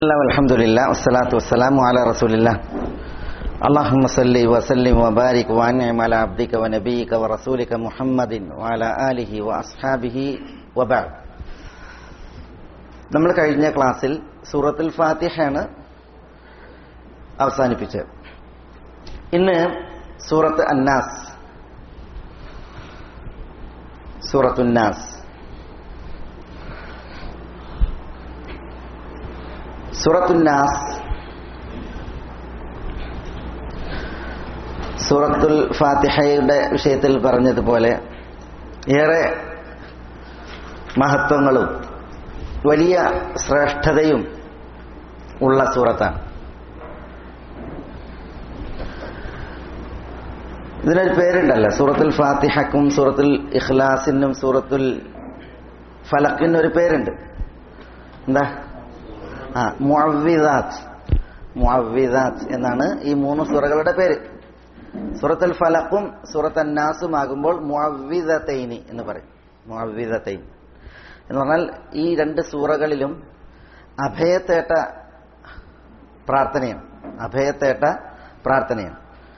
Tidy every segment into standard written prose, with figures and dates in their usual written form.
അൽഹംദുലില്ലാ വസ്സലാത്തു വസ്സലാമു അലാ റസൂലില്ലാ അല്ലാഹുമ്മ സല്ലി വസല്ലിം വബാരിക് വഅൻഇം അലാ അബ്ദിക വനബിയിക വറസൂലിക മുഹമ്മദിൻ വഅലാ ആലിഹി വഅസ്ഹാബിഹി വബഅദ്. നമ്മൾ കഴിഞ്ഞ ക്ലാസ്സിൽ സൂറത്തുൽ ഫാത്തിഹയാണ് അവസാനിപ്പിച്ചത്. ഇന്ന് സൂറത്ത് അന്നാസ്, സൂറത്തുന്നാസ്. സൂറത്തുന്നാസ് സൂറത്തുൽ ഫാത്തിഹയുടെ വിഷയത്തിൽ പറഞ്ഞതുപോലെ ഏറെ മഹത്വങ്ങളും വലിയ ശ്രേഷ്ഠതയും ഉള്ള സൂറത്താണ്. ഇതിനൊരു പേരുണ്ടല്ലോ, സൂറത്തുൽ ഫാത്തിഹക്കും സൂറത്തുൽ ഇഖ്ലാസിനും സൂറത്തുൽ ഫലക്കിനും ഒരു പേരുണ്ട്. എന്താ? മുഅവ്വിദാത്ത് എന്നാണ് ഈ മൂന്ന് സൂറകളുടെ പേര്. സൂറത്തുൽ ഫലഖും സൂറത്ത് അന്നാസും ആകുമ്പോൾ മുഅവ്വിദതൈനി എന്ന് പറയും. മുഅവ്വിദതൈൻ എന്ന് പറഞ്ഞാൽ ഈ രണ്ട് സൂറകളിലും അഭയത്തേട്ട പ്രാർത്ഥനയാണ്. അഭയത്തേട്ട പ്രാർത്ഥനയാണ്.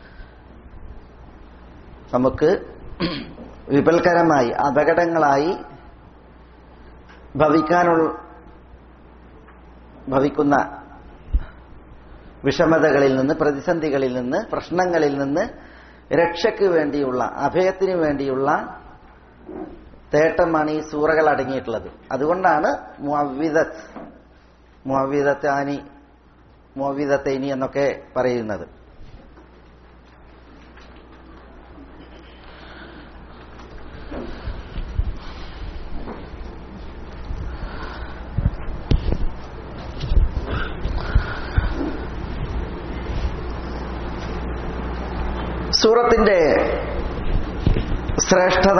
നമുക്ക് വിപൽക്കരമായി അപകടങ്ങളായി ഭവിക്കുന്ന വിഷമതകളിൽ നിന്ന്, പ്രതിസന്ധികളിൽ നിന്ന്, പ്രശ്നങ്ങളിൽ നിന്ന് രക്ഷയ്ക്ക് വേണ്ടിയുള്ള, അഭയത്തിന് വേണ്ടിയുള്ള തേട്ടമാണ് ഈ സൂറകൾ അടങ്ങിയിട്ടുള്ളത്. അതുകൊണ്ടാണ് മുഅവ്വിദതൈനി എന്നൊക്കെ പറയുന്നത്. സൂറത്തിന്റെ ശ്രേഷ്ഠത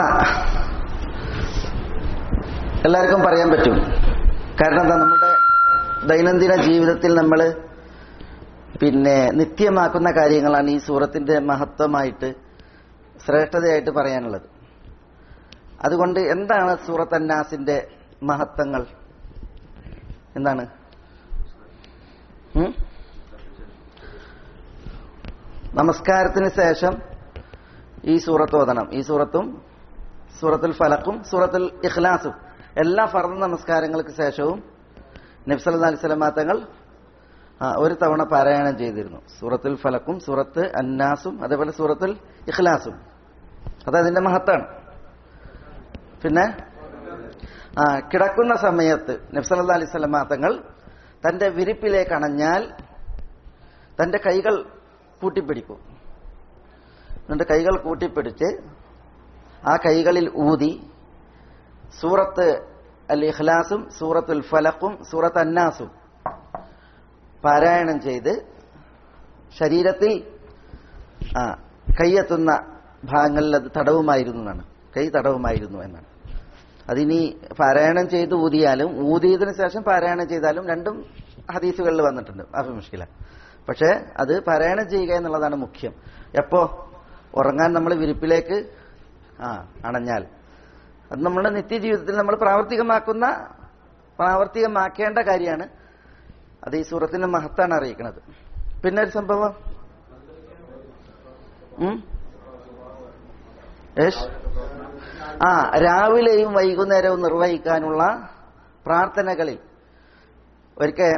എല്ലാവർക്കും പറയാൻ പറ്റും. കാരണം എന്താ, നമ്മുടെ ദൈനംദിന ജീവിതത്തിൽ നമ്മൾ നിത്യമാക്കുന്ന കാര്യങ്ങളാണ് ഈ സൂറത്തിന്റെ മഹത്വമായിട്ട്, ശ്രേഷ്ഠതയായിട്ട് പറയാനുള്ളത്. അതുകൊണ്ട് എന്താണ് സൂറത്ത് അന്നാസിന്റെ മഹത്വങ്ങൾ? എന്താണ്? നമസ്കാരത്തിന് ശേഷം ഈ സൂറത്ത് ഓതണം. ഈ സൂറത്തും സൂറത്തുൽ ഫലഖും സൂറത്തുൽ ഇഖ്ലാസും എല്ലാ ഫർദ് നമസ്കാരങ്ങൾക്ക് ശേഷവും നബി സല്ലല്ലാഹു അലൈഹി വസല്ലം തങ്ങൾ ഒരു തവണ പാരായണം ചെയ്തിരുന്നു. സൂറത്തുൽ ഫലഖും സൂറത്ത് അന്നാസും അതേപോലെ സൂറത്തുൽ ഇഖ്ലാസും. അതതിന്റെ മഹത്വമാണ്. പിന്നെ കിടക്കുന്ന സമയത്ത് നബി സല്ലല്ലാഹു അലൈഹി വസല്ലം തങ്ങൾ തന്റെ വിരിപ്പിലേക്ക് അണഞ്ഞാൽ തന്റെ കൈകൾ കൂട്ടിപ്പിടിക്കും. എന്നിട്ട് കൈകൾ കൂട്ടിപ്പിടിച്ച് ആ കൈകളിൽ ഊതി സൂറത്ത് അൽ ഇഖ്ലാസും സൂറത്തുൽ ഫലഖും സൂറത്ത് അന്നാസും പാരായണം ചെയ്ത് ശരീരത്തിൽ കൈയെത്തുന്ന ഭാഗങ്ങളിൽ അത് തടവുമായിരുന്നു എന്നാണ്. കൈ തടവുമായിരുന്നു എന്നാണ്. അതിനി പാരായണം ചെയ്ത് ഊതിയാലും ഊതിയതിനു ശേഷം പാരായണം ചെയ്താലും രണ്ടും ഹദീസുകളിൽ വന്നിട്ടുണ്ട്. അത് മുഷ്കില. പക്ഷെ അത് പാരായണം ചെയ്യുക എന്നുള്ളതാണ് മുഖ്യം. എപ്പോ? ഉറങ്ങാൻ നമ്മൾ വിരിപ്പിലേക്ക് അണഞ്ഞാൽ. അത് നമ്മുടെ നിത്യജീവിതത്തിൽ നമ്മൾ പ്രാവർത്തികമാക്കേണ്ട കാര്യമാണ്. അത് ഈ സൂറത്തിന്റെ മഹത്താണ് അറിയിക്കുന്നത്. പിന്നെ ഒരു സംഭവം, രാവിലെയും വൈകുന്നേരവും നിർവഹിക്കാനുള്ള പ്രാർത്ഥനകളിൽ ഒരിക്കൽ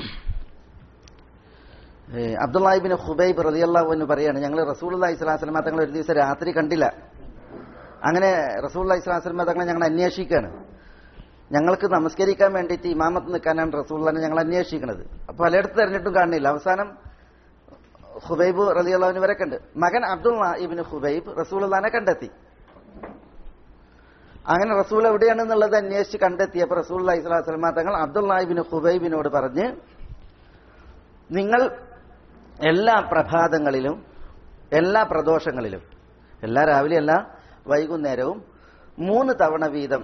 അബ്ദുല്ലാഹി ഇബ്നു ഖുബൈബ് റളിയല്ലാഹു അൻഹു പറയാണ്, ഞങ്ങൾ റസൂലുള്ളാഹി സ്വല്ലല്ലാഹു അലൈഹി വസല്ലം തങ്ങൾ ഒരു ദിവസം രാത്രി കണ്ടില്ല. അങ്ങനെ റസൂലുള്ളാഹി സ്വല്ലല്ലാഹു അലൈഹി വസല്ലം തങ്ങളെ ഞങ്ങൾ അന്വേഷിക്കുകയാണ്. ഞങ്ങൾക്ക് നമസ്കരിക്കാൻ വേണ്ടിയിട്ട് ഇമാമത്ത് നിൽക്കാനാണ് റസൂലുള്ളാഹിനെ ഞങ്ങൾ അന്വേഷിക്കുന്നത്. അപ്പോൾ പലയിടത്ത് തെരഞ്ഞിട്ടും കാണുന്നില്ല. അവസാനം ഖുബൈബ് റളിയല്ലാഹു അൻഹു വരെ കണ്ട്. മകൻ അബ്ദുല്ലാഹി ഇബ്നു ഖുബൈബ് റസൂലുള്ളാഹിനെ കണ്ടെത്തി. അങ്ങനെ റസൂൽ എവിടെയാണെന്നുള്ളത് അന്വേഷിച്ച് കണ്ടെത്തിയപ്പോൾ റസൂലുള്ളാഹി സ്വല്ലല്ലാഹു അലൈഹി വസല്ലം തങ്ങൾ അബ്ദുല്ലാഹി ഇബ്നു ഖുബൈബിനോട് പറഞ്ഞ്, നിങ്ങൾ എല്ലാ പ്രഭാതങ്ങളിലും എല്ലാ പ്രദോഷങ്ങളിലും, എല്ലാ രാവിലെ എല്ലാ വൈകുന്നേരവും 3 തവണ വീതം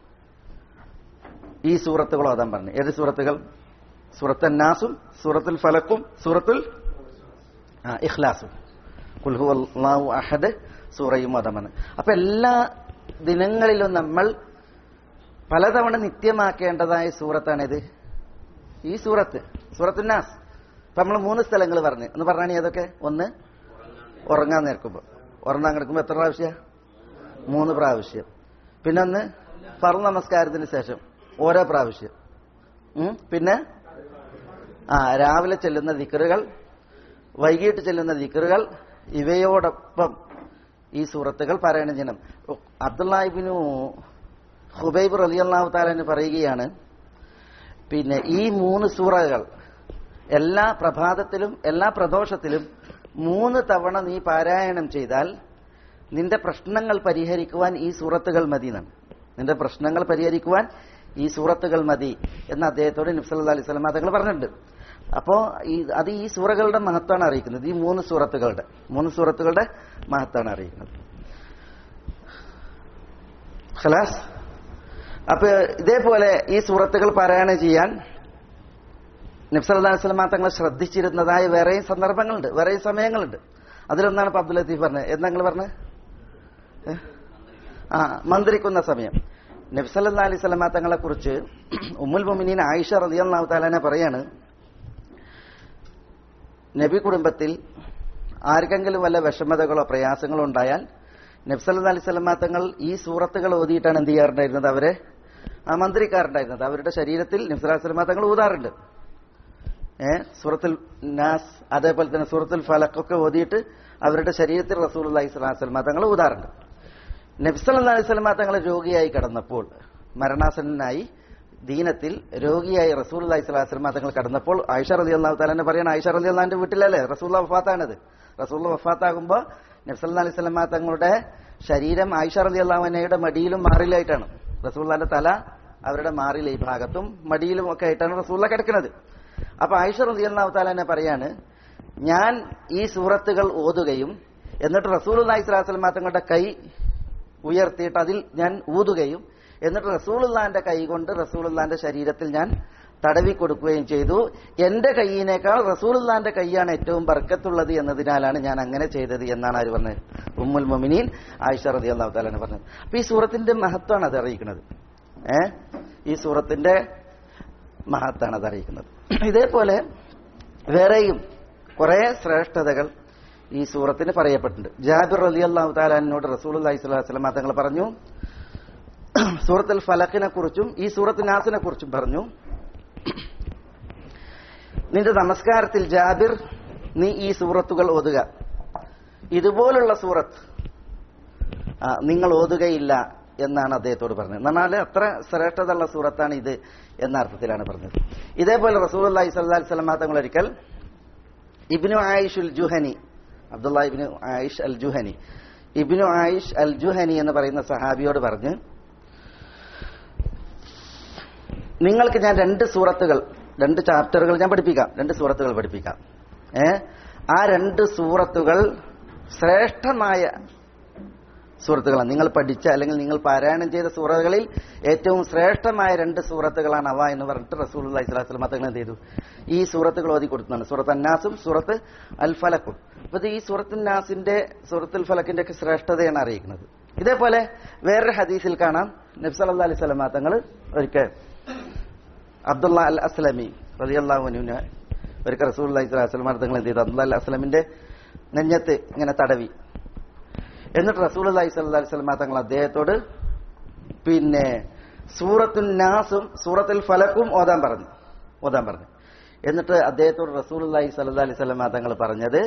ഈ സൂറത്തുകൾ ഓതാൻ പറഞ്ഞു. ഏത് സൂറത്തുകൾ? സൂറത്ത് അന്നാസും സൂറത്തുൽ ഫലഖും സൂറത്തുൽ ഇഖ്ലാസും ഖുൽ ഹുവല്ലാഹു അഹദ് സൂറയും ഓതാമെന്ന്. അപ്പൊ എല്ലാ ദിനങ്ങളിലും നമ്മൾ പലതവണ നിത്യമാക്കേണ്ടതായ സൂറത്താണിത്. ഈ സൂറത്ത് സൂറത്തുൻ നാസ്. അപ്പൊ നമ്മൾ 3 സ്ഥലങ്ങൾ പറഞ്ഞു എന്ന് പറഞ്ഞാണ് ഏതൊക്കെ? ഒന്ന്, ഉറങ്ങാൻ നേർക്കുമ്പോൾ. ഉറങ്ങാൻ കിടക്കുമ്പോൾ എത്ര പ്രാവശ്യം? 3 പ്രാവശ്യം. പിന്നെ ഒന്ന് ഫർള് നമസ്കാരത്തിന് ശേഷം ഓരോ പ്രാവശ്യം. പിന്നെ രാവിലെ ചെല്ലുന്ന ദിക്റുകൾ, വൈകിട്ട് ചെല്ലുന്ന ദിക്റുകൾ, ഇവയോടൊപ്പം ഈ സൂറത്തുകൾ പാരായണം ചെയ്യണം. അബ്ദുല്ലാഹ് ഇബ്നു ഖുബൈബ് റളിയല്ലാഹു തആല പറയുകയാണ്, പിന്നെ ഈ 3 സൂറകൾ എല്ലാ പ്രഭാതത്തിലും എല്ലാ പ്രദോഷത്തിലും 3 തവണ നീ പാരായണം ചെയ്താൽ നിന്റെ പ്രശ്നങ്ങൾ പരിഹരിക്കുവാൻ ഈ സൂറത്തുകൾ മതി എന്നാണ്. നിന്റെ പ്രശ്നങ്ങൾ പരിഹരിക്കുവാൻ ഈ സൂറത്തുകൾ മതി എന്ന് അദ്ദേഹത്തോട് നബി സല്ലല്ലാഹു അലൈഹി വസല്ലം തങ്ങൾ പറഞ്ഞിട്ടുണ്ട്. അപ്പോ അത് ഈ സൂറകളുടെ മഹത്വമാണ് അറിയിക്കുന്നത്. ഈ 3 സൂറത്തുകളുടെ മഹത്വമാണ് അറിയിക്കുന്നത്. ഖലാസ്. അപ്പൊ ഇതേപോലെ ഈ സൂറത്തുകൾ പാരായണം ചെയ്യാൻ നബി സല്ലല്ലാഹു അലൈഹി വസല്ലം തങ്ങൾ ശ്രദ്ധിച്ചിരുന്നതായ വേറെയും സന്ദർഭങ്ങളുണ്ട്, വേറെയും സമയങ്ങളുണ്ട്. അതിലൊന്നാണ് ഇപ്പൊ അബ്ദുൽ ലത്തീഫ് പറഞ്ഞത്. എന്താ നിങ്ങൾ പറഞ്ഞത്? മന്ത്രിക്കുന്ന സമയം. നബി സല്ലല്ലാഹു അലൈഹി വസല്ലം തങ്ങളെ കുറിച്ച് ഉമ്മുൽ മുഅ്മിനീൻ ആയിഷ റളിയല്ലാഹു തആല പറയാണ്, നബി കുടുംബത്തിൽ ആർക്കെങ്കിലും വല്ല വിഷമതകളോ പ്രയാസങ്ങളോ ഉണ്ടായാൽ നബി സല്ലല്ലാഹു അലൈഹി വസല്ലം തങ്ങൾ ഈ സൂറത്തുകൾ ഓതിയിട്ടാണ് എന്ത് ചെയ്യാറുണ്ടായിരുന്നത്? അവരെ മന്ത്രിക്കാറുണ്ടായിരുന്നത്. അവരുടെ ശരീരത്തിൽ നബി സല്ലല്ലാഹു അലൈഹി വസല്ലം തങ്ങൾ ഊതാറുണ്ട്. സൂറത്തുൽ നാസ്, അതേപോലെ തന്നെ സൂറത്തുൽ ഫലഖ് ഒക്കെ ഓതിയിട്ട് അവരുടെ ശരീരത്തിൽ റസൂലുള്ളാഹി സ്വല്ലല്ലാഹു അലൈഹി വസല്ലം തങ്ങൾ ഊതാറുണ്ട്. നബി സല്ലല്ലാഹു അലൈഹി വസല്ലം തങ്ങൾ രോഗിയായി കിടന്നപ്പോൾ, മരണാസന്നനായി ദീനത്തിൽ രോഗിയായി റസൂലുള്ളാഹി സ്വല്ലല്ലാഹു അലൈഹി വസല്ലം തങ്ങൾ കിടന്നപ്പോൾ ആയിഷ റളിയല്ലാഹു തആല പറയാണ്, ആയിഷ റളിയല്ലാഹുവിന്റെ വീട്ടിലല്ലേ റസൂലുള്ളാഹി വഫാത്താണത്. റസൂലുള്ളാഹി വഫാത്താകുമ്പോൾ നബി സല്ലല്ലാഹു അലൈഹി വസല്ലം തങ്ങളുടെ ശരീരം ആയിഷ റളിയല്ലാഹു അൻഹയുടെ മടിയിലും മാറിലായിട്ടാണ്. റസൂലുള്ളാഹിന്റെ തല അവരുടെ മാറിലെ ഈ ഭാഗത്തും മടിയിലും ഒക്കെ ആയിട്ടാണ് റസൂലുള്ളാഹി കിടക്കുന്നത്. അപ്പൊ ആയിഷ റളിയല്ലാഹു തആല പറയാണ്, ഞാൻ ഈ സൂറത്തുകൾ ഓതുകയും എന്നിട്ട് റസൂലുള്ളാഹി സ്വല്ലല്ലാഹു അലൈഹി വസല്ലം തങ്ങളുടെ കൈ ഉയർത്തിയിട്ട് അതിൽ ഞാൻ ഊതുകയും എന്നിട്ട് റസൂലുള്ളാഹിന്റെ കൈ കൊണ്ട് റസൂലുള്ളാഹിന്റെ ശരീരത്തിൽ ഞാൻ തടവി കൊടുക്കുകയും ചെയ്തു. എന്റെ കൈയിനേക്കാൾ റസൂലുള്ളാഹിന്റെ കൈയാണ് ഏറ്റവും ബർക്കത്തുള്ളത് എന്നതിനാലാണ് ഞാൻ അങ്ങനെ ചെയ്തത് എന്നാണ് ആര് പറഞ്ഞത്? ഉമ്മുൽ മുഅ്മിനീൻ ആയിഷ റളിയല്ലാഹു തആല പറഞ്ഞത്. അപ്പൊ ഈ സൂറത്തിന്റെ മഹത്വമാണ് അത് അറിയിക്കുന്നത്. ഈ സൂറത്തിന്റെ മഹത്വമാണ് അത് അറിയിക്കുന്നത്. ഇതേപോലെ വേറെയും കുറെ ശ്രേഷ്ഠതകൾ ഈ സൂറത്തിന് പറയപ്പെട്ടിട്ടുണ്ട്. ജാബിർ റളിയല്ലാഹു തആല അൻഹുവിനോട് റസൂലുള്ളാഹി സ്വല്ലല്ലാഹു അലൈഹി വസല്ലം തങ്ങൾ പറഞ്ഞു, സൂറത്തുൽ ഫലഖിനെ കുറിച്ചും ഈ സൂറത്തുൽ നാസിനെ കുറിച്ചും പറഞ്ഞു, നിന്റെ നമസ്കാരത്തിൽ ജാബിർ നീ ഈ സൂറത്തുകൾ ഓതുക, ഇതുപോലുള്ള സൂറത്ത് നിങ്ങൾ ഓതുകയില്ല എന്നാണ് അദ്ദേഹത്തോട് പറഞ്ഞത്. എന്നാൽ അത്ര ശ്രേഷ്ഠതയുള്ള സൂറത്താണ് ഇത് എന്ന അർത്ഥത്തിലാണ് പറഞ്ഞത്. ഇതേപോലെ റസൂലുള്ളാഹി സ്വല്ലല്ലാഹു അലൈഹി വസല്ലം തങ്ങൾ ഒരിക്കൽ ഇബ്നു ആയിഷ് അൽ ജുഹനി, അബ്ദുല്ലാഹ് ഇബ്നു ആയിഷ് അൽ ജുഹനി, ഇബ്നു ആയിഷ് അൽ ജുഹനി എന്ന് പറയുന്ന സഹാബിയോട് പറഞ്ഞ്, നിങ്ങൾക്ക് ഞാൻ 2 സൂറത്തുകൾ 2 ചാപ്റ്ററുകൾ ഞാൻ പഠിപ്പിക്കാം, 2 സൂറത്തുകൾ പഠിപ്പിക്കാം. ആ 2 സൂറത്തുകൾ ശ്രേഷ്ഠമായ സൂറത്തുകളാണ്. നിങ്ങൾ പഠിച്ച അല്ലെങ്കിൽ നിങ്ങൾ പാരായണം ചെയ്ത സൂറത്തുകളിൽ ഏറ്റവും ശ്രേഷ്ഠമായ 2 സൂറത്തുകളാണ് അവ എന്ന് പറഞ്ഞിട്ട് റസൂലുള്ളാഹി സ്വല്ലല്ലാഹു അലൈഹി വസല്ലം തങ്ങൾ എന്ത് ചെയ്തു? ഈ സൂറത്തുകൾ ഓതി കൊടുക്കുന്നതാണ്. സൂറത്ത് അന്നാസും സൂറത്ത് അൽ ഫലഖും. അപ്പൊ ഈ സൂറത്തുൽ നാസിന്റെ സൂറത്തുൽ ഫലഖിന്റെ ഒക്കെ ശ്രേഷ്ഠതയാണ് അറിയിക്കുന്നത്. ഇതേപോലെ വേറൊരു ഹദീസിൽ കാണാം, നബി സല്ലല്ലാഹു അലൈഹി വസല്ലം തങ്ങൾ ഒരിക്കൽ അബ്ദുല്ലാ അൽ അസ്ലമി റളിയല്ലാഹു അൻഹുവിനെ ഒരിക്കൽ റസൂലുള്ളാഹി സ്വല്ലല്ലാഹു അലൈഹി വസല്ലം തങ്ങൾ എന്ത് ചെയ്തു? അബ്ദുല്ലാ അൽ അസ്ലമിന്റെ നെഞ്ഞത്ത് ഇങ്ങനെ തടവി. എന്നിട്ട് റസൂലുള്ളാഹി സ്വല്ലല്ലാഹു അലൈഹി വസല്ലം തങ്ങൾ അദ്ദേഹത്തോട് പിന്നെ സൂറത്തുൻ നാസും സൂറത്തുൽ ഫലഖും ഓതാൻ പറഞ്ഞു. എന്നിട്ട് അദ്ദേഹത്തോട് റസൂലുള്ളാഹി സ്വല്ലല്ലാഹു അലൈഹി വസല്ലം തങ്ങൾ പറഞ്ഞത്,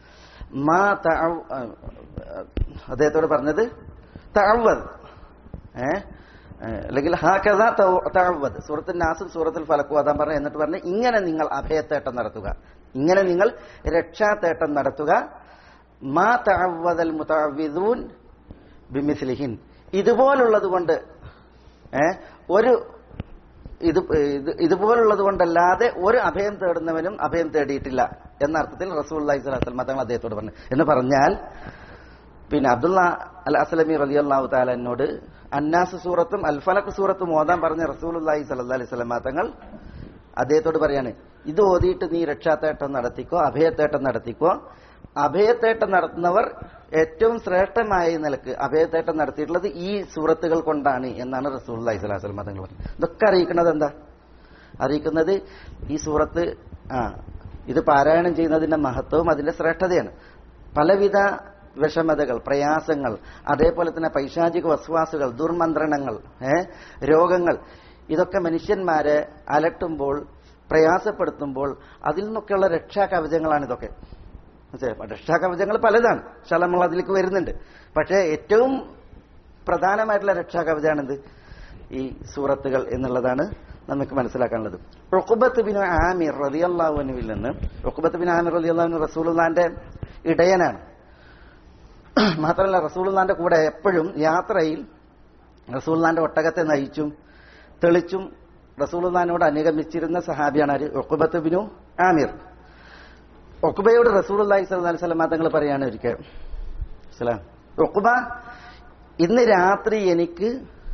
അദ്ദേഹത്തോട് പറഞ്ഞത് തഅവ്വദ്, അല്ലെങ്കിൽ ഹാകദാ തഅവ്വദ്, സൂറത്തുൽ നാസും സൂറത്തുൽ ഫലഖും ഓതാൻ പറഞ്ഞു. എന്നിട്ട് പറഞ്ഞു, ഇങ്ങനെ നിങ്ങൾ അഭയത്തേട്ടം നടത്തുക, ഇങ്ങനെ നിങ്ങൾ രക്ഷാതേട്ടം നടത്തുക. മാ തഅവ്വദൽ മുതഅവ്വിദൂൻ ബിമിസ്ലിഹിൻ, ഇതുപോലുള്ളത് കൊണ്ട് ഇതുപോലുള്ളത് കൊണ്ടല്ലാതെ ഒരു അഭയം തേടുന്നവനും അഭയം തേടിയിട്ടില്ല എന്ന അർത്ഥത്തിൽ റസൂലുള്ളാഹി സ്വല്ലല്ലാഹു അലൈഹി വസല്ലം തങ്ങൾ അദ്ദേഹത്തോട് പറഞ്ഞു. എന്ന് പറഞ്ഞാൽ പിന്നെ അബ്ദുല്ലാ അൽ അസ്ലമി റളിയല്ലാഹു തആല എന്നോട് അന്നാസ് സൂറത്തും അൽ ഫലഖ് സൂറത്തും ഓതാൻ പറഞ്ഞ റസൂലുള്ളാഹി സ്വല്ലല്ലാഹു അലൈഹി വസല്ലം തങ്ങൾ അദ്ദേഹത്തോട് പറയാണ്, ഇത് ഓതിയിട്ട് നീ രക്ഷാതേട്ടം നടത്തിക്കോ, അഭയത്തേട്ടം നടത്തിക്കോ. അഭയത്തേട്ടം നടത്തുന്നവർ ഏറ്റവും ശ്രേഷ്ഠമായ നിലക്ക് അഭയത്തേട്ടം നടത്തിയിട്ടുള്ളത് ഈ സൂറത്തുകൾ കൊണ്ടാണ് എന്നാണ് റസൂലുള്ളാഹി സ്വല്ലല്ലാഹു അലൈഹി വസല്ലം തങ്ങൾ പറഞ്ഞത്. ഇതൊക്കെ അറിയിക്കുന്നത് എന്താ? അറിയിക്കുന്നത് ഈ സൂറത്ത് ഇത് പാരായണം ചെയ്യുന്നതിന്റെ മഹത്വവും അതിന്റെ ശ്രേഷ്ഠതയാണ്. പലവിധ വിഷമതകൾ, പ്രയാസങ്ങൾ, അതേപോലെ തന്നെ പൈശാചിക വസ്വാസുകൾ, ദുർമന്ത്രണങ്ങൾ, രോഗങ്ങൾ, ഇതൊക്കെ മനുഷ്യന്മാരെ അലട്ടുമ്പോൾ, പ്രയാസപ്പെടുത്തുമ്പോൾ അതിൽ നിന്നൊക്കെയുള്ള രക്ഷാകവചങ്ങളാണ് ഇതൊക്കെ. രക്ഷാകവചങ്ങൾ പലതാണ്, പക്ഷെ നമ്മൾ അതിലേക്ക് വരുന്നുണ്ട്. പക്ഷേ ഏറ്റവും പ്രധാനമായിട്ടുള്ള രക്ഷാകവചാണെന്ത്? ഈ സൂറത്തുകൾ എന്നുള്ളതാണ് നമുക്ക് മനസ്സിലാക്കാനുള്ളത്. ഉഖ്ബത്ത് ബിൻ ആമിർ റളിയല്ലാഹു അൻഹുവിൽ നിന്ന്, ഉഖ്ബത്ത് ബിൻ ആമിർ റളിയല്ലാഹു അൻഹു റസൂലുള്ളാഹിന്റെ ഇടയനാണ്. മാത്രമല്ല റസൂലുള്ളാഹിന്റെ കൂടെ എപ്പോഴും യാത്രയിൽ റസൂലുള്ളാഹിന്റെ ഒട്ടകത്തെ നയിച്ചും തെളിച്ചും റസൂലുള്ളാഹിനോട് അനുഗമിച്ചിരുന്ന സഹാബിയാണ് ആര്? ഉഖ്ബത്ത് ബിൻ ആമിർ. ഉഖ്ബയോട് റസൂലുള്ളാഹി സ്വല്ലല്ലാഹു അലൈഹി വസല്ലം തങ്ങൾ പറയാണ് ഒരിക്കൽ, ഉഖ്ബ, ഇന്ന് രാത്രി എനിക്ക്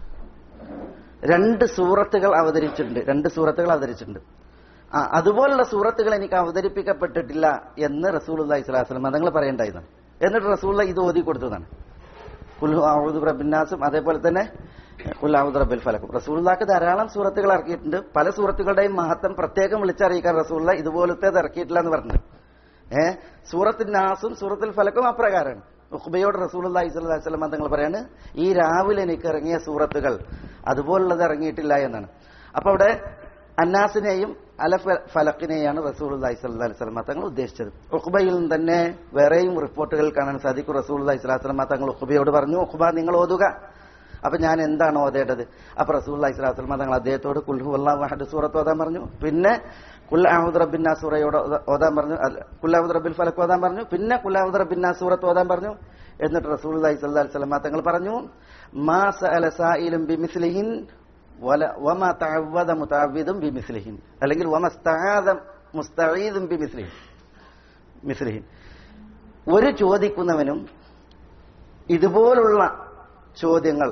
2 സൂറത്തുകൾ അവതരിച്ചിട്ടുണ്ട്. അതുപോലുള്ള സൂറത്തുകൾ എനിക്ക് അവതരിപ്പിക്കപ്പെട്ടിട്ടില്ല എന്ന് റസൂലുള്ളാഹി സ്വല്ലല്ലാഹു അലൈഹി വസല്ലം തങ്ങൾ പറയണ്ടായിരുന്നു. എന്നിട്ട് റസൂലുള്ളാഹി ഇത് ഓതി കൊടുത്തതാണ്. ഖുൽ അഊദു ബിറബ്ബിന്നാസും അതേപോലെ തന്നെ ഖുൽ അഊദു ബിറബ്ബിൽ ഫലക്കും. റസൂലുള്ളാഹിക്ക് ധാരാളം സൂറത്തുകൾ ഇറക്കിയിട്ടുണ്ട്. പല സൂറത്തുകളുടെയും മഹത്വം പ്രത്യേകം വിളിച്ചറിയിക്കാൻ റസൂലുള്ളാഹി ഇതുപോലത്തേത് ഇറക്കിയിട്ടില്ല എന്ന് പറഞ്ഞു. സൂറത്തുൽ നാസും സൂറത്തുൽ ഫലക്കും അപ്രകാരമാണ്. ഉഖ്ബയോട് റസൂലുള്ളാഹി സ്വല്ലല്ലാഹു അലൈഹി വസല്ലം തങ്ങൾ പറയാണ്, ഈ രാവിലെ എനിക്ക് ഇറങ്ങിയ സൂറത്തുകൾ അതുപോലുള്ളത് ഇറങ്ങിയിട്ടില്ല എന്നാണ്. അപ്പൊ അവിടെ അന്നാസിനെയും ഫലക്കിനെയാണ് റസൂലുള്ളാഹി സ്വല്ലല്ലാഹു അലൈഹി വസല്ലം തങ്ങൾ ഉദ്ദേശിച്ചത്. ഉഖ്ബയിൽ നിന്ന് തന്നെ വേറെയും റിപ്പോർട്ടുകൾ കാണാൻ സാധിക്കും. റസൂലുള്ളാഹി സ്വല്ലല്ലാഹു അലൈഹി വസല്ലം തങ്ങൾ ഉഖ്ബയോട് പറഞ്ഞു, ഉഖ്ബ, നിങ്ങൾ ഓതുക. അപ്പൊ ഞാൻ എന്താണ് ഓതേണ്ടത്? അപ്പൊ റസൂലുള്ളാഹി സ്വല്ലല്ലാഹു അലൈഹി വസല്ലം തങ്ങൾ അദ്ദേഹത്തോട് ഖുൽ ഹുവല്ലാഹു അഹദ് സൂറത്ത് ഓതാൻ പറഞ്ഞു. പിന്നെ ഖുൽ അഊദു ബിറബ്ബിന്നാസ് സൂറയോട് ഓതാൻ പറഞ്ഞു. ഖുൽ അഊദു ബിറബ്ബിൽ ഫലക് ഓതാൻ പറഞ്ഞു. പിന്നെ ഖുൽ അഊദു ബിറബ്ബിന്നാസ് സൂറത്ത് ഓതാൻ പറഞ്ഞു. എന്നിട്ട് റസൂലുള്ളാഹി സ്വല്ലല്ലാഹു അലൈഹി വസല്ലം തങ്ങൾ പറഞ്ഞു, മാ സഅല സായിലും ബിമിസ്ലിഹിൻ വമാ തഅവദ മുതഅവ്വിദും ബിമിസ്ലിഹിൻ, അല്ലെങ്കിൽ വമസ്തആദ മുസ്തഈദും ബിമിസ്ലിഹിൻ. ഒരു ചോദിക്കുന്നവനും ഇതുപോലുള്ള ചോദ്യങ്ങൾ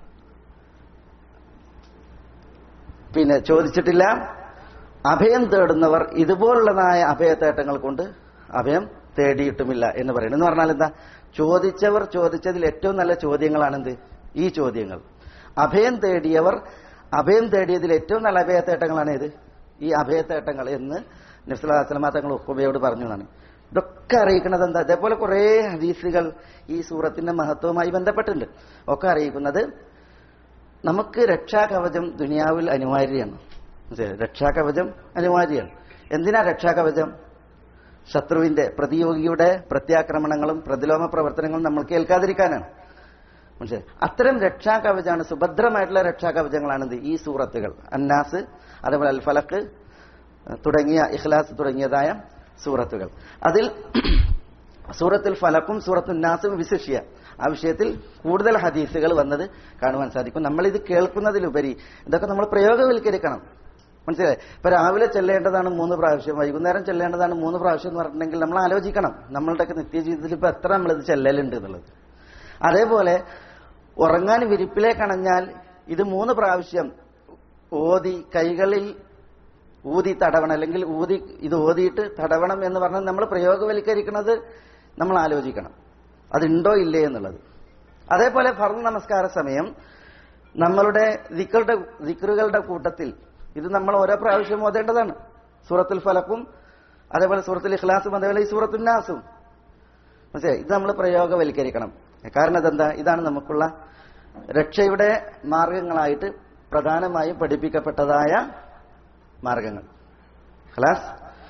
ചോദിച്ചിട്ടില്ല. അഭയം തേടുന്നവർ ഇതുപോലുള്ളതായ അഭയത്തേട്ടങ്ങൾ കൊണ്ട് അഭയം തേടിയിട്ടുമില്ല എന്ന് പറയുന്നത്. എന്ന് പറഞ്ഞാൽ എന്താ? ചോദിച്ചവർ ചോദിച്ചതിൽ ഏറ്റവും നല്ല ചോദ്യങ്ങളാണെന്ത്? ഈ ചോദ്യങ്ങൾ. അഭയം തേടിയവർ അഭയം തേടിയതിൽ ഏറ്റവും നല്ല അഭയത്തേട്ടങ്ങളാണ് ഇത്, ഈ അഭയത്തേട്ടങ്ങൾ എന്ന് നബി സല്ലല്ലാഹു അലൈഹി വസല്ലം തങ്ങൾ ഉഖ്ബയോട് പറഞ്ഞു എന്നാണ്. ഇതൊക്കെ അറിയിക്കുന്നത് എന്താ? അതേപോലെ കുറെ ഹദീസുകൾ ഈ സൂറത്തിന്റെ മഹത്വവുമായി ബന്ധപ്പെട്ടിട്ടുണ്ട്. ഒക്കെ അറിയിക്കുന്നത് നമുക്ക് രക്ഷാകവചം ദുനിയാവിൽ അനിവാര്യമാണ്. രക്ഷാകവചം അനിവാര്യമാണ്. എന്തിനാ രക്ഷാകവചം? ശത്രുവിന്റെ, പ്രതിയോഗിയുടെ പ്രത്യാക്രമണങ്ങളും പ്രതിലോമ പ്രവർത്തനങ്ങളും നമ്മൾ കേൾക്കാതിരിക്കാനാണ്. അത്തരം രക്ഷാകവചാണ്, സുഭദ്രമായിട്ടുള്ള രക്ഷാകവചങ്ങളാണിത് ഈ സൂറത്തുകൾ. അന്നാസ്, അതേപോലെ അൽ ഫലക്ക് തുടങ്ങിയ, ഇഖ്ലാസ് തുടങ്ങിയതായ സൂറത്തുകൾ. അതിൽ സൂറത്തുൽ ഫലക്കും സൂറത്തുൽ നാസും വിശിഷ്യ ആ വിഷയത്തിൽ കൂടുതൽ ഹദീസുകൾ വന്നത് കാണുവാൻ സാധിക്കും. നമ്മളിത് കേൾക്കുന്നതിലുപരി ഇതൊക്കെ നമ്മൾ പ്രയോഗവൽക്കരിക്കണം. മനസ്സിലായി? ഇപ്പൊ രാവിലെ ചെല്ലേണ്ടതാണ് 3 പ്രാവശ്യം, വൈകുന്നേരം ചെല്ലേണ്ടതാണ് 3 പ്രാവശ്യം എന്ന് പറഞ്ഞിട്ടുണ്ടെങ്കിൽ നമ്മൾ ആലോചിക്കണം നമ്മളുടെയൊക്കെ നിത്യജീവിതത്തിൽ ഇപ്പൊ എത്ര നമ്മളിത് ചെല്ലലുണ്ട് എന്നുള്ളത്. അതേപോലെ ഉറങ്ങാൻ വിരിപ്പിലേക്ക് അണഞ്ഞാൽ ഇത് 3 പ്രാവശ്യം ഓതി കൈകളിൽ ഊതി തടവണം, അല്ലെങ്കിൽ ഇത് ഓതിയിട്ട് തടവണം എന്ന് പറഞ്ഞാൽ നമ്മൾ പ്രയോഗവൽക്കരിക്കുന്നത് നമ്മൾ ആലോചിക്കണം, അതുണ്ടോ ഇല്ലേ എന്നുള്ളത്. അതേപോലെ ഫർദ് നമസ്കാര സമയം നമ്മളുടെ ദിക്റുകളുടെ കൂട്ടത്തിൽ ഇത് നമ്മൾ ഓരോ പ്രാവശ്യം ഓതേണ്ടതാണ്. സൂറത്തുൽ ഫലക്കും അതേപോലെ സൂറത്തുൽ ഇഖ്ലാസും അതേപോലെ ഈ സൂറത്തുൽ നാസും. മനസ്സിലായി? ഇത് നമ്മൾ പ്രയോഗവൽക്കരിക്കണം. കാരണം ഇതെന്താ? ഇതാണ് നമുക്കുള്ള രക്ഷയുടെ മാർഗങ്ങളായിട്ട് പ്രധാനമായും പഠിപ്പിക്കപ്പെട്ടതായ മാർഗങ്ങൾ. ഖലാസ്.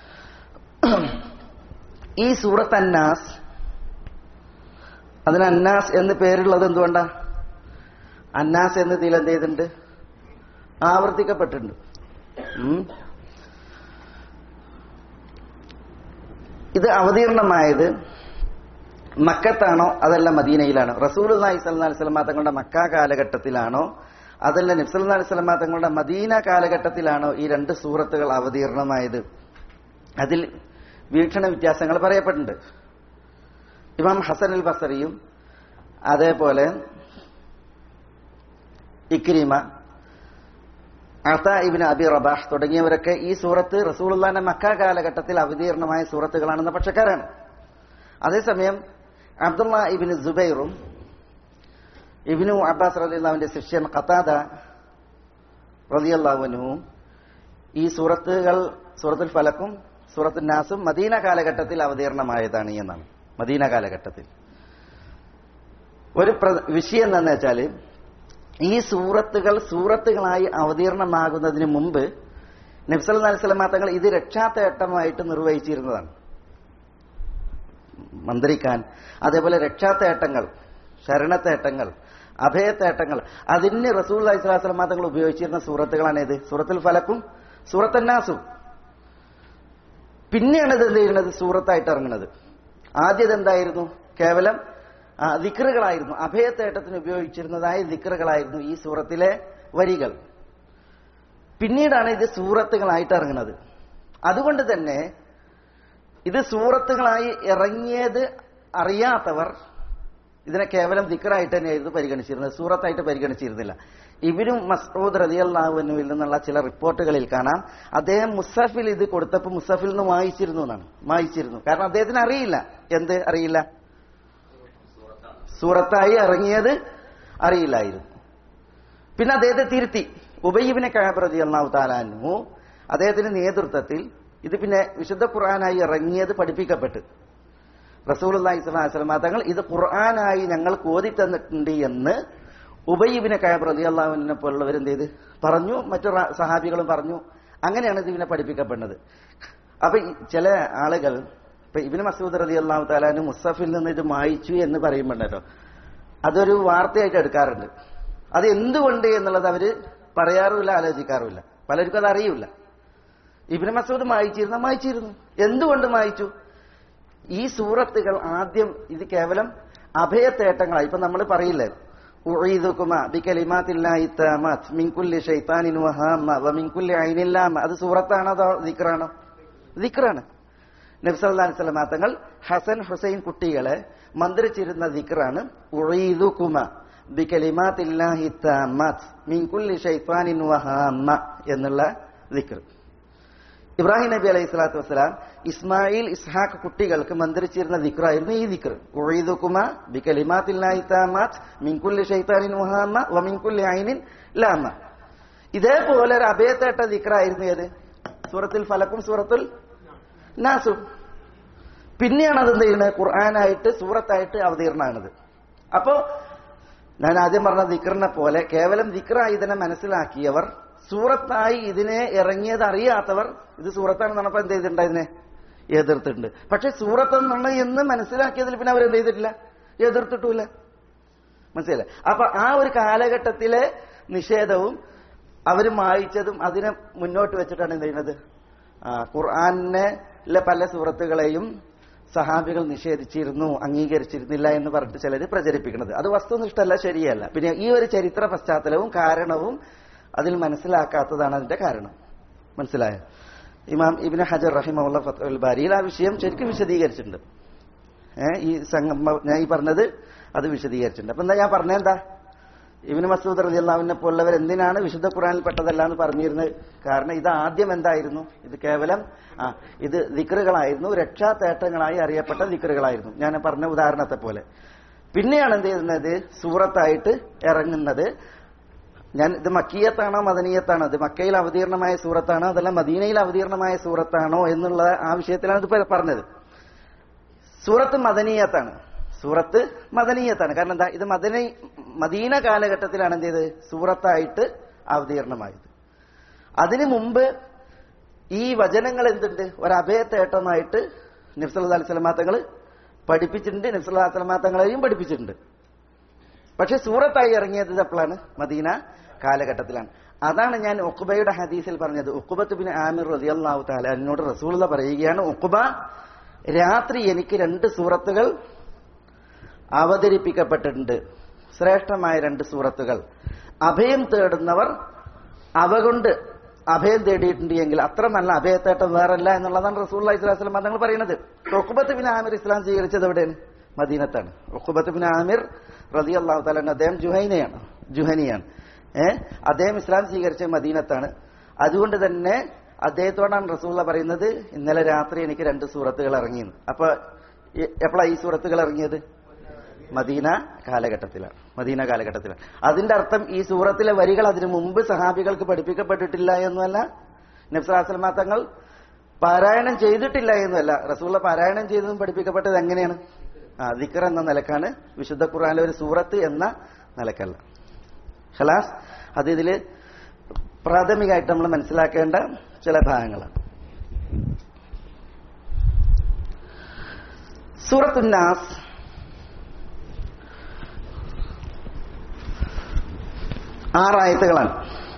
ഈ സൂറത്ത് അന്നാസ്, അതിന് അന്നാസ് എന്ന് പേരുള്ളത് എന്തുകൊണ്ടാ? അന്നാസ് എന്ന് ഇതിൽ എന്ത് ചെയ്തിട്ടുണ്ട്? ആവർത്തിക്കപ്പെട്ടിട്ടുണ്ട്. ഇത് അവതീർണമായത് മക്കത്താണോ അതല്ല മദീനയിലാണോ? റസൂലുള്ളാഹി സ്വല്ലല്ലാഹു അലൈഹി വസല്ലം തങ്ങളുടെ മക്ക കാലഘട്ടത്തിലാണോ അതല്ല നബി സല്ലല്ലാഹു അലൈഹി വസല്ലം തങ്ങളുടെ മദീന കാലഘട്ടത്തിലാണോ ഈ 2 സൂറത്തുകൾ അവതീർണമായത്? അതിൽ വീക്ഷണ വ്യത്യാസങ്ങൾ പറയപ്പെട്ടിട്ടുണ്ട്. ഇമാം ഹസൻ അൽ ബസറിയും അതേപോലെ ഇക്രിമ, അതാ ഇബ്നു അബി റബാഹ് തുടങ്ങിയവരൊക്കെ ഈ സൂറത്ത് റസൂലുള്ളാഹിന്റെ മക്ക കാലഘട്ടത്തിൽ അവതീർണമായ സൂറത്തുകളാണെന്ന പക്ഷക്കാരാണ്. അതേസമയം അബ്ദുള്ള ഇബ്നു സുബൈറും ഇബ്നു അബ്ബാസ് റളിയല്ലാഹുവിന്റെ ശിഷ്യൻ ഖതാദ റളിയല്ലാഹു അൻഹുവും ഈ സൂറത്തുൽ ഫലക്കും സൂറത്തു നാസും മദീന കാലഘട്ടത്തിൽ അവതീർണമായതാണ് എന്നാണ്. മദീന കാലഘട്ടത്തിൽ ഒരു വിഷയം എന്താണെന്ന് വെച്ചാൽ, ഈ സൂറത്തുകളായി അവതീർണമാകുന്നതിന് മുമ്പ് നബി സല്ലല്ലാഹു അലൈഹി വസല്ലം തങ്ങൾ ഇത് രക്ഷാതേട്ടമായിട്ട് നിർവഹിച്ചിരുന്നതാണ്. മന്ത്രിക്കാൻ, അതേപോലെ രക്ഷാതേട്ടങ്ങൾ, ശരണത്തേട്ടങ്ങൾ, അഭയത്തേട്ടങ്ങൾ, അതിന് റസൂലുള്ളാഹി സ്വല്ലല്ലാഹു അലൈഹി വസല്ലം തങ്ങൾ ഉപയോഗിച്ചിരുന്ന സൂറത്തുകളാണ് ഏത്? സൂറത്തുൽ ഫലക്കും സൂറത്തുൻ നാസും. പിന്നെയാണ് ഇത് എന്ത് ചെയ്യുന്നത്? സൂറത്തായിട്ട് ഇറങ്ങുന്നത്. ആദ്യം എന്തായിരുന്നു? കേവലം ദിക്റുകളായിരുന്നു. അഭയത്തേട്ടത്തിന് ഉപയോഗിച്ചിരുന്നതായ ദിക്റുകളായിരുന്നു ഈ സൂറത്തിലെ വരികൾ. പിന്നീടാണ് ഇത് സൂറത്തുകളായിട്ട് ഇറങ്ങുന്നത്. അതുകൊണ്ട് തന്നെ ഇത് സൂറത്തുകളായി ഇറങ്ങിയത് അറിയാത്തവർ ഇതിനെ കേവലം ദിക്റായിട്ട് തന്നെയായിരുന്നു പരിഗണിച്ചിരുന്നത്, സൂറത്തായിട്ട് പരിഗണിച്ചിരുന്നില്ല. ഇബ്നു മസ്ഊദ് റളിയല്ലാഹു അൻഹുവിൽ നിന്നുള്ള ചില റിപ്പോർട്ടുകളിൽ കാണാം, അദ്ദേഹം മുസഫിൽ ഇത് കൊടുത്തപ്പോൾ മുസഫിൽ നിന്ന് വായിച്ചിരുന്നു. കാരണം അദ്ദേഹത്തിന് അറിയില്ല. എന്ത് അറിയില്ല? സൂറത്തായി ഇറങ്ങിയത് അറിയില്ലായിരുന്നു. പിന്നെ അദ്ദേഹത്തെ തിരുത്തി. ഉബയ്യ് ഇബ്നു കഅബ് റളിയല്ലാഹു തആല അൻഹു അദ്ദേഹത്തിന്റെ നേതൃത്വത്തിൽ ഇത് പിന്നെ വിശുദ്ധ ഖുർആനായി ഇറങ്ങിയത് പഠിപ്പിക്കപ്പെട്ടു. റസൂലുള്ളാഹി സ്വല്ലല്ലാഹു അലൈഹി വസല്ലം തങ്ങൾ ഇത് ഖുർആനായി ഞങ്ങൾക്ക് ഓതി തന്നിട്ടുണ്ട് എന്ന് ഉബയ്യ് ഇബ്നു കഅബ് റളിയല്ലാഹു അൻഹു പോലുള്ളവർ എന്ത് ചെയ്ത് പറഞ്ഞു, മറ്റു സഹാബികളും പറഞ്ഞു. അങ്ങനെയാണ് ഇത് പിന്നെ പഠിപ്പിക്കപ്പെടുന്നത്. അപ്പൊ ചില ആളുകൾ ഇപ്പൊ ഇബ്നു മസ്ഊദ് റളിയല്ലാഹു തആല അൻഹു മുസ്ഹഫിൽ നിന്ന് ഇത് മായിച്ചു എന്ന് പറയുമ്പോണ്ടല്ലോ, അതൊരു വാർത്തയായിട്ട് എടുക്കാറുണ്ട്. അത് എന്തുകൊണ്ട് എന്നുള്ളത് അവര് പറയാറുമില്ല, ആലോചിക്കാറുമില്ല. പലർക്കും അത് അറിയില്ല. ഇബ്നു മസ്ഊദ് മായിച്ചിരുന്നു. എന്തുകൊണ്ട് മായിച്ചു? ഈ സൂറത്തുകൾ ആദ്യം ഇത് കേവലം അഭയത്തേട്ടങ്ങളായി. ഇപ്പൊ നമ്മൾ പറയില്ലേ, ഉഈദുകുമ ബികലിമാത്തില്ലാഹി തആമത് മിൻ കുല്ലി ശൈത്താനിൻ വഹാമ വമിൻ കുല്ലി ഐനിൻ ലാമ. അത് സൂറത്താണോ അതോ ദിക്റാണോ? ദിക്റാണ്. നബി സല്ലല്ലാഹു അലൈഹി വസല്ലം തങ്ങൾ ഹസൻ ഹുസൈൻ കുട്ടികളെ മന്ത്രിച്ചിരുന്ന ദിക്റാണ് ഉഈദുകുമ ബികലിമാത്തില്ലാഹി തആമത് മിൻ കുല്ലി ശൈത്താനിൻ വഹാമ എന്നുള്ള ദിക്ർ. ഇബ്രാഹിം നബി അലൈഹി സ്വലാത്തു വസ്സലാം ഇസ്മായിൽ ഇസ്ഹാഖ് കുട്ടികൾക്ക് മന്ത്രിച്ചിരുന്ന ദിക്റായിരുന്നു ഈ ദിക്ർ. ഉഈദുകുമ ബികലിമാത്തില്ലാഹി തആമത് മിൻ കുല്ലി ശൈത്താനിൻ വഹാമ വമിൻ കുല്ലി ഐനിൻ ലാമ. ഇതേപോലെ ഒരു അഭയത്തേട്ട ദിക്റായിരുന്നു ഏത്? സൂറത്തുൽ ഫലക്കും സൂറത്തുൽ നാസും. പിന്നെയാണ് അതെന്ത് ചെയ്യുന്നത്? ഖുർആനായിട്ട് സൂറത്തായിട്ട് അവതീർണമാണത്. അപ്പോ ഞാൻ ആദ്യം പറഞ്ഞ ദിക്റിനെ പോലെ കേവലം ദിക്റായി ഇതിനെ മനസ്സിലാക്കിയവർ, സൂറത്തായി ഇതിനെ ഇറങ്ങിയത് അറിയാത്തവർ ഇത് സൂറത്താണെന്ന് പറഞ്ഞപ്പോ എന്ത് ചെയ്തിട്ടുണ്ട്? ഇതിനെ എതിർത്തിട്ടുണ്ട്. പക്ഷെ സൂറത്തെന്നുള്ള എന്ന് മനസ്സിലാക്കിയതിൽ പിന്നെ അവരെന്ത് ചെയ്തിട്ടില്ല? എതിർത്തിട്ടില്ല. മനസ്സിലായില്ലേ? അപ്പൊ ആ ഒരു കാലഘട്ടത്തിലെ നിഷേധവും അവർ മായിച്ചതും അതിനെ മുന്നോട്ട് വെച്ചിട്ടാണ് എന്ത് ചെയ്യുന്നത്? ഖുർആനിലെ പല സൂറത്തുകളെയും സഹാബികൾ നിഷേധിച്ചിരുന്നു, അംഗീകരിച്ചിരുന്നില്ല എന്ന് പറഞ്ഞിട്ട് ചിലർ പ്രചരിപ്പിക്കുന്നത്. അത് വസ്തുനിഷ്ഠല്ല, ശരിയല്ല. പിന്നെ ഈ ഒരു ചരിത്ര പശ്ചാത്തലവും കാരണവും അതിൽ മനസ്സിലാക്കാത്തതാണ് അതിന്റെ കാരണം. മനസ്സിലായോ? ഇമാം ഇബ്നു ഹജർ റഹിമഹുള്ള ഫത്ഹുൽ ബാരിയിൽ ആ വിഷയം ശരിക്കും വിശദീകരിച്ചിട്ടുണ്ട്. ഞാൻ ഈ പറഞ്ഞത് അത് വിശദീകരിച്ചിട്ടുണ്ട്. അപ്പൊ എന്താ ഞാൻ പറഞ്ഞെന്താ? ഇബ്നു മസ്ഊദ് റളിയല്ലാഹു അൻഹു പോലുള്ളവർ എന്തിനാണ് വിശുദ്ധ ഖുർആനിൽ പെട്ടതല്ല എന്ന് പറഞ്ഞിരുന്നത്? കാരണം ഇത് ആദ്യം എന്തായിരുന്നു? ഇത് കേവലം ഇത് ദിക്റുകളായിരുന്നു, രക്ഷാതേട്ടങ്ങളായി അറിയപ്പെട്ട ദിക്റുകളായിരുന്നു, ഞാൻ പറഞ്ഞ ഉദാഹരണത്തെ പോലെ. പിന്നെയാണ് എന്ത് ചെയ്യുന്നത്? സൂറത്തായിട്ട് ഇറങ്ങുന്നത്. ഞാൻ ഇത് മക്കിയത്താണോ മദനീയത്താണോ, ഇത് മക്കയിൽ അവതീർണമായ സൂറത്താണോ അതല്ല മദീനയിൽ അവതീർണമായ സൂറത്താണോ എന്നുള്ള ആ വിഷയത്തിലാണ് ഇത് പറഞ്ഞത്. സൂറത്ത് മദനീയത്താണ്. സൂറത്ത് മദനീയത്താണ്. കാരണം എന്താ? ഇത് മദീന കാലഘട്ടത്തിലാണ് എന്ത് ചെയ്ത് സൂറത്തായിട്ട് അവതീർണമായത്. അതിനു മുമ്പ് ഈ വചനങ്ങൾ എന്തുണ്ട്? ഒരു അഭയത്തേട്ടമായിട്ട് നബി സല്ലല്ലാഹു അലൈഹി വസല്ലം തങ്ങൾ പഠിപ്പിച്ചിട്ടുണ്ട്, നബി സല്ലല്ലാഹു അലൈഹി വസല്ലം തങ്ങളെയും പഠിപ്പിച്ചിട്ടുണ്ട്. പക്ഷെ സൂറത്തായി ഇറങ്ങിയത് എപ്പോഴാണ്? മദീന കാലഘട്ടത്തിലാണ്. അതാണ് ഞാൻ ഉഖ്ബയുടെ ഹദീസിൽ പറഞ്ഞത്. ഉഖ്ബത്ത് ബിൻ ആമിർ റളിയല്ലാഹു തആല എന്നോട് റസൂലുള്ളാഹി പറയുകയാണ്, ഉഖ്ബ, രാത്രി എനിക്ക് 2 സൂറത്തുകൾ അവതരിപ്പിക്കപ്പെട്ടിട്ടുണ്ട്, ശ്രേഷ്ഠമായ 2 സൂറത്തുകൾ. അഭയം തേടുന്നവർ അവ കൊണ്ട് അഭയം തേടിയിട്ടുണ്ട് എങ്കിൽ അത്ര നല്ല അഭയത്തേട്ടം വേറല്ല എന്നുള്ളതാണ് റസൂലുള്ളാഹി സ്വല്ലല്ലാഹു അലൈഹി വസല്ലം തങ്ങൾ പറയുന്നത്. ഉഖ്ബത്ത് ബിൻ ആമിർ ഇസ്ലാം സ്വീകരിച്ചത് എവിടെയാണ്? മദീനത്താണ്. ഉഖ്ബത്ത് ബിൻ ആമിർ റളിയല്ലാഹു തആല അദ്ദേഹം ജുഹനിയാണ്. അദ്ദേഹം ഇസ്ലാം സ്വീകരിച്ച മദീനത്താണ്. അതുകൊണ്ട് തന്നെ അദ്ദേഹത്തോടാണ് റസൂലുള്ളാഹി പറയുന്നത്, ഇന്നലെ രാത്രി എനിക്ക് 2 സൂറത്തുകൾ ഇറങ്ങിയെന്ന്. അപ്പൊ എപ്പോഴാണ് ഈ സൂറത്തുകൾ ഇറങ്ങിയത്? മദീന കാലഘട്ടത്തിലാണ്. അതിന്റെ അർത്ഥം ഈ സൂറത്തിലെ വരികൾ അതിനു മുമ്പ് സഹാബികൾക്ക് പഠിപ്പിക്കപ്പെട്ടിട്ടില്ല എന്നല്ല. നബി സല്ലല്ലാഹു അലൈഹി വസല്ലം തങ്ങൾ പാരായണം ചെയ്തിട്ടില്ല എന്നല്ല, റസൂലുള്ള പാരായണം ചെയ്തതും പഠിപ്പിക്കപ്പെട്ടത് എങ്ങനെയാണ്? ദിക്ർ എന്ന നിലക്കാണ്, വിശുദ്ധ ഖുർആനിലെ ഒരു സൂറത്ത് എന്ന നിലക്കല്ല. ഖലാസ്, അത് ഇതില് പ്രാഥമികമായിട്ട് നമ്മൾ മനസ്സിലാക്കേണ്ട ചില ഭാഗങ്ങളാണ്. സൂറത്തുൻ നാസ് 6 ആയത്തുകളാണ്.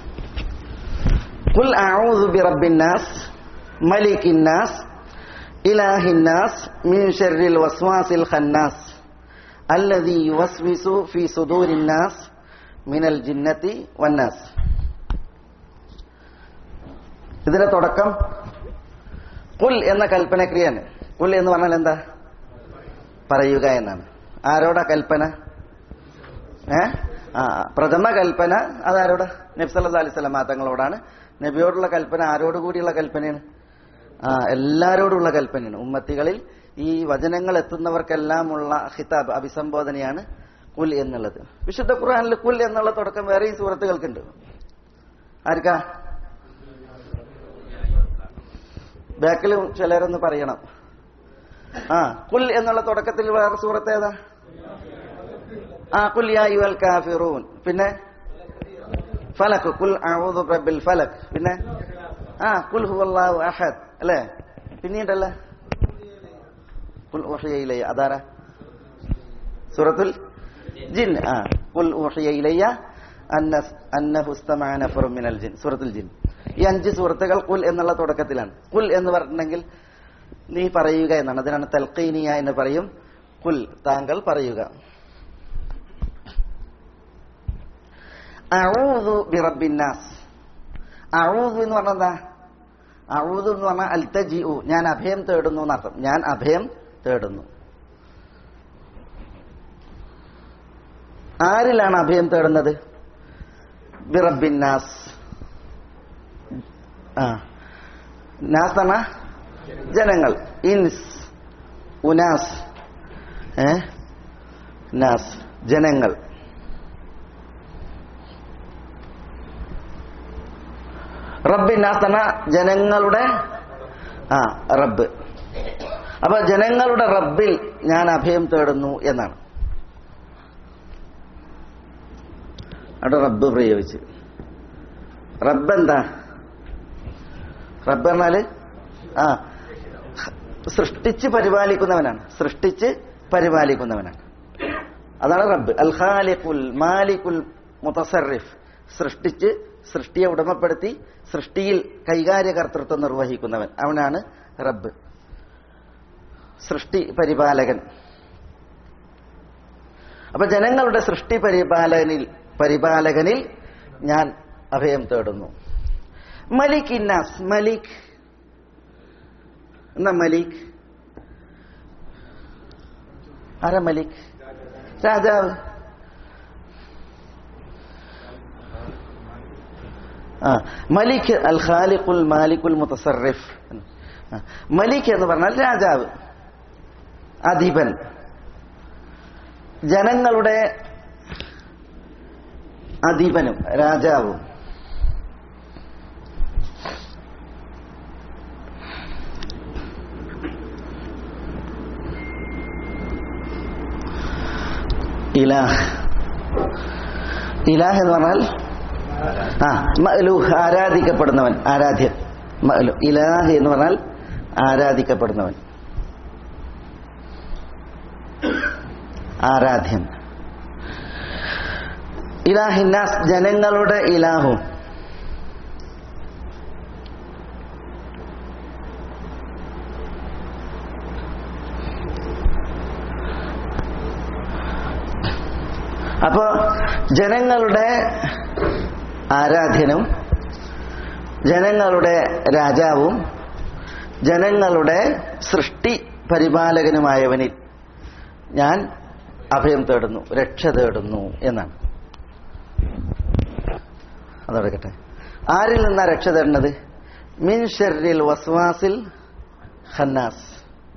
ഖുൽ അഊദു ബിറബ്ബിൻ നാസ് മലിക്കിൻ നാസ് ഇലാഹിൻ നാസ് മിൻ ശർരിൽ വസ്വാസിൽ ഖന്നാസ് അല്ലദീ യുവസ്വിസു ഫീ സുദൂരിൻ നാസ് മിനൽ ജിന്നത്തി വന്നാസ്. ഇതിന്റെ തുടക്കം ഖുൽ എന്ന കൽപ്പനക്രിയാണ്. ഖുൽ എന്ന് പറഞ്ഞാൽ എന്താ? പറയുക എന്നാണ്. ആരോടാ കൽപ്പന? പ്രഥമ കൽപ്പന അതാരോടാ? നബി സല്ലല്ലാഹു അലൈഹി വസല്ലം തങ്ങളോടാണ്. നബിയോടുള്ള കൽപ്പന ആരോടുകൂടിയുള്ള കൽപ്പനയാണ്? എല്ലാരോടുള്ള കൽപ്പനയാണ്. ഉമ്മത്തികളിൽ ഈ വചനങ്ങൾ എത്തുന്നവർക്കെല്ലാമുള്ള ഖിതാബ്, അഭിസംബോധനയാണ് കുൽ എന്നുള്ളത്. വിശുദ്ധ ഖുർആനിൽ കുൽ എന്നുള്ള തുടക്കം വേറെയും സൂറത്തുകൾക്കുണ്ട്. ആർക്കാ? ബാക്കിൽ ചിലരൊന്ന് പറയണം. കുൽ എന്നുള്ള തുടക്കത്തിൽ വേറെ സൂറത്ത് ഏതാ? ഖുൽ യാ അയ്യുഹൽ കാഫിറൂൻ. പിന്നെ ഫലക്, ഖുൽ അഊദു ബിറബ്ബിൽ ഫലക്. പിന്നെ ഖുൽ ഹുവല്ലാഹു അഹദ് അല്ലേ? പിന്നീടല്ല ഖുൽ ഊഹിയ ഇലയ്യ. അതാരാ? സൂറത്തുൽ ജിൻ. ഖുൽ ഊഹിയ ഇലയ്യ അന്നഹു ഇസ്തമഅ നഫറുൻ മിനൽ ജിൻ. സൂറത്തുൽ ജിൻ. ഈ 5 സൂറത്തുകൾ ഖുൽ എന്നുള്ള തുടക്കത്തിലാണ്. ഖുൽ എന്ന് പറഞ്ഞിട്ടുണ്ടെങ്കിൽ നീ പറയുക എന്നാണ്. അതിനാണ് തൽഖീനിയ എന്ന് പറയും. ഖുൽ, താങ്കൾ പറയുക. അഊദു ബിറബ്ബിൻ നാസ്. അഊദു എന്ന് പറഞ്ഞാൽ എന്താ? അഊദു എന്ന് പറഞ്ഞാൽ അൽതജിഉ, ഞാൻ അഭയം തേടുന്നു എന്നർത്ഥം. ഞാൻ അഭയം തേടുന്നു. ആരിലാണ് അഭയം തേടുന്നത്? ബിറബ്ബിൻ നാസ്. നാസ് എന്ന ജനങ്ങൾ. ഇൻസ്, ഉനാസ്, നാസ് ജനങ്ങൾ. റബ്ബിൻ നാസ് എന്ന ജനങ്ങളുടെ റബ്ബ്. അപ്പൊ ജനങ്ങളുടെ റബ്ബിൽ ഞാൻ അഭയം തേടുന്നു എന്നാണ് അവിടെ റബ്ബ് പ്രയോഗിച്ച്. റബ്ബ് എന്താ? റബ്ബ് പറഞ്ഞാല് സൃഷ്ടിച്ച് പരിപാലിക്കുന്നവനാണ്. സൃഷ്ടിച്ച് പരിപാലിക്കുന്നവനാണ്. അതാണ് റബ്ബ്. അൽ ഖാലിഖുൽ മാലികുൽ മുതസർറിഫ്. സൃഷ്ടിച്ച് സൃഷ്ടിയെ ഉടമപ്പെടുത്തി സൃഷ്ടിയിൽ കൈകാര്യകർത്തൃത്വം നിർവഹിക്കുന്നവൻ, അവനാണ് റബ്ബ്, സൃഷ്ടി പരിപാലകൻ. അപ്പൊ ജനങ്ങളുടെ സൃഷ്ടി പരിപാലകനിൽ ഞാൻ അഭയം തേടുന്നു. മലിക് ഇന്നാസ്. മലിക് എന്നാ? മലിക് ആരാ? മലിക് രാജാവ്. മലിക് അൽ ഖാലിഖുൽ മാലികുൽ മുതസർറിഫ്. മലിക് എന്ന് പറഞ്ഞാൽ രാജാവ്, അധിപൻ, ജനങ്ങളുടെ അധിപനും രാജാവും. ഇലാഹ്. ഇലാഹ് എന്ന് പറഞ്ഞാൽ മഅലൂഹ്, ആരാധിക്കപ്പെടുന്നവൻ, ആരാധ്യൻ. ഇലാഹ് എന്ന് പറഞ്ഞാൽ ആരാധിക്കപ്പെടുന്നവൻ, ആരാധ്യൻ. ഇലാഹിന്നാസ്, ജനങ്ങളുടെ ഇലാഹും. അപ്പോ ജനങ്ങളുടെ ആരാധ്യനും ജനങ്ങളുടെ രാജാവും ജനങ്ങളുടെ സൃഷ്ടി പരിപാലകനുമായവനിൽ ഞാൻ അഭയം തേടുന്നു, രക്ഷ തേടുന്നു എന്നാണ്. അതോടെ ആരിൽ നിന്നാ രക്ഷ തേടുന്നത്? മിൻ ശർരിൽ വസ്വാസിൽ ഖന്നാസ്.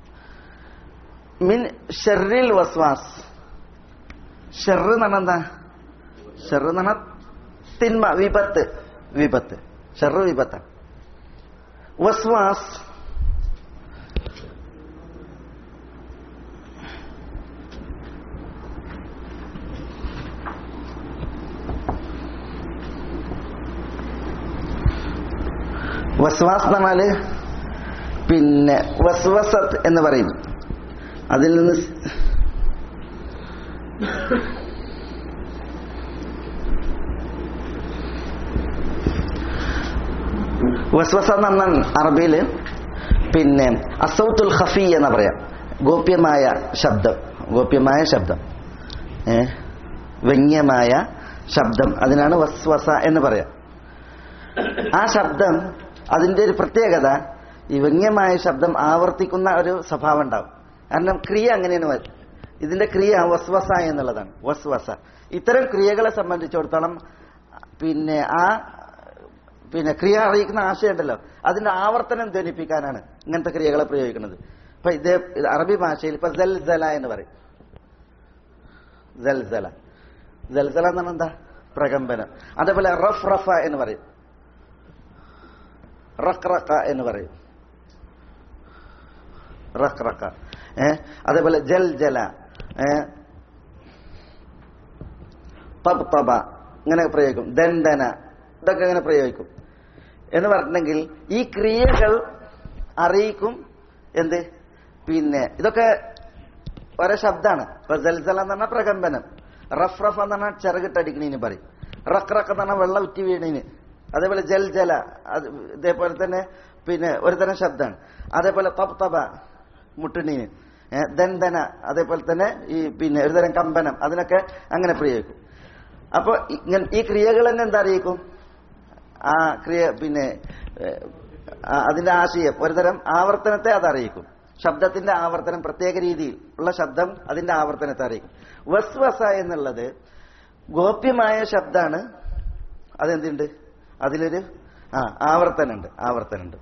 മിൻ ശർരിൽ വസ്വാസ്. ഷെറ് എന്ന് പറഞ്ഞാൽ എന്താ? ഷെറ് എന്ന് പറഞ്ഞാൽ തിന്മ, വിപത്ത്. വിപത്ത്, ഷെറ് വിപത്താണ്. വസ്വാസ് വസ്വാസ് എന്ന് പറഞ്ഞാല് പിന്നെ വസ്വസത്ത് എന്ന് പറയും. അതിൽ നിന്ന് വസ്വസ എന്ന് പറഞ്ഞാൽ അറബിയില് പിന്നെ അസൗത്തുൽ ഖഫി എന്ന് പറയാം. ഗോപ്യമായ ശബ്ദം, ഗോപ്യമായ ശബ്ദം, വ്യംഗ്യമായ ശബ്ദം, അതിനാണ് വസ്വസ എന്ന് പറയാം. ആ ശബ്ദം, അതിന്റെ ഒരു പ്രത്യേകത, ഈ വ്യംഗ്യമായ ശബ്ദം ആവർത്തിക്കുന്ന ഒരു സ്വഭാവം ഉണ്ടാവും. കാരണം ക്രിയ അങ്ങനെയാണ്. ഇതിന്റെ ക്രിയ വസ്വസ എന്നുള്ളതാണ്. വസ്വസ ഇത്തരം ക്രിയകളെ സംബന്ധിച്ചിടത്തോളം പിന്നെ ക്രിയ അറിയിക്കുന്ന ആശയം ഉണ്ടല്ലോ, അതിന്റെ ആവർത്തനം ധ്വനിപ്പിക്കാനാണ് ഇങ്ങനത്തെ ക്രിയകളെ പ്രയോഗിക്കുന്നത്. ഇപ്പൊ ഇത് അറബി ഭാഷയിൽ ഇപ്പൊ സൽസല എന്ന് പറയും. സൽസല എന്ന് പറഞ്ഞാൽ എന്താ? പ്രകമ്പനം. അതേപോലെ റഫ് റഫ എന്ന് പറയും, റഖ് റഖ എന്ന് പറയും, റഖ് റഖ. അതേപോലെ ജൽ ജല, തബ് തബ ഇങ്ങനെ പ്രയോഗിക്കും. ദന്തന, ഇതൊക്കെ ഇങ്ങനെ പ്രയോഗിക്കും. എന്ന് പറഞ്ഞിട്ടുണ്ടെങ്കിൽ ഈ ക്രിയകൾ അറിയിക്കും എന്ത്? പിന്നെ ഇതൊക്കെ ഒരേ ശബ്ദമാണ്. ഇപ്പൊ ജൽജല എന്ന് പറഞ്ഞാൽ പ്രകമ്പനം, റഫ് റഫ് എന്ന് പറഞ്ഞാൽ ചിറകിട്ടടിക്കണീന് പറയും, റഖ് റഖ് എന്ന് പറഞ്ഞാൽ വെള്ളം ഉറ്റി വീണീന്. അതേപോലെ ജൽ ജല ഇതേപോലെ തന്നെ പിന്നെ ഒരു തരം ശബ്ദമാണ്. അതേപോലെ തബ് തബ മുട്ടുണീന്, ദന്തന അതേപോലെ തന്നെ ഈ പിന്നെ ഒരു തരം കമ്പനം, അതിനൊക്കെ അങ്ങനെ പ്രയോഗിക്കും. അപ്പൊ ഈ ക്രിയകൾ തന്നെ എന്താ അറിയിക്കും? ആ ക്രിയ പിന്നെ അതിന്റെ ആശയം, ഒരുതരം ആവർത്തനത്തെ അത് അറിയിക്കും. ശബ്ദത്തിന്റെ ആവർത്തനം, പ്രത്യേക രീതിയിൽ ഉള്ള ശബ്ദം അതിന്റെ ആവർത്തനത്തെ അറിയിക്കും. വസ്വസ എന്നുള്ളത് ഗോപ്യമായ ശബ്ദമാണ്. അതെന്തുണ്ട്? അതിലൊരു ആവർത്തനുണ്ട്.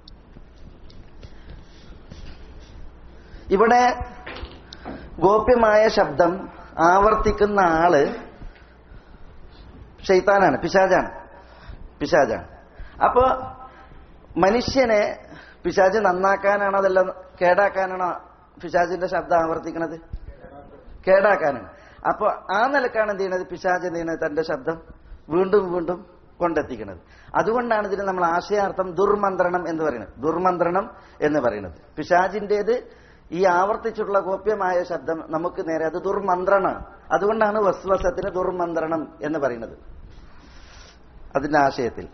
ഇവിടെ ഗോപ്യമായ ശബ്ദം ആവർത്തിക്കുന്ന ആള് ശൈത്താനാണ്, പിശാചാണ്. അപ്പോ മനുഷ്യനെ പിശാച് നന്നാക്കാനാണോ അതെല്ലാം കേടാക്കാനാണോ പിശാചിന്റെ ശബ്ദം ആവർത്തിക്കുന്നത്? കേടാക്കാനാണ്. അപ്പൊ ആ നിലക്കാണ് എന്ത് ചെയ്യുന്നത്? പിശാച് എന്ത് ചെയ്യുന്നത്? തന്റെ ശബ്ദം വീണ്ടും വീണ്ടും കൊണ്ടെത്തിക്കുന്നത്. അതുകൊണ്ടാണ് ഇതിന് നമ്മൾ ആശയാർത്ഥം ദുർമന്ത്രണം എന്ന് പറയുന്നത്. പിശാചിന്റേത് ഈ ആവർത്തിച്ചുള്ള ഗോപ്യമായ ശബ്ദം നമുക്ക് നേരെ അത് ദുർമന്ത്രണമാണ്. അതുകൊണ്ടാണ് വസ്വസത്തിന് ദുർമന്ത്രണം എന്ന് പറയുന്നത്. അതിന്റെ ആശയത്തിൽ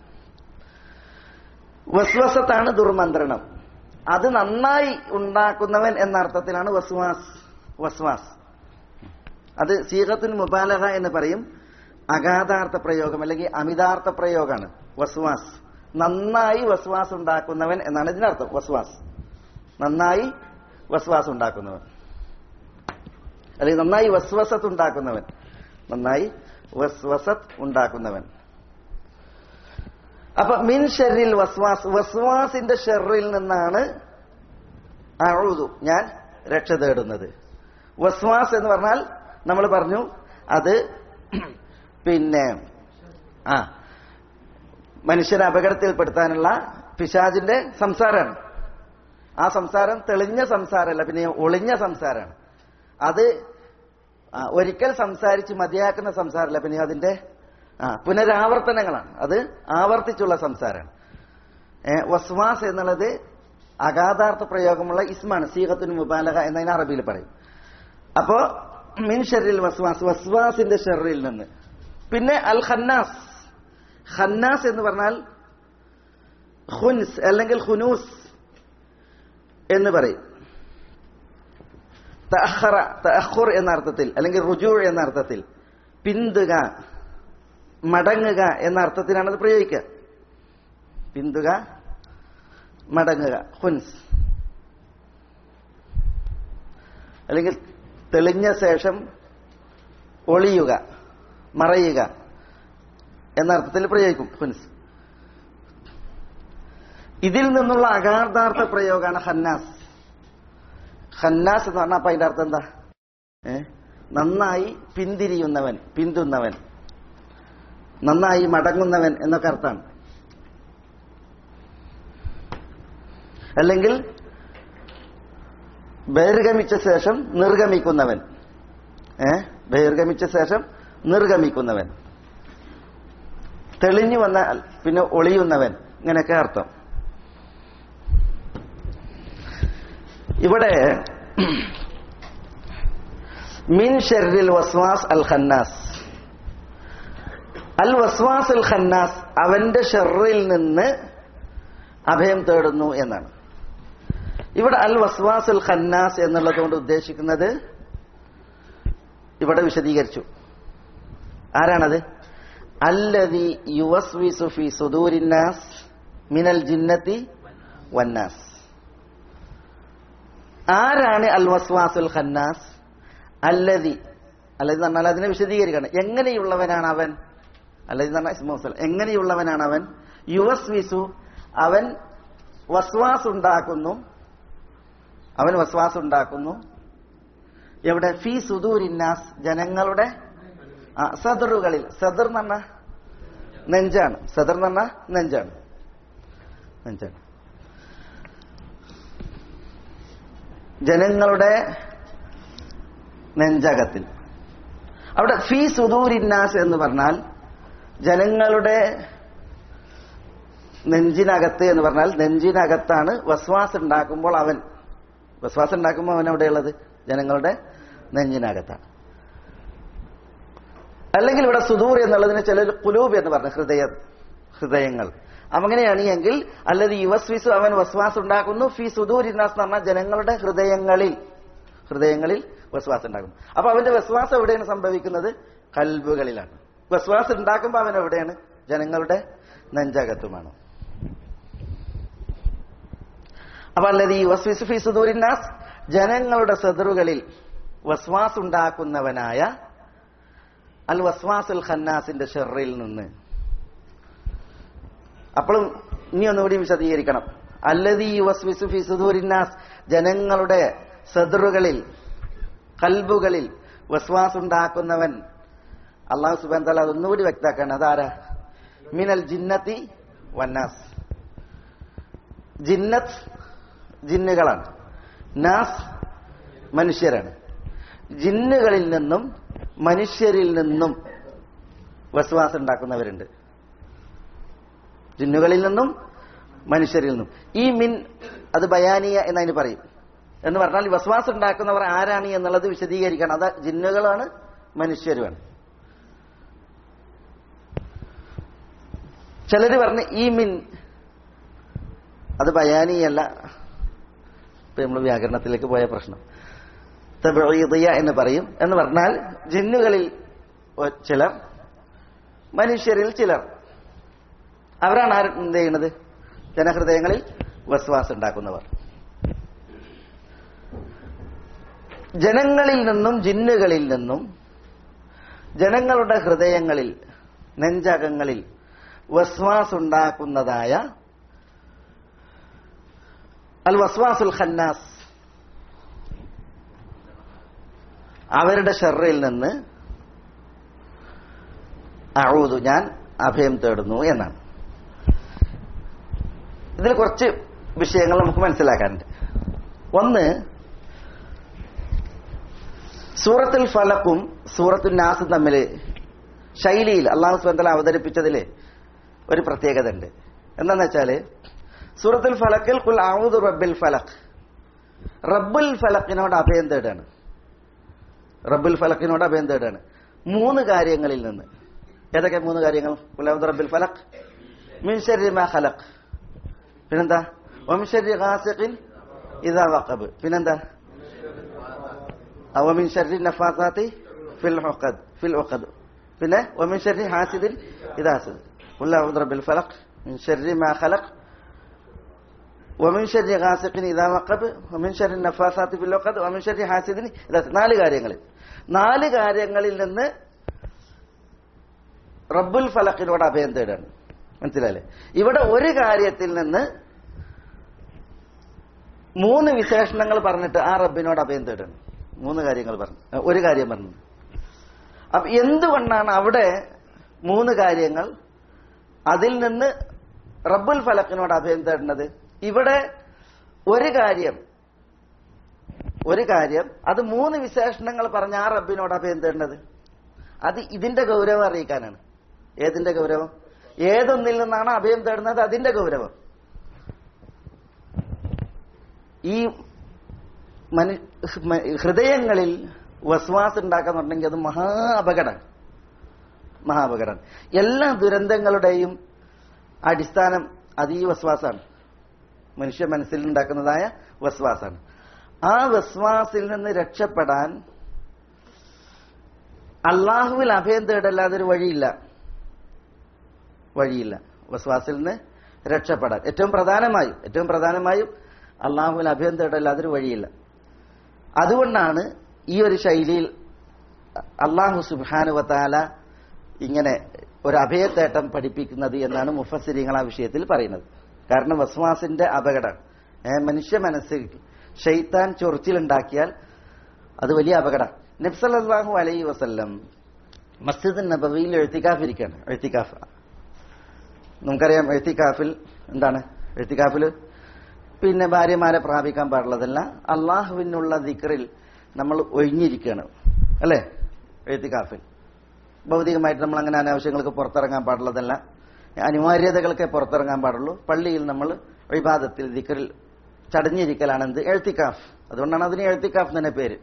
വസ്വസത്താണ് ദുർമന്ത്രണം. അത് നന്നായി ഉണ്ടാക്കുന്നവൻ എന്ന അർത്ഥത്തിലാണ് വസ്വാസ്. അത് സീഗത്തുൽ മുബാലഗ എന്ന് പറയും. അഗാധാർത്ഥ പ്രയോഗം അല്ലെങ്കിൽ അമിതാർത്ഥ പ്രയോഗമാണ് വസ്വാസ്. നന്നായി വസ്വാസ് ഉണ്ടാക്കുന്നവൻ എന്നാണ് ഇതിനർത്ഥം. നന്നായി വസ്വാസ് ഉണ്ടാക്കുന്നവൻ, അല്ലെങ്കിൽ നന്നായി വസ്വസത്ത് ഉണ്ടാക്കുന്നവൻ. അപ്പൊ മിൻ ഷർറിൽ വസ്വാസിന്റെ ഷർറിൽ നിന്നാണ് അഊദു, ഞാൻ രക്ഷ തേടുന്നത്. വസ്വാസ് എന്ന് പറഞ്ഞാൽ നമ്മൾ പറഞ്ഞു അത് പിന്നെ മനുഷ്യനെ അപകടത്തിൽപ്പെടുത്താനുള്ള പിശാചിന്റെ സംസാരമാണ്. ആ സംസാരം തെളിഞ്ഞ സംസാരമല്ല, പിന്നെ ഒളിഞ്ഞ സംസാരമാണ്. അത് ഒരിക്കൽ സംസാരിച്ച് മതിയാക്കുന്ന സംസാരമല്ല, പിന്നെ അതിന്റെ പുനരാവർത്തനങ്ങളാണ്. അത് ആവർത്തിച്ചുള്ള സംസാരമാണ്. വസ്വാസ് എന്നുള്ളത് അഗാധാർത്ഥ പ്രയോഗമുള്ള ഇസ്മാണ്, സീഗത്തുൽ മുബാലഗ എന്നതിന് അറബിയിൽ പറയും. അപ്പോ മിൻ ഷർറിൽ വസ്വാസിന്റെ ഷർറിൽ നിന്ന്. പിന്നെ അൽ ഖന്നാസ് എന്ന് പറഞ്ഞാൽ ഖുൻസ് അല്ലെങ്കിൽ ഖുനൂസ് എന്ന് പറയും. തഅഖുർ എന്ന അർത്ഥത്തിൽ, അല്ലെങ്കിൽ റുജൂ എന്ന അർത്ഥത്തിൽ, പിന്തുക, മടങ്ങുക എന്ന അർത്ഥത്തിനാണ് അത് പ്രയോഗിക്കുക. പിന്തുക, മടങ്ങുക, ഖുൻസ്. അല്ലെങ്കിൽ തെളിഞ്ഞ ശേഷം ഒളിയുക, മറയുക എന്ന അർത്ഥത്തിൽ പ്രയോഗിക്കും ഖുൻസ്. ഇതിൽ നിന്നുള്ള അഗാധാർത്ഥ പ്രയോഗമാണ് ഖന്നാസ് എന്ന് പറഞ്ഞാൽ അപ്പൊ അതിന്റെ അർത്ഥം എന്താ? നന്നായി പിന്തുന്നവൻ, നന്നായി മടങ്ങുന്നവൻ എന്നൊക്കെ അർത്ഥമാണ്. അല്ലെങ്കിൽ ബഹിർഗമിച്ച ശേഷം നിർഗമിക്കുന്നവൻ, തെളിഞ്ഞു വന്നാൽ പിന്നെ ഒളിയുന്നവൻ, ഇങ്ങനെയൊക്കെ അർത്ഥം. ഇവിടെ മിൻ ഷർരിൽ വസ്വാസ് അൽ ഖന്നാസ്, അൽ വസ്വാസ് അൽ ഖന്നാസ്, അവന്റെ ഷർറിൽ നിന്ന് അഭയം തേടുന്നു എന്നാണ്. ഇവിടെ അൽ വസ്വാസ് അൽ ഖന്നാസ് എന്നുള്ളത് കൊണ്ട് ഉദ്ദേശിക്കുന്നത് ഇവിടെ വിശദീകരിച്ചു. ആരാണത്? അല്ലദി യുവസ്വിസു ഫി സുദൂരിന്നാസ് മിനൽ ജിന്നത്തി വന്നാസ്. ആരാണ് അൽ വസ്വാസുൽ ഖന്നാസ്? അല്ലദി, അല്ലദി എന്ന് പറഞ്ഞാൽ അതിനെ വിശദീകരിക്കണം. എങ്ങനെയുള്ളവനാണ് അവൻ? അല്ലദി എന്ന് പറഞ്ഞാൽ ഇസ്മു മൗസൂൽ. എങ്ങനെയുള്ളവനാണ് അവൻ? യുവസ്വിസു, അവൻ വസ്വാസ് ഉണ്ടാക്കുന്നു. അവൻ വസ്വാസ് ഉണ്ടാക്കുന്നു. എവിടെ? ഫി സുദൂരിന്നാസ്, ജനങ്ങളുടെ സദറുകളിൽ. സദർ എന്ന് പറഞ്ഞാൽ നെഞ്ചാണ്. സദർ എന്ന് പറഞ്ഞാൽ നെഞ്ചാണ്. ജനങ്ങളുടെ നെഞ്ചകത്തിൽ. അവിടെ ഫി സുദൂരിന്നാസ് എന്ന് പറഞ്ഞാൽ ജനങ്ങളുടെ നെഞ്ചിനകത്ത് എന്ന് പറഞ്ഞാൽ നെഞ്ചിനകത്താണ് വസ്വാസ് ഉണ്ടാക്കുമ്പോൾ അവൻ എവിടെയുള്ളത്? ജനങ്ങളുടെ നെഞ്ചിനകത്താണ്. അല്ലെങ്കിൽ ഇവിടെ സുദൂർ എന്നുള്ളതിന് ചില ഖുലൂബ് എന്ന് പറഞ്ഞ ഹൃദയങ്ങൾ. അങ്ങനെയാണ് എങ്കിൽ അല്ലത് യുവസ്വിസു, അവൻ വസ്വാസ് ഉണ്ടാക്കുന്നു. ഫി സുദൂരിന്നാസ് എന്ന് പറഞ്ഞാൽ ജനങ്ങളുടെ ഹൃദയങ്ങളിൽ വസ്വാസ് ഉണ്ടാക്കുന്നു. അപ്പൊ അവന്റെ വസ്വാസം എവിടെയാണ് സംഭവിക്കുന്നത്? കൽബുകളിലാണ്. വസ്വാസ് ഉണ്ടാക്കുമ്പോൾ അവൻ എവിടെയാണ്? ജനങ്ങളുടെ നെഞ്ചകത്തുമാണ്. അപ്പൊ അല്ലത് യുവസ്വിസു ഫി സുദൂരിന്നാസ്, ജനങ്ങളുടെ സദറുകളിൽ വസ്വാസ് ഉണ്ടാക്കുന്നവനായ അൽ വസ്വാസുൽ ഖന്നാസിന്റെ ഷർറിൽ നിന്ന്. അപ്പോഴും ഇനി ഒന്നുകൂടി വിശദീകരിക്കണം. അല്ലദീ യുവസ്വിസു ഫി സുദൂരിന്നാസ്, ജനങ്ങളുടെ സദറുകളിൽ, കൽബുകളിൽ വസ്വാസ് ഉണ്ടാക്കുന്നവൻ. അല്ലാഹു സുബ്ഹാനഹു വ തആല അതൊന്നുകൂടി വ്യക്തമാക്കാണ്. അതാരാ? മിനൽ ജിന്നത്തി വന്നാസ്. ജിന്നത്ത് ജിന്നുകളാണ്, നാസ് മനുഷ്യരാണ്. ജിന്നുകളിൽ നിന്നും മനുഷ്യരിൽ നിന്നും വസ്വാസ് ഉണ്ടാക്കുന്നവരുണ്ട്. ജിന്നുകളിൽ നിന്നും മനുഷ്യരിൽ നിന്നും. ഈ മിൻ അത് ബയാനിയ എന്നതിന് പറയും. എന്ന് പറഞ്ഞാൽ വസ്വാസ് ഉണ്ടാക്കുന്നവർ ആരാണ് എന്നുള്ളത് വിശദീകരിക്കണം. അത് ജിന്നുകളാണ്, മനുഷ്യരുമാണ്. ചിലർ പറഞ്ഞ് ഈ മിൻ അത് ബയാനിയല്ല. ഇപ്പൊ നമ്മൾ വ്യാകരണത്തിലേക്ക് പോയ പ്രശ്നം തബഈദിയ എന്ന് പറയും. എന്ന് പറഞ്ഞാൽ ജിന്നുകളിൽ ചിലർ, മനുഷ്യരിൽ ചിലർ, അവരാണ് എന്ത് ചെയ്യുന്നത്? ജനഹൃദയങ്ങളിൽ വസ്വാസ് ഉണ്ടാക്കുന്നവർ. ജനങ്ങളിൽ നിന്നും ജിന്നുകളിൽ നിന്നും ജനങ്ങളുടെ ഹൃദയങ്ങളിൽ, നെഞ്ചകങ്ങളിൽ വസ്വാസ് ഉണ്ടാക്കുന്നതായ അൽ വസ്വാസുൽ ഖന്നാസ്, അവരുടെ ഷർറിൽ നിന്ന് അഊദു, ഞാൻ അഭയം തേടുന്നു എന്നാണ്. ഇതിൽ കുറച്ച് വിഷയങ്ങൾ നമുക്ക് മനസ്സിലാക്കാനുണ്ട്. ഒന്ന്, സൂറത്തുൽ ഫലഖും സൂറത്തുൽ നാസും തമ്മിൽ ശൈലിയിൽ അല്ലാഹു സുബ്ഹാനഹു വ തആല അവതരിപ്പിച്ചതിൽ ഒരു പ്രത്യേകത ഉണ്ട്. എന്താണെന്ന് വെച്ചാൽ സൂറത്തുൽ ഫലഖിൽ ഖുൽ അഊദു റബ്ബിൽ ഫലഖ്, റബ്ബുൽ ഫലഖിനോട് അഭയം തേടാണ്. റബ്ബുൽ ഫലഖിനോട് അഭയം തേടാണ് മൂന്ന് കാര്യങ്ങളിൽ നിന്ന്. ഏതൊക്കെ മൂന്ന് കാര്യങ്ങൾ? ഖുൽ അഊദു റബ്ബിൽ ഫലഖ്, മിൻ ശർരി മാ ഖലഖ്, പിന്നെന്താ? വമിൻ ശർരി ഗാസിഖിൻ ഇദാ വഖബ്, പിന്നെന്താ? വമിൻ ശർരി നഫാസാതി ഫിൽ ഉഖദ്, പിന്നെ വമിൻ ശർരി ഹാസിദിൻ ഇദാ ഹസദ്. ഖുൽ അഊദു റബ്ബിൽ ഫലഖ്, മിൻ ശർരി മാ ഖലഖ്, വമിൻ ശർരി ഗാസിഖിൻ ഇദാ വഖബ്, വമിൻ ശർരി നഫാസാതി ഫിൽ ഉഖദ്, വമിൻ ശർരി ഹാസിദിൻ ഇദാ ഹസദ്. നാല് കാര്യങ്ങളിൽ നിന്ന് റബ്ബുൽ ഫലഖിനോട് അഭയം തേടാണ്. മനസ്സിലായില്ലേ? ഇവിടെ ഒരു കാര്യത്തിൽ നിന്ന് മൂന്ന് വിശേഷണങ്ങൾ പറഞ്ഞിട്ട് ആ റബ്ബിനോട് അഭയം തേടാണ്. മൂന്ന് കാര്യങ്ങൾ പറഞ്ഞു, ഒരു കാര്യം പറഞ്ഞു. അപ്പൊ എന്തുകൊണ്ടാണ് അവിടെ മൂന്ന് കാര്യങ്ങൾ അതിൽ നിന്ന് റബ്ബുൽ ഫലഖിനോട് അഭയം തേടുന്നത്? ഇവിടെ ഒരു കാര്യം അത് മൂന്ന് വിശേഷണങ്ങൾ പറഞ്ഞ ആ റബ്ബിനോട് അഭയം തേടുന്നത്, അത് ഇതിന്റെ ഗൗരവം അറിയിക്കാനാണ്. ഏതിന്റെ ഗൗരവം? ഏതൊന്നിൽ നിന്നാണ് അഭയം തേടുന്നത് അതിന്റെ ഗൗരവം. ഈ ഹൃദയങ്ങളിൽ വസ്വാസ് ഉണ്ടാക്കാന്നുണ്ടെങ്കിൽ അത് മഹാ അപകടം. എല്ലാ ദുരന്തങ്ങളുടെയും അടിസ്ഥാനം അത് ഈ വസ്വാസാണ്. മനുഷ്യ മനസ്സിൽ ഉണ്ടാക്കുന്നതായ വസ്വാസാണ്. ആ വസ്വാസിൽ നിന്ന് രക്ഷപ്പെടാൻ അള്ളാഹുവിൽ അഭയം തേടല്ലാതെ ഒരു വഴിയില്ല. വസ്വാസിൽ നിന്ന് രക്ഷപ്പെടാൻ ഏറ്റവും പ്രധാനമായും അള്ളാഹുവിൽ അഭയം തേടല്ലാതെ ഒരു വഴിയില്ല. അതുകൊണ്ടാണ് ഈ ഒരു ശൈലിയിൽ അള്ളാഹു സുബ്ഹാനഹു വ തആല ഇങ്ങനെ ഒരു അഭയത്തേട്ടം പഠിപ്പിക്കുന്നത് എന്നാണ് മുഫസ്സിരീങ്ങൾ ആ വിഷയത്തിൽ പറയുന്നത്. കാരണം വസ്വാസിന്റെ അപകടം, മനുഷ്യ മനസ്സിൽ ശൈത്താൻ ചൊറിച്ചിലുണ്ടാക്കിയാൽ അത് വലിയ അപകടം. നബി സല്ലല്ലാഹു അലൈഹി വസല്ലം മസ്ജിദ് നബവിയിൽ ഇഴ്തികാഫ്. നമുക്കറിയാം ഇഴ്തികാഫിൽ എന്താണ്? ഇഴ്തികാഫിൽ പിന്നെ ഭാര്യമാരെ പ്രാപിക്കാൻ പാടുള്ളതല്ല, അള്ളാഹുവിനുള്ള ദിക്റിൽ നമ്മൾ ഒഴിഞ്ഞിരിക്കുകയാണ്, അല്ലേ? ഇഴ്തികാഫിൽ ഭൗതികമായിട്ട് നമ്മൾ അങ്ങനെ അനാവശ്യങ്ങൾക്ക് പുറത്തിറങ്ങാൻ പാടുള്ളതല്ല, അനിവാര്യതകൾക്കേ പുറത്തിറങ്ങാൻ പാടുള്ളൂ. പള്ളിയിൽ നമ്മൾ ഇബാദത്തിൽ ദിക്റിൽ ചടഞ്ഞിരിക്കലാണ് എന്ത്? ഇഴ്തികാഫ്. അതുകൊണ്ടാണ് അതിന് ഇഴ്തികാഫ് തന്നെ പേര്.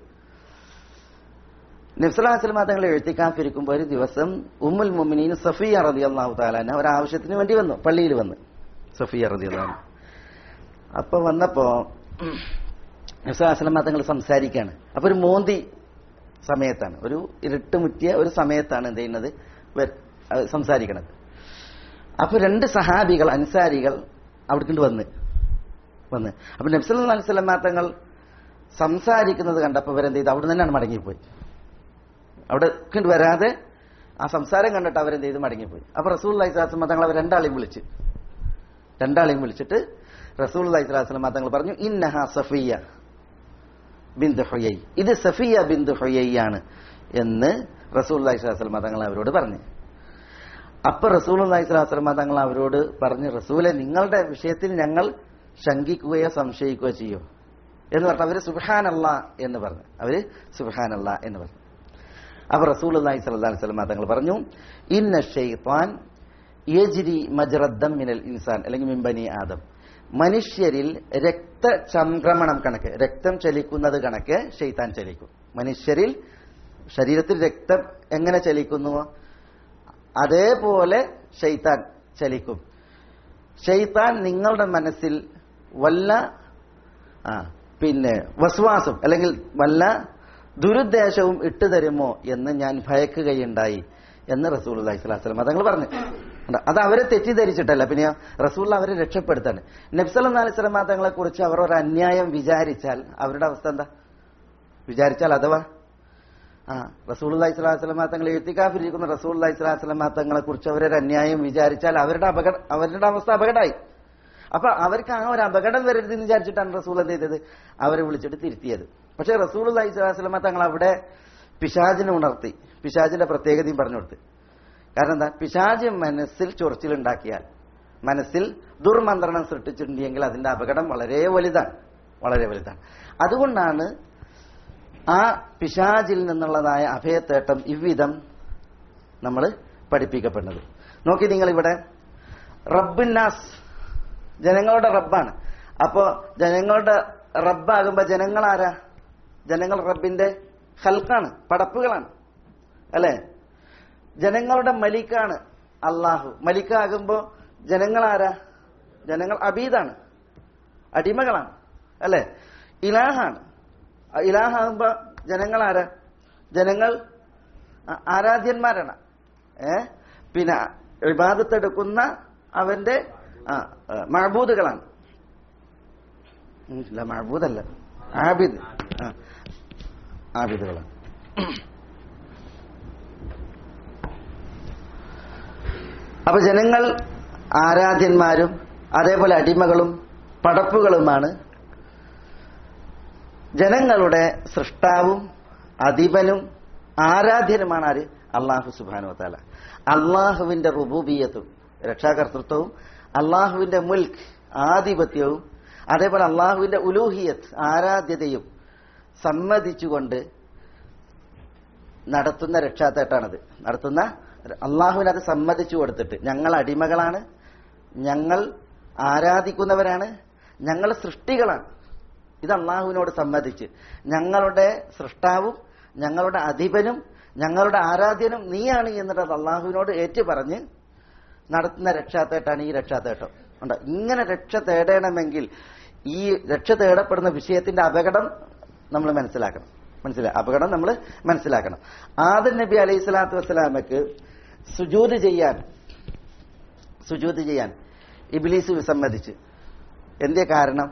നബി സല്ലല്ലാഹു അലൈഹി വസല്ലം തങ്ങൾ ഇഴ്തികാഫ് ഇരിക്കുമ്പോൾ ഒരു ദിവസം ഉമ്മുൽ മുഅ്മിനീൻ സഫിയ റളിയല്ലാഹു തആല അൻഹ ഒരു ആവശ്യത്തിന് വേണ്ടി വന്നു, പള്ളിയിൽ വന്നു. സഫിയ റളിയല്ലാഹു അൻഹ അപ്പൊ വന്നപ്പോ നബി സല്ലല്ലാഹു അലൈഹി വസല്ലം തങ്ങൾ സംസാരിക്കുകയാണ്. അപ്പൊ ഒരു മോന്തി സമയത്താണ്, ഒരു ഇരുട്ട് മുറ്റിയ ഒരു സമയത്താണ് എന്ത് ചെയ്യുന്നത്? സംസാരിക്കണത്. അപ്പൊ രണ്ട് സഹാബികൾ അൻസാരികൾ അവിടേക്ക് വന്ന് അപ്പൊ നബി സല്ലല്ലാഹു അലൈഹി വസല്ലം തങ്ങൾ സംസാരിക്കുന്നത് കണ്ടപ്പോൾ ഇവരെന്ത് ചെയ്തു? അവിടെ തന്നെയാണ് മടങ്ങിപ്പോയി. അവിടെ വരാതെ ആ സംസാരം കണ്ടിട്ട് അവരെന്ത് ചെയ്ത് മടങ്ങിപ്പോയി. അപ്പൊ റസൂലുള്ളാഹി സ്വല്ലല്ലാഹു അലൈഹി വസല്ലം തങ്ങൾ അവർ രണ്ടാളെയും വിളിച്ചിട്ട് റസൂലുള്ളാഹി സ്വല്ലല്ലാഹു അലൈഹി വസല്ലം തങ്ങൾ പറഞ്ഞു, ഇന്നഹാ സഫിയ ബിന്ത് ഹുയൈ, ഇത് സഫിയ ബിന്ത് ഹുയൈയാണ് എന്ന് റസൂലുള്ളാഹി സ്വല്ലല്ലാഹു അലൈഹി വസല്ലം തങ്ങൾ അവരോട് പറഞ്ഞു. അപ്പൊ റസൂലുള്ളാഹി സ്വല്ലല്ലാഹു അലൈഹി വസല്ലം തങ്ങൾ അവരോട് പറഞ്ഞു, റസൂലെ, നിങ്ങളുടെ വിഷയത്തിൽ ഞങ്ങൾ ശങ്കിക്കുകയോ സംശയിക്കുകയോ ചെയ്യോ എന്ന് പറഞ്ഞു. അവര് സുബ്ഹാനല്ലാഹ് എന്ന് പറഞ്ഞു. അപ്പൊ റസൂലുള്ളാഹി സ്വല്ലല്ലാഹു അലൈഹി വസല്ലം തങ്ങൾ പറഞ്ഞു, ഇന്ന ശൈത്താൻ യജ്രി മജ്റദ്ദം മിനൽ ഇൻസാൻ, അല്ലെങ്കിൽ മിൻ ബനി ആദം, മനുഷ്യരിൽ രക്തചംക്രമണം കണക്ക്, രക്തം ചലിക്കുന്നത് കണക്ക് ശൈത്താൻ ചലിക്കും. മനുഷ്യരിൽ ശരീരത്തിൽ രക്തം എങ്ങനെ ചലിക്കുന്നുവോ അതേപോലെ ശൈത്താൻ ചലിക്കും. ശൈത്താൻ നിങ്ങളുടെ മനസ്സിൽ വല്ല വസ്വാസം അല്ലെങ്കിൽ വല്ല ദുരുദ്ദേശവും ഇട്ടുതരുമോ എന്ന് ഞാൻ ഭയക്കുകയുണ്ടായി എന്ന് റസൂലുള്ളാഹി സ്വല്ലല്ലാഹു അലൈഹി വസല്ലം തങ്ങൾ പറഞ്ഞു. അത് അവരെ തെറ്റിദ്ധരിച്ചിട്ടല്ല, പിന്നെ റസൂൽ അവരെ രക്ഷപ്പെടുത്താണ്. നബി സല്ലല്ലാഹു അലൈഹി വസല്ലം തങ്ങളെ കുറിച്ച് അവർ ഒരു അന്യായം വിചാരിച്ചാൽ അവരുടെ അവസ്ഥ എന്താ? അഥവാ റസൂലുള്ളാഹി സ്വല്ലല്ലാഹു അലൈഹി വസല്ലം തങ്ങൾ ഇത്തികാഫിലിരിക്കുന്ന റസൂലുള്ളാഹി സ്വല്ലല്ലാഹു അലൈഹി വസല്ലം തങ്ങളെ കുറിച്ച് അവരൊരു അന്യായം വിചാരിച്ചാൽ അവരുടെ അവസ്ഥ അപകടമായി. അപ്പൊ അവർക്ക് ആ ഒരു അപകടം വരരുതെന്ന് വിചാരിച്ചിട്ടാണ് റസൂൽ എന്ത് ചെയ്തത്? അവരെ വിളിച്ചിട്ട് തിരുത്തിയത്. പക്ഷെ റസൂലുള്ളാഹി സ്വല്ലല്ലാഹു അലൈഹി വസല്ലം തങ്ങൾ അവിടെ പിശാചിനെ ഉണർത്തി, പിശാചിന്റെ പ്രത്യേകതയും പറഞ്ഞു കൊടുത്ത്. കാരണം എന്താ? പിശാച് മനസ്സിൽ ചൊറിച്ചിലുണ്ടാക്കിയാൽ, മനസ്സിൽ ദുർമന്ത്രണം സൃഷ്ടിച്ചിട്ടുണ്ടെങ്കിൽ അതിന്റെ അപകടം വളരെ വലുതാണ്. അതുകൊണ്ടാണ് ആ പിശാചിൽ നിന്നുള്ളതായ അഭയത്തേട്ടം ഇவ்விதം നമ്മൾ പഠിപ്പിക്കപ്പെടുന്നത്. നോക്കി നിങ്ങളിവിടെ റബ്ബുന്നാസ്, ജനങ്ങളുടെ റബ്ബാണ്. അപ്പോ ജനങ്ങളുടെ റബ്ബാകുമ്പോ ജനങ്ങൾ ആരാ? ജനങ്ങൾ റബ്ബിന്റെ ഖൽഖാണ്, പടപ്പുകളാണ്, അല്ലെ? ജനങ്ങളുടെ മലിക്കാണ് അള്ളാഹു. മലിക്കാകുമ്പോ ജനങ്ങൾ ആരാ? ജനങ്ങൾ അബീദാണ്, അടിമകളാണ്, അല്ലെ? ഇലാഹാണ്. ഇലാഹാകുമ്പോ ജനങ്ങൾ ആരാ? ജനങ്ങൾ ആരാധ്യന്മാരാണ്. പിന്നെ ഇബാദത്തെടുക്കുന്ന അവന്റെ മഅബൂദുകളാണ്. മഅബൂദല്ല, ആബിദുകളാണ്. അപ്പൊ ജനങ്ങൾ ആരാധ്യന്മാരും അതേപോലെ അടിമകളും പടപ്പുകളുമാണ്. ജനങ്ങളുടെ സൃഷ്ടാവും അധിപനും ആരാധ്യനുമാണ് ആര്? അല്ലാഹു സുബ്ഹാനഹു വ തആല. അള്ളാഹുവിന്റെ റുബൂബിയ്യത്തും രക്ഷാകർതൃത്വവും അള്ളാഹുവിന്റെ മുൽക്ക് ആധിപത്യവും അതേപോലെ അള്ളാഹുവിന്റെ ഉലൂഹിയത്ത് ആരാധ്യതയും സമ്മതിച്ചുകൊണ്ട് നടത്തുന്ന രക്ഷാത്തേട്ടാണത്. അള്ളാഹുവിനത് സമ്മതിച്ചു കൊടുത്തിട്ട്, ഞങ്ങൾ അടിമകളാണ്, ഞങ്ങൾ ആരാധിക്കുന്നവരാണ്, ഞങ്ങൾ സൃഷ്ടികളാണ്, ഇത് അള്ളാഹുവിനോട് സമ്മതിച്ച് ഞങ്ങളുടെ സൃഷ്ടാവും ഞങ്ങളുടെ അധിപനും ഞങ്ങളുടെ ആരാധ്യനും നീയാണ് എന്നിട്ട് അള്ളാഹുവിനോട് ഏറ്റു പറഞ്ഞ് നടത്തുന്ന രക്ഷാത്തേട്ടാണ് ഈ രക്ഷാത്തേട്ടം. ഉണ്ട്. ഇങ്ങനെ രക്ഷ തേടണമെങ്കിൽ ഈ രക്ഷ തേടപ്പെടുന്ന വിഷയത്തിന്റെ അപകടം നമ്മൾ മനസ്സിലാക്കണം. അപകടം നമ്മൾ മനസ്സിലാക്കണം. ആദം നബി അലൈഹി സ്വലാത്തു വസ്സലാമക്ക് സുജൂദ് ചെയ്യാൻ ഇബ്ലീസ് വിസമ്മതിച്ച്. എന്തേ കാരണം?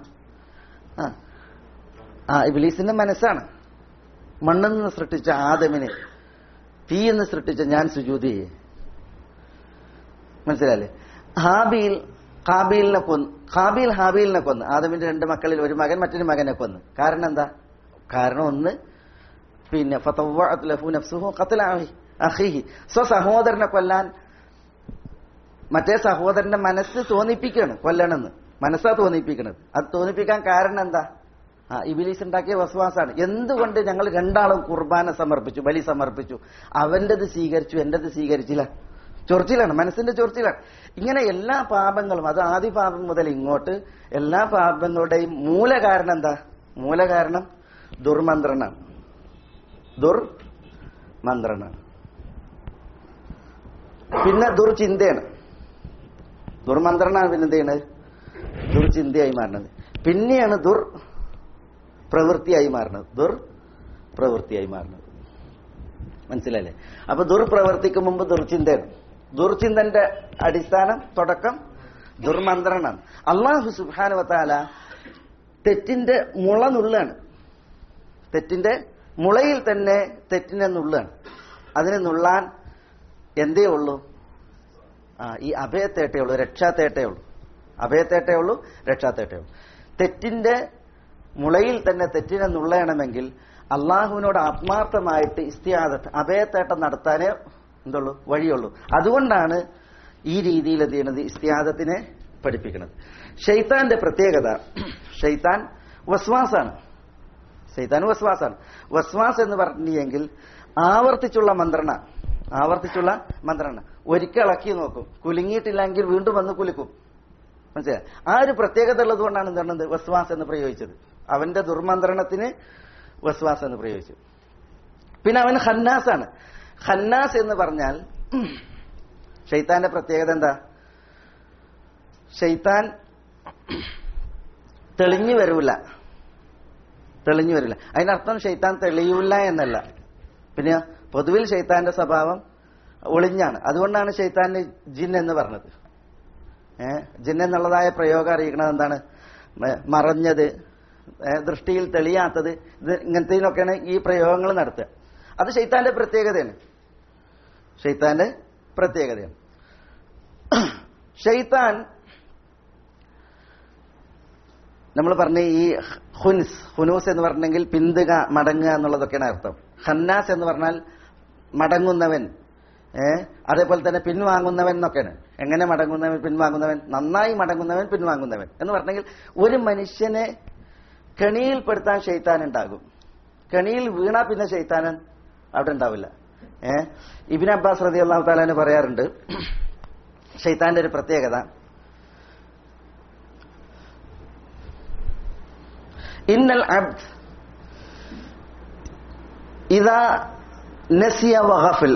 ഇബ്ലീസിന്റെ മനസ്സാണ്. മണ്ണിൽ നിന്ന് സൃഷ്ടിച്ച ആദമിന് തീയെന്ന് സൃഷ്ടിച്ച ഞാൻ സുജൂദ് ചെയ്യേ. മനസ്സിലായില്ലേ? ഹാബീൽ ഹാബീലിനെ കൊന്ന്. ആദമിന്റെ 2 മക്കളിൽ ഒരു മകൻ മറ്റൊരു മകനെ കൊന്ന്. കാരണം എന്താ? കാരണം ഒന്ന്, പിന്നെ ഫതവഅത് ലഹു നഫ്സുഹു ഖത്ല അഖീഹി, സ്വസഹോദരനെ കൊല്ലാൻ മറ്റേ സഹോദരന്റെ മനസ്സ് തോന്നിപ്പിക്കുകയാണ് കൊല്ലണമെന്ന്. മനസ്സാ തോന്നിപ്പിക്കുന്നത്. അത് തോന്നിപ്പിക്കാൻ കാരണം എന്താ? ഇബ്ലീസ് ഉണ്ടാക്കിയ വസ്വാസാണ്. എന്തുകൊണ്ട് ഞങ്ങൾ 2 കുർബാന സമർപ്പിച്ചു, ബലി സമർപ്പിച്ചു, അവന്റേത് സ്വീകരിച്ചു, എന്റേത് സ്വീകരിച്ചില്ല? ചൊറിച്ചിലാണ്, മനസ്സിന്റെ ചൊറിച്ചിലാണ്. ഇങ്ങനെ എല്ലാ പാപങ്ങളും, അത് ആദി പാപം മുതൽ ഇങ്ങോട്ട് എല്ലാ പാപങ്ങളുടെയും മൂലകാരണം എന്താ? മൂലകാരണം ദുർമന്ത്രണാണ്. പിന്നെ ദുർചിന്തയാണ്. ദുർമന്ത്രണാണ്. പിന്നെ എന്ത് ചെയ്യണത്? ദുർചിന്തയായി മാറുന്നത്. പിന്നെയാണ് ദുർപ്രവൃത്തിയായി മാറുന്നത്. മനസ്സിലല്ലേ? അപ്പൊ ദുർപ്രവൃത്തിക്ക് മുമ്പ് ദുർചിന്തയാണ്. ദുർചിന്തന്റെ അടിസ്ഥാനം, തുടക്കം ദുർമന്ത്രണാണ്. അല്ലാഹു സുബ്ഹാനഹു വ തആല തെറ്റിന്റെ മുള നുള്ളാണ്. തെറ്റിന്റെ മുളയിൽ തന്നെ തെറ്റിനെ നുള്ളാണ്. അതിനെ നുള്ളാൻ എന്തേ ഉള്ളൂ? ഈ അഭയത്തേട്ടേ ഉള്ളൂ, രക്ഷാത്തേട്ടേ ഉള്ളൂ. അഭയത്തേട്ടേ ഉള്ളൂ, രക്ഷാത്തേട്ടേ ഉള്ളൂ. തെറ്റിന്റെ മുളയിൽ തന്നെ തെറ്റിനെ നുള്ളണമെങ്കിൽ അള്ളാഹുവിനോട് ആത്മാർത്ഥമായിട്ട് ഇസ്തിആദത്ത്, അഭയത്തേട്ടം നടത്താനേ എന്തുള്ളൂ, വഴിയുള്ളൂ. അതുകൊണ്ടാണ് ഈ രീതിയിൽ എന്ത് ചെയ്യുന്നത്? ഇസ്തിആദത്തിനെ പഠിപ്പിക്കുന്നത്. ശൈത്താന്റെ പ്രത്യേകത, ശൈത്താൻ വസ്വാസാണ്. വസ്വാസ് എന്ന് പറഞ്ഞെങ്കിൽ ആവർത്തിച്ചുള്ള മന്ത്രണ. ഒരിക്കൽ ഇളക്കി നോക്കും, കുലുങ്ങിയിട്ടില്ലെങ്കിൽ വീണ്ടും വന്ന് കുലുക്കും. മനസ്സിലായി? ആ ഒരു പ്രത്യേകത ഉള്ളത് കൊണ്ടാണ് എന്താണ് വസ്വാസ് എന്ന് പ്രയോഗിച്ചത്. അവന്റെ ദുർമന്ത്രണത്തിന് വസ്വാസ് എന്ന് പ്രയോഗിച്ചു. പിന്നെ അവൻ ഖന്നാസാണ്. ഖന്നാസ് എന്ന് പറഞ്ഞാൽ ശൈത്താന്റെ പ്രത്യേകത എന്താ? ശൈത്താൻ തെളിഞ്ഞു വരൂല. അതിനർത്ഥം ശൈത്താൻ തെളിയൂല എന്നല്ല. പിന്നെ പൊതുവിൽ ശൈത്താന്റെ സ്വഭാവം ഒളിഞ്ഞാണ്. അതുകൊണ്ടാണ് ശൈത്താന് ജിൻ എന്ന് പറഞ്ഞത്. ജിൻ എന്നുള്ളതായ പ്രയോഗം അറിയിക്കുന്നത് എന്താണ്? മറഞ്ഞത്, ദൃഷ്ടിയിൽ തെളിയാത്തത്, ഇത് ഇങ്ങനത്തേനൊക്കെയാണ് ഈ പ്രയോഗങ്ങൾ നടത്തുക. അത് ശൈത്താന്റെ പ്രത്യേകതയാണ്. ശൈത്താൻ നമ്മൾ പറഞ്ഞ ഈ ഹുനൂസ് എന്ന് പറഞ്ഞെങ്കിൽ പിന്തുക, മടങ്ങുക എന്നുള്ളതൊക്കെയാണ് അർത്ഥം. ഖന്നാസ് എന്ന് പറഞ്ഞാൽ മടങ്ങുന്നവൻ, അതേപോലെ തന്നെ പിൻവാങ്ങുന്നവൻ എന്നൊക്കെയാണ്. എങ്ങനെ മടങ്ങുന്നവൻ, പിൻവാങ്ങുന്നവൻ, നന്നായി മടങ്ങുന്നവൻ, പിൻവാങ്ങുന്നവൻ എന്ന് പറഞ്ഞെങ്കിൽ ഒരു മനുഷ്യനെ കെണിയിൽപ്പെടുത്താൻ ശൈത്താൻ ഉണ്ടാകും. കെണിയിൽ വീണാ പിന്നെ ശൈത്താൻ അവിടെ ഉണ്ടാവില്ല. ഇബ്നു അബ്ബാസ് റളിയല്ലാഹു തആല പറയാറുണ്ട്, ശൈത്താന്റെ ഒരു പ്രത്യേകത, ഇന്നൽ അബ്ദ് ഇദാ നസിയ വഗഫൽ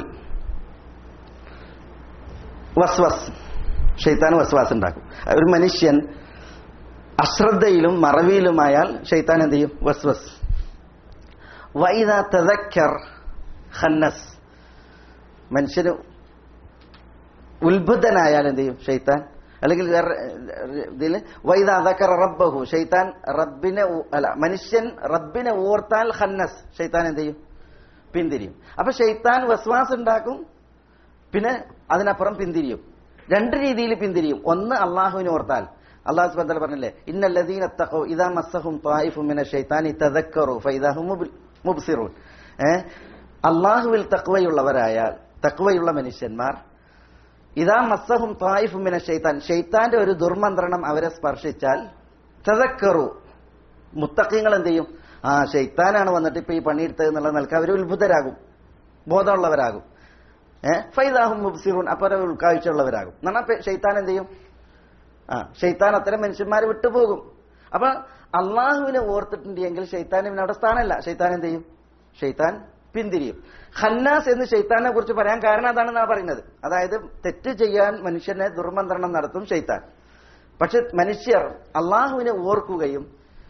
വസ്വസ്. ശൈത്താൻ വസ്വാസ് ഉണ്ടാക്കും. ഒരു മനുഷ്യൻ അശ്രദ്ധയിലും മറവിയിലുമായാൽ ശൈത്താൻ എന്ത് ചെയ്യും? വസ്വസ്. വഇദാ തദക്കർ ഖന്നസ്. മനുഷ്യന് ഉത്ബുദ്ധനായാൽ എന്ത് ചെയ്യും? ശൈത്താൻ. അല്ലെങ്കിൽ ഇതിൽ വഇദാ ദക്കറ റബ്ബഹു, ശൈത്താൻ മനുഷ്യൻ റബ്ബിനെ ഓർത്താൽ ഖന്നസ്, ശൈത്താൻ എന്ത് ചെയ്യും? പിന്തിരിയും. അപ്പൊ ശൈത്താൻ വസ്വാസ് ഉണ്ടാക്കും, പിന്നെ അതിനപ്പുറം പിന്തിരിയും. 2 രീതിയിൽ പിന്തിരിയും. ഒന്ന്, അള്ളാഹുവിനെ ഓർത്താൽ. അള്ളാഹു സുബ്ഹാനഹു വ തആല പറഞ്ഞില്ലേ, ഇന്നല്ലദീന തഖൗ ഇദാ മസ്സഹും ത്വായിഫും മിനശ് ശൈത്താനി തദക്കറു ഫഇദാ ഹും മുബ്സിറൂൻ. അള്ളാഹുവിൽ തഖ്വയുള്ള മനുഷ്യന്മാർ ഇദാ മസ്സഹും ത്വായിഫും മിനശ് ശൈത്താൻ, ശൈത്താന്റെ ഒരു ദുർമന്ത്രണം അവരെ സ്പർശിച്ചാൽ തദക്കറു, മുത്തഖീങ്ങൾ എന്ത് ചെയ്യും? ശൈത്താനാണ് വന്നിട്ട് ഇപ്പൊ ഈ പണിയെടുത്തത് എന്നുള്ള നിലക്ക് അവർ ഉത്ഭുതരാകും, ബോധമുള്ളവരാകും. ഫൈദാഹും മുബ്സിറൂൻ, അപ്പോൾ അവർ ഉൾക്കാഴ്ചയുള്ളവരാകും. എന്നാൽ ശൈത്താൻ എന്ത് ചെയ്യും? ശൈത്താൻ അത്തരം മനുഷ്യന്മാരെ വിട്ടുപോകും. അപ്പൊ അള്ളാഹുവിനെ ഓർത്തിട്ടുണ്ടെങ്കിൽ ഷെയ്ത്താൻ പിന്നെ അവിടെ സ്ഥാനമല്ല. ഷെയ്ത്താൻ എന്ത് ചെയ്യും? ഷെയ്ത്താൻ പിന്തിരിയും. ഖന്നാസ് എന്ന് ഷെയ്ത്താനെ കുറിച്ച് പറയാൻ കാരണം അതാണെന്നാണ് പറയുന്നത്. അതായത് തെറ്റ് ചെയ്യാൻ മനുഷ്യനെ ദുർമന്ത്രണം നടത്തും ഷെയ്ത്താൻ. പക്ഷെ മനുഷ്യർ അള്ളാഹുവിനെ ഓർക്കുകയും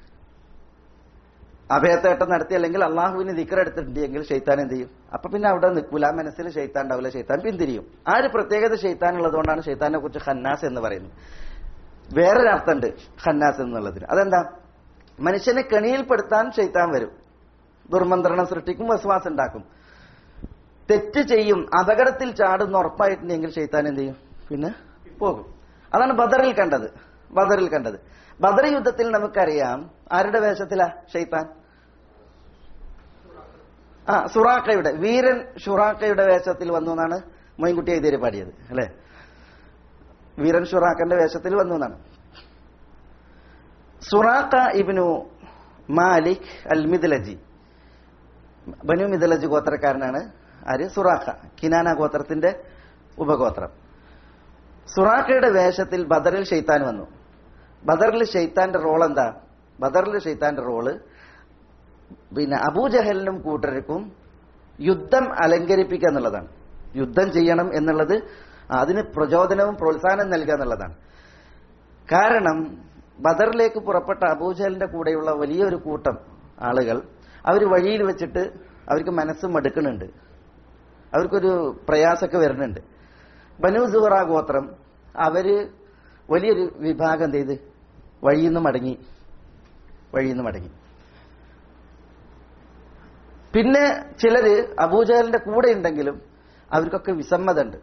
അഭയത്തേട്ടം നടത്തി അല്ലെങ്കിൽ അള്ളാഹുവിന് ദിക്റെടുത്തിട്ടുണ്ടെങ്കിൽ ഷെയ്ത്താൻ എന്ത് ചെയ്യും? അപ്പൊ പിന്നെ അവിടെ നിൽക്കൂല, മനസ്സിൽ ഷെയ്ത്താൻ ഉണ്ടാവില്ല, ഷെയ്ത്താൻ പിന്തിരിയും. ആ ഒരു പ്രത്യേകത ഷെയ്ത്താൻ ഉള്ളതുകൊണ്ടാണ് ഷെയ്ത്താനെ കുറിച്ച് ഖന്നാസ് എന്ന് പറയുന്നത്. വേറൊരർത്ഥമുണ്ട് ഖന്നാസ് എന്നുള്ളതിന്. അതെന്താ? മനുഷ്യനെ കെണിയിൽപ്പെടുത്താൻ ഷെയ്ത്താൻ വരും, ദുർമന്ത്രണം സൃഷ്ടിക്കും, വസ്വാസ് ഉണ്ടാക്കും. തെറ്റ് ചെയ്യും, അപകടത്തിൽ ചാടുന്ന ഉറപ്പായിട്ടുണ്ടെങ്കിൽ ഷെയ്ത്താൻ എന്ത് ചെയ്യും? പിന്നെ പോകും. അതാണ് ബദറിൽ കണ്ടത്. ബദർ യുദ്ധത്തിൽ നമുക്കറിയാം ആരുടെ വേഷത്തിലാ ഷെയ്ത്താൻ? സുറാഖയുടെ, വീരൻ ഷുറാഖയുടെ വേഷത്തിൽ വന്നു എന്നാണ് മൊയ്ൻകുട്ടി എഴുതിയത് പാടിയത് അല്ലെ. വീരൻ ഷുറാഖന്റെ വേഷത്തിൽ വന്നു എന്നാണ്. സുറാഖ ഇബ്നു മാലിക് അൽ മിദ്ലജി, ബനു മിദ്ലജ് ഗോത്രക്കാരനാണ്. ആര്? സുറാഖ, കിനാന ഗോത്രത്തിന്റെ ഉപഗോത്രം. സുറാഖയുടെ വേഷത്തിൽ ബദറിൽ ഷെയ്ത്താൻ വന്നു. ബദറിൽ ഷെയ്ത്താന്റെ റോൾ എന്താ? ബദറിൽ ഷെയ്ത്താന്റെ റോള് പിന്നെ അബൂജഹലിനും കൂട്ടർക്കും യുദ്ധം അലങ്കരിപ്പിക്കുക എന്നുള്ളതാണ്. യുദ്ധം ചെയ്യണം എന്നുള്ളത്, അതിന് പ്രചോദനവും പ്രോത്സാഹനം നൽകുക എന്നുള്ളതാണ്. കാരണം ബദറിലേക്ക് പുറപ്പെട്ട അബൂജഹലിന്റെ കൂടെയുള്ള വലിയൊരു കൂട്ടം ആളുകൾ അവർ വഴിയിൽ വെച്ചിട്ട് അവർക്ക് മനസ്സ് മടുക്കുന്നുണ്ട്, അവർക്കൊരു പ്രയാസമൊക്കെ വരുന്നുണ്ട്. ബനു സുഹറ ഗോത്രം അവര് വലിയൊരു വിഭാഗം ചെയ്ത് വഴിയിൽ നിന്ന് മടങ്ങി. പിന്നെ ചിലര് അബൂജഹലിന്റെ കൂടെ ഉണ്ടെങ്കിലും അവർക്കൊക്കെ വിസമ്മതമുണ്ട്.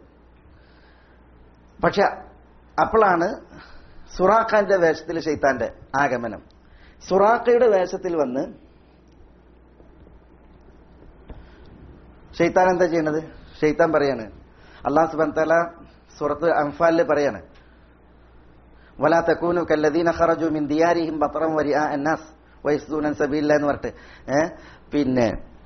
പക്ഷെ അപ്പോഴാണ് സുറാഖാന്റെ വേഷത്തിൽ ഷെയ്ത്താന്റെ ആഗമനം. സുറാഖയുടെ വേഷത്തിൽ വന്ന് ഷെയ്ത്താൻ എന്താ ചെയ്യണത്? ഷെയ്ത്താൻ പറയാണ്, അല്ലാഹു സുബ്ഹാനഹു വ തആല സൂറത്ത് അൻഫാലിൽ പറയാണ്, വലാ തകൂനു കല്ലദീന ഖറജു മിൻ ദിയാരിഹിം ബത്റൻ വരിആ അന്നാസ് വയസ്ദൂന അൻ സബീലില്ലാഹ് എന്ന് പറഞ്ഞിട്ട് പിന്നെ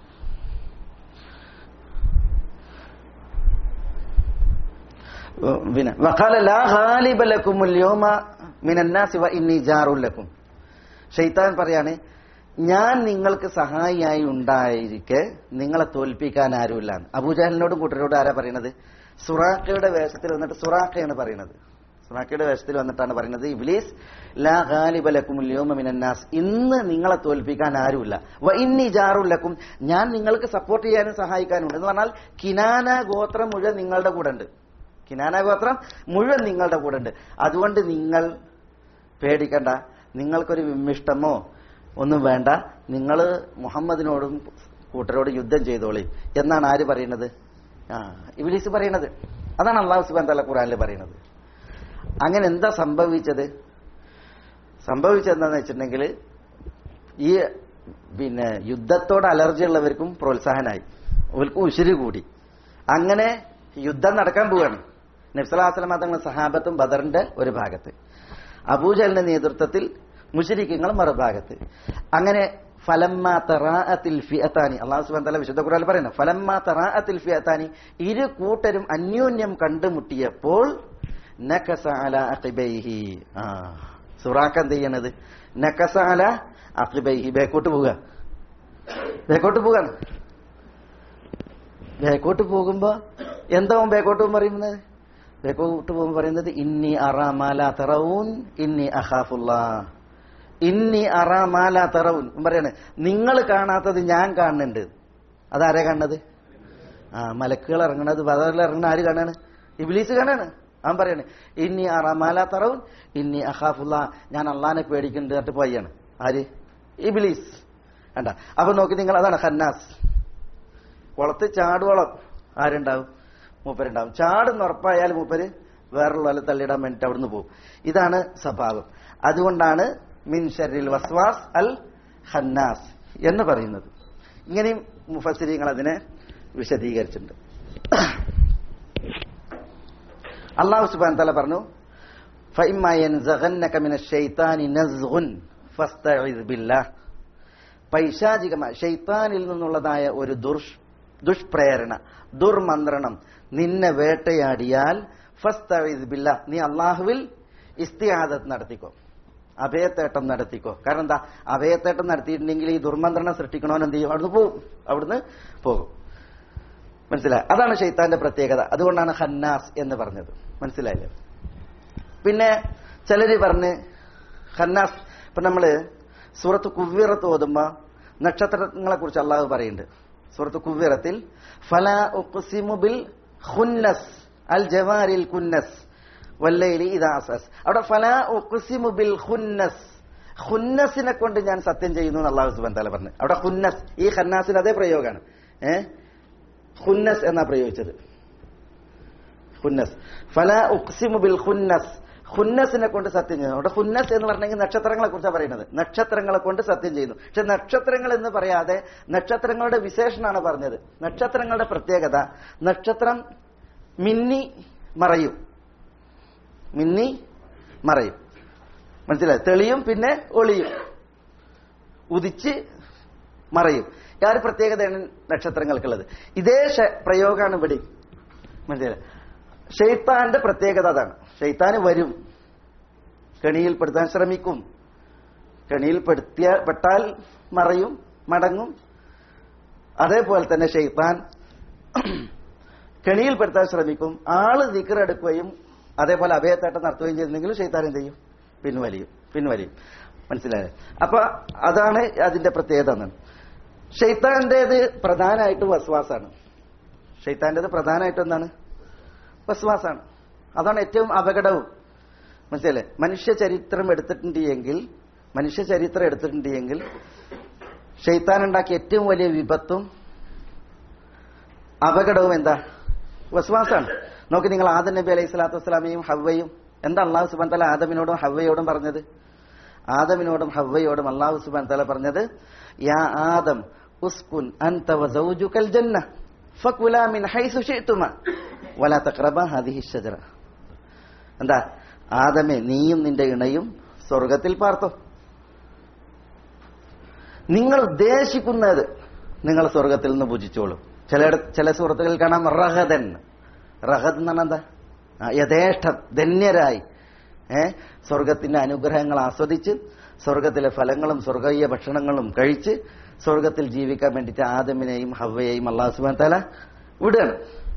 വഖാല ലാ ഗാലിബ ലകുമുൽ യൗമ മിനൻ നാസി വ ഇന്നി ജാറുൽ ലക്കും. ഷെയ്ത്താൻ പറയാണ്, ഞാൻ നിങ്ങൾക്ക് സഹായിയായി ഉണ്ടായിരിക്കെ നിങ്ങളെ തോൽപ്പിക്കാൻ ആരുമില്ല. അബൂജഹലിനോടും കൂട്ടരോടും ആരാ പറയണത്? സുറാഖയുടെ വേഷത്തിൽ വന്നിട്ട് സുറാഖയാണ് പറയണത്. സുറാഖയുടെ വേഷത്തിൽ വന്നിട്ടാണ് പറയുന്നത്, ഇബ്ലീസ് ലാ ഗാലിബ ലകുമുൽ യൗമ മിനൻ നാസ്, ഇന്ന് നിങ്ങളെ തോൽപ്പിക്കാൻ ആരുമില്ല. വ ഇന്നി ജാറുൽ ലക്കും, ഞാൻ നിങ്ങൾക്ക് സപ്പോർട്ട് ചെയ്യാനും സഹായിക്കാനും ഉണ്ട്. എന്ന് പറഞ്ഞാൽ കിനാന ഗോത്രം മുഴുവൻ നിങ്ങളുടെ കൂടെ ഉണ്ട്. കിനാന ഗോത്രം മുഴുവൻ നിങ്ങളുടെ കൂടെ ഉണ്ട്. അതുകൊണ്ട് നിങ്ങൾ പേടിക്കണ്ട, നിങ്ങൾക്കൊരു വിമ്മിഷ്ടമോ ഒന്നും വേണ്ട, നിങ്ങൾ മുഹമ്മദിനോടും കൂട്ടരോടും യുദ്ധം ചെയ്തോളി എന്നാണ് ആര് പറയുന്നത്? ഇബ്ലീസ് പറയുന്നത്. അതാണ് അല്ലാഹു സുബ്ഹാനഹു വ തആല ഖുർആനിൽ പറയുന്നത്. അങ്ങനെ എന്താ സംഭവിച്ചതെന്താന്ന് വെച്ചിട്ടുണ്ടെങ്കിൽ ഈ പിന്നെ യുദ്ധത്തോട് അലർജി ഉള്ളവർക്കും പ്രോത്സാഹനമായി, അവർക്ക് ഉശിരി കൂടി. അങ്ങനെ യുദ്ധം നടക്കാൻ പോവുകയാണ്. നബി സല്ലല്ലാഹു അലൈഹി വസല്ലം തങ്ങളുടെ സഹാബത്തും ബദറിന്റെ ഒരു ഭാഗത്ത്, അബൂജഹലിന്റെ നേതൃത്വത്തിൽ മുശ്രിക്കുകൾ മറുഭാഗത്ത്. അങ്ങനെ ഫലമ്മാ തറാഅത്തിൽ ഫിഅതാനി, അല്ലാഹു സുബ്ഹാനഹു വ തആല വിശുദ്ധ ഖുർആനിൽ പറയുന്നു, ഫലമ്മാ തറാഅത്തിൽ ഫിഅതാനി, ഇരു കൂട്ടരും അന്യോന്യം കണ്ടുമുട്ടിയപ്പോൾ നകസ അലാ അഖിബൈഹി, സുറാഖ എന്ത് ചെയ്യണത്? നകസ അലാ അഖിബൈഹി, ബേക്കോട്ട് പോവുകയാണ്. ബേക്കോട്ട് പോകുമ്പോ എന്താ ബേക്കോട്ട് പറയുന്നത്? ബേക്കോട്ട് പോകുമ്പോൾ പറയുന്നത് ഇന്നി അറാ മാ ലാ തറഊൻ ഇന്നി അഖാഫുല്ലാഹ്, ഇന്നി അറാ മാ ലാ തറഊൻ പറയാണ്, നിങ്ങൾ കാണാത്തത് ഞാൻ കാണുന്നുണ്ട്. അതാരാ കാണുന്നത്? മലക്കുകൾ ഇറങ്ങണത്, ബദറിൽ ഇറങ്ങണ ആര് കാണാണ്? ഇബ്ലീസ് കാണാണ്. അവൻ പറയാണ് ഇന്നി അറാ മാ ലാ തറഊൻ ഇന്നി അഖാഫുല്ലാഹ്, ഞാൻ അള്ളാഹിനെ പേടിക്കുന്നുണ്ട് എന്നിട്ട് പോയാണ്. ആര്? ഇബ്ലീസ്. കണ്ട, അപ്പൊ നോക്കി നിങ്ങൾ, അതാണ് ഖന്നാസ്. കുളത്ത് ചാടുവോളം ആരുണ്ടാവും? മൂപ്പരുണ്ടാവും. ചാടുന്ന ഉറപ്പായാൽ മൂപ്പര് വേറുള്ള തള്ളിയിടാൻ വേണ്ടിട്ട് അവിടുന്ന് പോകും. ഇതാണ് സ്വഭാവം. അതുകൊണ്ടാണ് മിൻ ശർരിൽ വസ്വാസ് അൽ ഖന്നാസ് എന്ന് പറയുന്നത്. ഇങ്ങനെയും മുഫസ്സിരീങ്ങൾ അതിനെ വിശദീകരിച്ചിട്ടുണ്ട്. അല്ലാഹു സുബ്ഹാനഹു വ തആല പറഞ്ഞു, ഫഇമ്മാ യൻസഗന്നക മിനശ് ശൈത്താനി നസ്ഗുൻ ഫസ്തഇദ് ബില്ലാഹ്, പൈശാചികമായ ഷൈത്താനിൽ നിന്നുള്ളതായ ഒരു ദുഷ്പ്രേരണ, ദുർമന്ത്രണം നിന്നെ വേട്ടയാടിയാൽ ഫസ്തഇദ് ബില്ലാഹ്, നീ അല്ലാഹുവിൽ ഇസ്തിആദത്ത് നടത്തിക്കോ. അഭയത്തേട്ടം നടത്തിക്കോ. കാരണം എന്താ, അഭയത്തേട്ടം നടത്തിയിട്ടുണ്ടെങ്കിൽ ഈ ദുർമന്ത്രണം സൃഷ്ടിക്കണോന്ന് എന്ത് ചെയ്യും, അവിടുന്ന് പോകും. മനസ്സിലായി? അതാണ് ശൈത്താന്റെ പ്രത്യേകത. അതുകൊണ്ടാണ് ഖന്നാസ് എന്ന് പറഞ്ഞത്. മനസ്സിലായില്ലേ? പിന്നെ ചിലര് പറഞ്ഞ് ഖന്നാസ്, ഇപ്പൊ നമ്മള് സൂറത്ത് കുവ്വിറത്ത് ഓതുമ്പോ നക്ഷത്രങ്ങളെ കുറിച്ച് അള്ളാഹു പറയുന്നുണ്ട്. സൂറത്ത് കുവ്വിറത്തിൽ ഫലാ ഉഖ്സിമു ബിൽ ഖുന്നസ് അൽ ജവാരിൽ കുന്നസ് വല്ലൈലി ഇദാ അസ്അസ്. അവിടെ ഫലാ ഉഖ്സിമു ബിൽ ഖുന്നസ്, ഖുന്നസിനെ കൊണ്ട് ഞാൻ സത്യം ചെയ്യുന്നു എന്ന് അള്ളാഹു സുബ്ഹാനഹു വ തആല പറഞ്ഞു. അവിടെ ഖുന്നസ്, ഈ ഖന്നാസിന് അതേ പ്രയോഗമാണ്. ഖുന്നസ് എന്നാ പ്രയോഗിച്ചത്. ഖുന്നസ്, ഫലാ ഉഖ്സിമു ബിൽ ഖുന്നസ്, ഖുന്നസിനെ കൊണ്ട് സത്യം ചെയ്യുന്നു. അവിടെ ഖുന്നസ് എന്ന് പറഞ്ഞെങ്കിൽ നക്ഷത്രങ്ങളെ കുറിച്ചാണ് പറയുന്നത്. നക്ഷത്രങ്ങളെ കൊണ്ട് സത്യം ചെയ്യുന്നു. പക്ഷെ നക്ഷത്രങ്ങൾ എന്ന് പറയാതെ നക്ഷത്രങ്ങളുടെ വിശേഷണമാണ് പറഞ്ഞത്. നക്ഷത്രങ്ങളുടെ പ്രത്യേകത, നക്ഷത്രം മിന്നി മറയും. മിന്നി മറയും. മനസ്സിലായി? തെളിയും പിന്നെ ഒളിയും, ഉദിച്ച് മറയും. ആ ഒരു പ്രത്യേകതയാണ് നക്ഷത്രങ്ങൾക്കുള്ളത്. ഇതേ പ്രയോഗമാണ് ഇവിടെ. മനസ്സിലായി? ശൈത്താന്റെ പ്രത്യേകത അതാണ്. ശൈത്താന് വരും, കെണിയിൽപ്പെടുത്താൻ ശ്രമിക്കും. പെട്ടാൽ മറയും, മടങ്ങും. അതേപോലെ തന്നെ ശൈത്താൻ കെണിയിൽപ്പെടുത്താൻ ശ്രമിക്കും. ആള് ദിക്റെടുക്കുകയും അതേപോലെ അഭയത്തേട്ടം നടത്തുകയും ചെയ്തിട്ടുണ്ടെങ്കിൽ ശൈത്താൻ എന്ത് ചെയ്യും? പിൻവലിയും. മനസ്സിലായത്? അപ്പൊ അതാണ് അതിന്റെ പ്രത്യേകത എന്നാണ്. ശൈത്താന്റേത് പ്രധാനമായിട്ട് വസ്വാസാണ്. ശൈത്താന്റേത് പ്രധാനമായിട്ട് എന്താണ്? വസ്വാസാണ്. അതാണ് ഏറ്റവും അപകടവും. മനസ്സിലല്ലേ? മനുഷ്യ ചരിത്രം എടുത്തിട്ടുണ്ട് എങ്കിൽ ശൈത്താൻ ഉണ്ടാക്കിയ ഏറ്റവും വലിയ വിപത്തും അപകടവും എന്താ? വസ്വാസാണ്. നോക്കി, നിങ്ങൾ ആദം നബി അലൈഹി സ്വലാത്തു വസ്സലാമയും ഹവ്വയും എന്താ അള്ളാഹു സുബ്ഹാനഹു വ തആല ആദമിനോടും ഹവ്വയോടും പറഞ്ഞത്? ആദമിനോടും ഹവ്വയോടും അള്ളാഹു സുബ്ഹാനഹു വ തആല പറഞ്ഞത്, യാ ആദം ഉസ്കുൻ അൻത വസൗജുകൽ ജന്ന ഫകുലാ മിൻ ഹൈസു ശിഅ്തുമാ വലാ തഖറബാ ഹാദിഹി ശജറ. എന്താ? ആദമേ, നീയും നിന്റെ ഇണയും സ്വർഗത്തിൽ പാർത്തോ. നിങ്ങൾ ഉദ്ദേശിക്കുന്നത് നിങ്ങൾ സ്വർഗത്തിൽ നിന്ന് ഭുജിച്ചോളും. ചില സൂറത്തുകളിൽ കാണാം റഹദൻ. റഹദ് എന്ന് പറഞ്ഞാൽ എന്താ? യഥേഷ്ടം, ധന്യരായി സ്വർഗത്തിന്റെ അനുഗ്രഹങ്ങൾ ആസ്വദിച്ച് സ്വർഗത്തിലെ ഫലങ്ങളും സ്വർഗീയ ഭക്ഷണങ്ങളും കഴിച്ച് സ്വർഗത്തിൽ ജീവിക്കാൻ വേണ്ടിയിട്ട് ആദമിനെയും ഹവ്വയെയും അല്ലാഹു സുബ്ഹാനഹു വ തആല വിടുകയാണ്.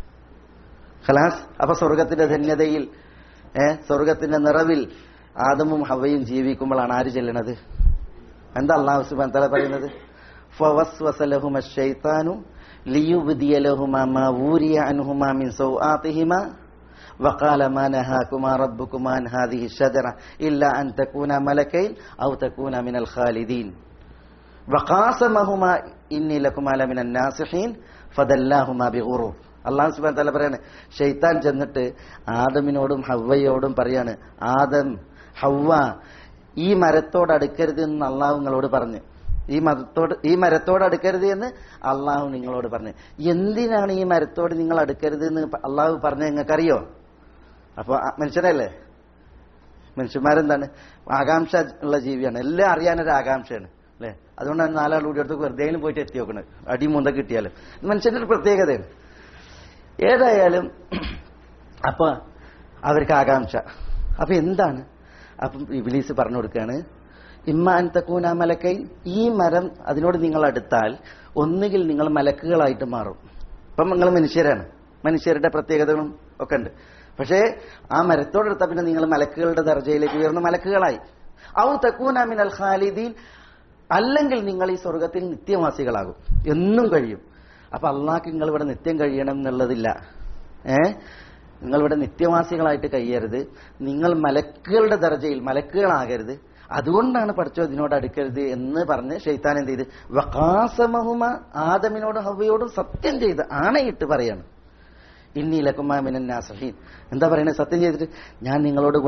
ഖലാസ്. അപ്പൊ സ്വർഗത്തിന്റെ ധന്യതയിൽ, സ്വർഗത്തിന്റെ നിറവിൽ ആദമും ഹവ്വയും ജീവിക്കുമ്പോഴാണ് ആര് ചെല്ലണത്? എന്താ അല്ലാഹു സുബ്ഹാനഹു വ തആല പറയുന്നത്? ഫവസ്വസ ലഹുമ ശൈത്താനു ലിയുബ്ദിയ ലഹുമാ മാ വൂരിയ അൻഹുമാ മിൻ സൗആതിഹിമാ വഖാല മാ നഹാകുമാ റബ്ബുകുമാ അൻ ഹാദിഹി ശജറ ഇല്ലാ അൻ തകൂനാ മലക്കൈൻ ഔ തകൂനാ മിനൽ ഖാലിദീൻ വഖാസമഹുമാ ഇന്നി ലകുമാ ലമിനൻ നാസിഹീൻ ഫദല്ലാഹുമാ ബിഗുറൂർ. അല്ലാഹു സുബ്ഹാനഹു വ തആല പറയാണ്, ശൈത്താൻ ചെന്നിട്ട് ആദമിനോടും ഹവ്വയോടും പറയാണ്, ആദം, ഹവ്വ, ഈ മരത്തോട് അടുക്കരുത് എന്ന് അള്ളാഹു നിങ്ങളോട് പറഞ്ഞു. ഈ മരത്തോട് അടുക്കരുത് എന്ന് അള്ളാഹു നിങ്ങളോട് പറഞ്ഞു. എന്തിനാണ് ഈ മരത്തോട് നിങ്ങൾ അടുക്കരുത് എന്ന് അള്ളാഹു പറഞ്ഞത് നിങ്ങൾക്കറിയോ? അപ്പൊ മനുഷ്യരല്ലേ, മനുഷ്യന്മാരെന്താണ്? ആകാംക്ഷ ഉള്ള ജീവിയാണ്. എല്ലാം അറിയാനൊരു ആകാംക്ഷയാണ് അല്ലെ? അതുകൊണ്ടാണ് നാലാൾ കൂടി അടുത്ത് വെറുതെയും പോയിട്ട് എത്തി നോക്കണത്, അടിമുന്ത കിട്ടിയാലും. ഇത് മനുഷ്യന്റെ ഒരു പ്രത്യേകതയാണ്. ഏതായാലും അപ്പൊ അവർക്ക് ആകാംക്ഷ. അപ്പൊ എന്താണ്? അപ്പം ഇബ്ലീസ് പറഞ്ഞു കൊടുക്കുകയാണ്, ഇമ്മ അൻ തകൂന മലക്കൈൻ, ഈ മരം അതിനോട് നിങ്ങൾ അടുത്താൽ ഒന്നുകിൽ നിങ്ങൾ മലക്കുകളായിട്ട് മാറും. ഇപ്പം നിങ്ങൾ മനുഷ്യരാണ്, മനുഷ്യരുടെ പ്രത്യേകതകളും ഒക്കെ ഉണ്ട്. പക്ഷേ ആ മരത്തോടെടുത്ത പിന്നെ നിങ്ങൾ മലക്കുകളുടെ ദർജയിലേക്ക് ഉയർന്ന മലക്കുകളായി. ഔ തകൂന മിനൽ ഖാലിദീൻ, അല്ലെങ്കിൽ നിങ്ങൾ ഈ സ്വർഗത്തിൽ നിത്യവാസികളാകും, എന്നും കഴിയും. അപ്പൊ അള്ളാഹ്ക്ക് നിങ്ങൾ ഇവിടെ നിത്യം കഴിയണം എന്നുള്ളതില്ല. നിങ്ങളിവിടെ നിത്യവാസികളായിട്ട് കഴിയരുത്, നിങ്ങൾ മലക്കുകളുടെ ദർജയിൽ മലക്കുകളാകരുത്. അതുകൊണ്ടാണ് പഠിച്ചോ ഇതിനോട് അടുക്കരുത് എന്ന് പറഞ്ഞ് ശൈത്താൻ എന്ത് ചെയ്ത്? വഖാസമഹുമ, ആദമിനോടും ഹവ്വയോടും സത്യം ചെയ്ത് ആണയിട്ട് പറയാണ്, ഇന്നി ലകുമാ മിനൻ നാസിഹീൻ. എന്താ പറയുന്നത്? സത്യം ചെയ്തിട്ട്, ഞാൻ നിങ്ങളോട്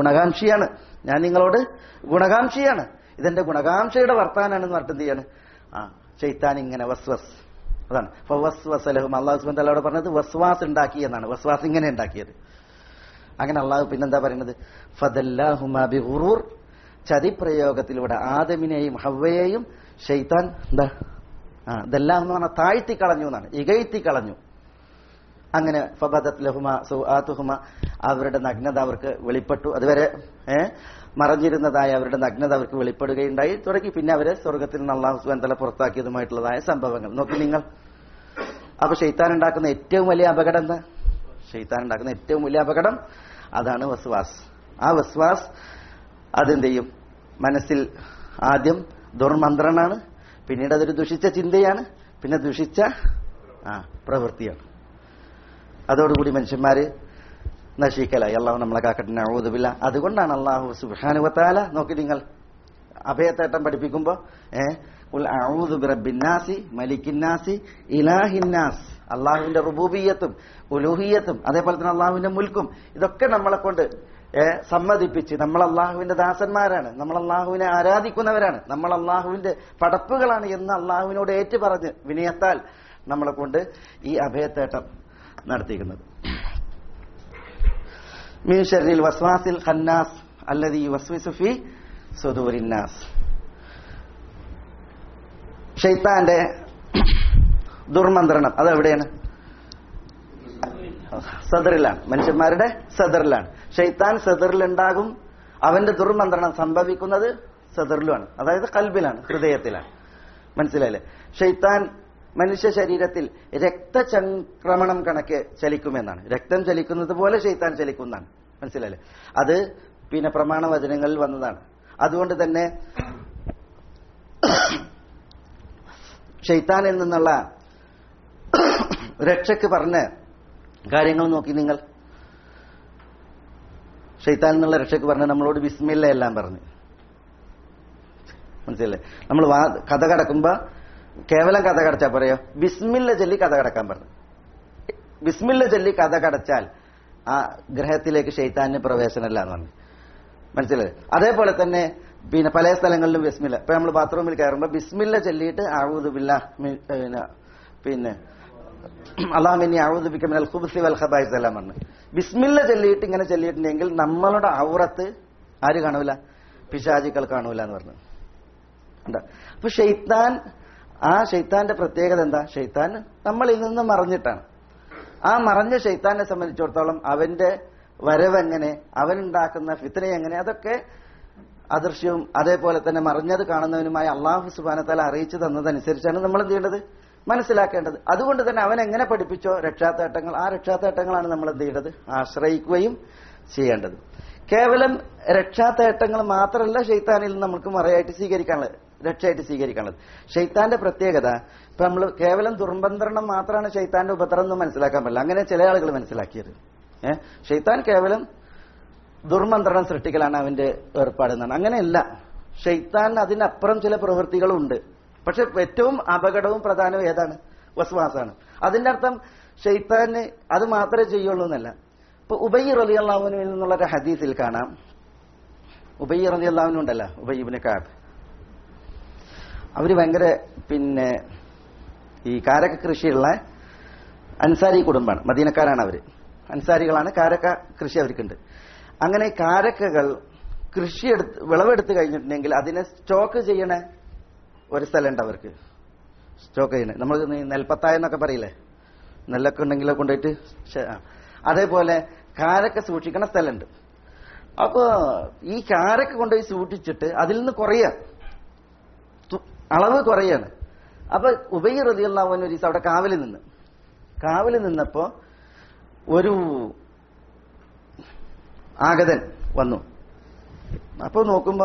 ഗുണകാംക്ഷിയാണ്, ഇതെന്റെ ഗുണകാംക്ഷയുടെ വർത്താനാണെന്ന് പറഞ്ഞിട്ട് എന്ത് ചെയ്യാണ്? ശൈത്താൻ ഇങ്ങനെ വസ്വസ്, അതാണ് ഫവസ്വസ ലഹും. അല്ലാഹു സുബ്ഹാനഹു വ തആല പറഞ്ഞത് വസ്വാസ് ഉണ്ടാക്കി എന്നാണ്. വസ്വാസ് ഇങ്ങനെ ഉണ്ടാക്കിയത്. അങ്ങനെ അള്ളാഹു പിന്നെന്താ പറയുന്നത്? ഫദല്ലാഹുമാ ബിഗുറൂർ, ചതിപ്രയോഗത്തിലൂടെ ആദമിനെയും ഹവ്വയെയും ശൈത്താൻ എന്താ ദല്ലാഹു എന്ന് പറഞ്ഞാൽ താഴ്ത്തി കളഞ്ഞു എന്നാണ്, ഇകഴ്ത്തി കളഞ്ഞു. അങ്ങനെ ഫബദത് ലഹുമ സൗആതുഹുമ, അവരുടെ നഗ്നത അവർക്ക് വെളിപ്പെട്ടു. അതുവരെ മറഞ്ഞിരുന്നതായ അവരുടെ നഗ്നത അവർക്ക് വെളിപ്പെടുകയുണ്ടായി തുടങ്ങി. പിന്നെ അവരെ സ്വർഗത്തിൽ നിന്ന് അല്ലാഹു സുബ്ഹാനഹു വ തആല പുറത്താക്കിയതുമായിട്ടുള്ളതായ സംഭവങ്ങൾ നോക്കി നിങ്ങൾ. അപ്പൊ ശൈത്താൻ ഉണ്ടാക്കുന്ന ഏറ്റവും വലിയ അപകടം എന്താ? ശൈത്താൻ ഉണ്ടാക്കുന്ന ഏറ്റവും വലിയ അപകടം അതാണ് വസ്വാസ്. ആ വസ്വാസ് അതെന്ത് ചെയ്യും? മനസ്സിൽ ആദ്യം ദുർമന്ത്രണാണ്, പിന്നീട് അതൊരു ദുഷിച്ച ചിന്തയാണ്, പിന്നെ ദുഷിച്ച പ്രവൃത്തിയാണ്. അതോടുകൂടി മനുഷ്യന്മാര് നശിക്കലായി. അള്ളാഹു നമ്മളെ കാക്കട്ടെ, നഊദു ബില്ലാഹ്. അതുകൊണ്ടാണ് അള്ളാഹു സുബ്ഹാനഹു വ തആല നോക്കി നിങ്ങൾ അഭയത്തേട്ടം പഠിപ്പിക്കുമ്പോ ഖുൽ അഊദു ബിറബ്ബിന്നാസി മലിക്കിന്നാസി ഇലാഹിന്നാസ്, അള്ളാഹുവിന്റെ റുബൂബിയ്യത്തും ഉലൂഹിയ്യത്തും അതേപോലെ തന്നെ അള്ളാഹുവിന്റെ മുൽക്കും ഇതൊക്കെ നമ്മളെ കൊണ്ട് സമ്മതിപ്പിച്ച് നമ്മൾ അള്ളാഹുവിന്റെ ദാസന്മാരാണ്, നമ്മൾ അള്ളാഹുവിനെ ആരാധിക്കുന്നവരാണ്, നമ്മൾ അള്ളാഹുവിന്റെ പടപ്പുകളാണ് എന്ന് അള്ളാഹുവിനോട് ഏറ്റുപറഞ്ഞ് വിനയത്താൽ നമ്മളെ കൊണ്ട് ഈ അഭയത്തേട്ടം നടത്തിയിരിക്കുന്നത്. മിൻ ശർരിൽ വസ്വാസിൽ ഖന്നാസ് അല്ലദീ യുവസ്വിസു ഫീ സുദൂരിന്നാസ്. ശൈത്താന്റെ ദുർമന്ത്രണം അതെവിടെയാണ്? സദറിലാണ്, മനുഷ്യന്മാരുടെ സദറിലാണ്. ശൈത്താൻ സദറിലുണ്ടാകും, അവന്റെ ദുർമന്ത്രണം സംഭവിക്കുന്നത് സദറിലുമാണ്, അതായത് കൽബിലാണ്, ഹൃദയത്തിലാണ്. മനസ്സിലായില്ലേ? ശൈത്താൻ മനുഷ്യ ശരീരത്തിൽ രക്തചംക്രമണം കണക്കെ ചലിക്കുമെന്നാണ്. രക്തം ചലിക്കുന്നത് പോലെ ശൈത്താൻ ചലിക്കുന്നതാണ്. മനസ്സിലായില്ലേ? അത് പിന്നെ പ്രമാണവചനങ്ങളിൽ വന്നതാണ്. അതുകൊണ്ട് തന്നെ ശൈത്താനിൽ നിന്നുള്ള രക്ഷയ്ക്ക് പറഞ്ഞ കാര്യങ്ങൾ നോക്കി നിങ്ങൾ. ശൈത്താനിൽ നിന്നുള്ള രക്ഷയ്ക്ക് പറഞ്ഞ നമ്മളോട് ബിസ്മില്ല എല്ലാം പറഞ്ഞു. മനസ്സിലല്ലേ? നമ്മൾ കഥ കടക്കുമ്പോ കേവലം കഥ കടച്ചാൽ പറയോ? ബിസ്മില്ല ചൊല്ലി കഥ കടക്കാൻ പറഞ്ഞു. ബിസ്മില്ല ചൊല്ലി കഥ കടച്ചാൽ ആ ഗ്രഹത്തിലേക്ക് ശൈത്താനിന് പ്രവേശനമില്ല എന്ന് പറഞ്ഞു. മനസ്സിലായി? അതേപോലെ തന്നെ പിന്നെ പല സ്ഥലങ്ങളിലും ബിസ്മില്ല. ഇപ്പൊ നമ്മൾ ബാത്റൂമിൽ കയറുമ്പോൾ ബിസ്മില്ല ചൊല്ലിയിട്ട് അഊദു ബില്ലാഹ് പിന്നെ അല്ലാഹുമ്മ ഇന്നി അഊദു ബിക മിനൽ ഖുബ്സി വൽ ഖബായിസ് എല്ലാം പറഞ്ഞു. ബിസ്മില്ല ചൊല്ലിയിട്ട് ഇങ്ങനെ ചൊല്ലിയിട്ടുണ്ടെങ്കിൽ നമ്മളുടെ ഔറത്ത് ആര് കാണൂല? പിശാചുക്കൾ കാണൂല എന്ന് പറഞ്ഞു. അപ്പൊ ഷൈത്താന്റെ പ്രത്യേകത എന്താ? ഷൈത്താൻ നമ്മളിൽ നിന്ന് മറഞ്ഞിട്ടാണ്. ആ മറഞ്ഞ ഷൈത്താനെ സംബന്ധിച്ചിടത്തോളം അവന്റെ വരവെങ്ങനെ, അവനുണ്ടാക്കുന്ന ഫിത്ന എങ്ങനെ, അതൊക്കെ അദൃശ്യവും അതേപോലെ തന്നെ മറിഞ്ഞത് കാണുന്നവനുമായ അല്ലാഹു സുബ്ഹാനഹു വ തആല അറിയിച്ചു തന്നതനുസരിച്ചാണ് നമ്മൾ എന്ത് ചെയ്യേണ്ടത്? മനസ്സിലാക്കേണ്ടത്. അതുകൊണ്ട് തന്നെ അവൻ എങ്ങനെ പഠിപ്പിച്ചോ രക്ഷാത്തേട്ടങ്ങൾ, ആ രക്ഷാത്തേട്ടങ്ങളാണ് നമ്മൾ എന്ത് ചെയ്യേണ്ടത്? ആശ്രയിക്കുകയും ചെയ്യേണ്ടത്. കേവലം രക്ഷാത്തേട്ടങ്ങൾ മാത്രമല്ല ഷൈത്താനിൽ നിന്ന് നമുക്ക് മറയായിട്ട് സ്വീകരിക്കാനുള്ളത്, രക്ഷയായിട്ട് സ്വീകരിക്കാനുള്ളത്. ഷൈത്താന്റെ പ്രത്യേകത ഇപ്പൊ നമ്മൾ കേവലം ദുർമന്ത്രണം മാത്രമാണ് ഷൈത്താന്റെ ഉപദ്രവം എന്ന് മനസ്സിലാക്കാൻ പറ്റില്ല. അങ്ങനെ ചില ആളുകൾ മനസ്സിലാക്കിയത്. ഷൈത്താൻ കേവലം ദുർമന്ത്രണം സൃഷ്ടിക്കലാണ് അവന്റെ ഏർപ്പാടെന്നാണ്. അങ്ങനെയല്ല. ഷൈത്താൻ അതിനപ്പുറം ചില പ്രവൃത്തികളുണ്ട്. പക്ഷെ ഏറ്റവും അപകടവും പ്രധാനവും ഏതാണ്? വസ്വാസാണ്. അതിന്റെ അർത്ഥം ഷൈത്താന് അത് മാത്രമേ ചെയ്യുള്ളൂ എന്നല്ല. ഇപ്പൊ ഉബയ്യ് റളിയല്ലാഹുവിൽ നിന്നുള്ള ഒരു ഹദീസിൽ കാണാം. ഉബയ്യ് റളിയല്ലാഹു ഉണ്ടല്ലോ, ഉബയ്യ് ഇബ്നു കഅബ്. അവര് ഭയങ്കര പിന്നെ ഈ കാരക്ക കൃഷിയുള്ള അൻസാരി കുടുംബമാണ്, മദീനക്കാരാണ് അവര്. അൻസാരികളാണ്. കാരക്ക കൃഷി അവർക്കുണ്ട്. അങ്ങനെ കാരക്കകൾ വിളവെടുത്ത് കഴിഞ്ഞിട്ടുണ്ടെങ്കിൽ അതിനെ സ്റ്റോക്ക് ചെയ്യണ ഒരു സ്ഥലമുണ്ട് അവർക്ക്. സ്റ്റോക്ക് ചെയ്യണേ നമ്മൾ നെൽപ്പത്തായ എന്നൊക്കെ പറയില്ലേ, നെല്ലൊക്കെ ഉണ്ടെങ്കിൽ കൊണ്ടുപോയിട്ട് അതേപോലെ കാരക്ക സൂക്ഷിക്കണ സ്ഥലമുണ്ട്. അപ്പൊ ഈ കാരക്ക കൊണ്ടുപോയി സൂക്ഷിച്ചിട്ട് അതിൽ നിന്ന് അളവ് കുറയാണ്. അപ്പൊ ഉബയ്യ് റളിയല്ലാഹു അൻഹു ഒരു ദിവസം അവിടെ കാവല് നിന്നപ്പോ ഒരു ആഗതൻ വന്നു. അപ്പൊ നോക്കുമ്പോ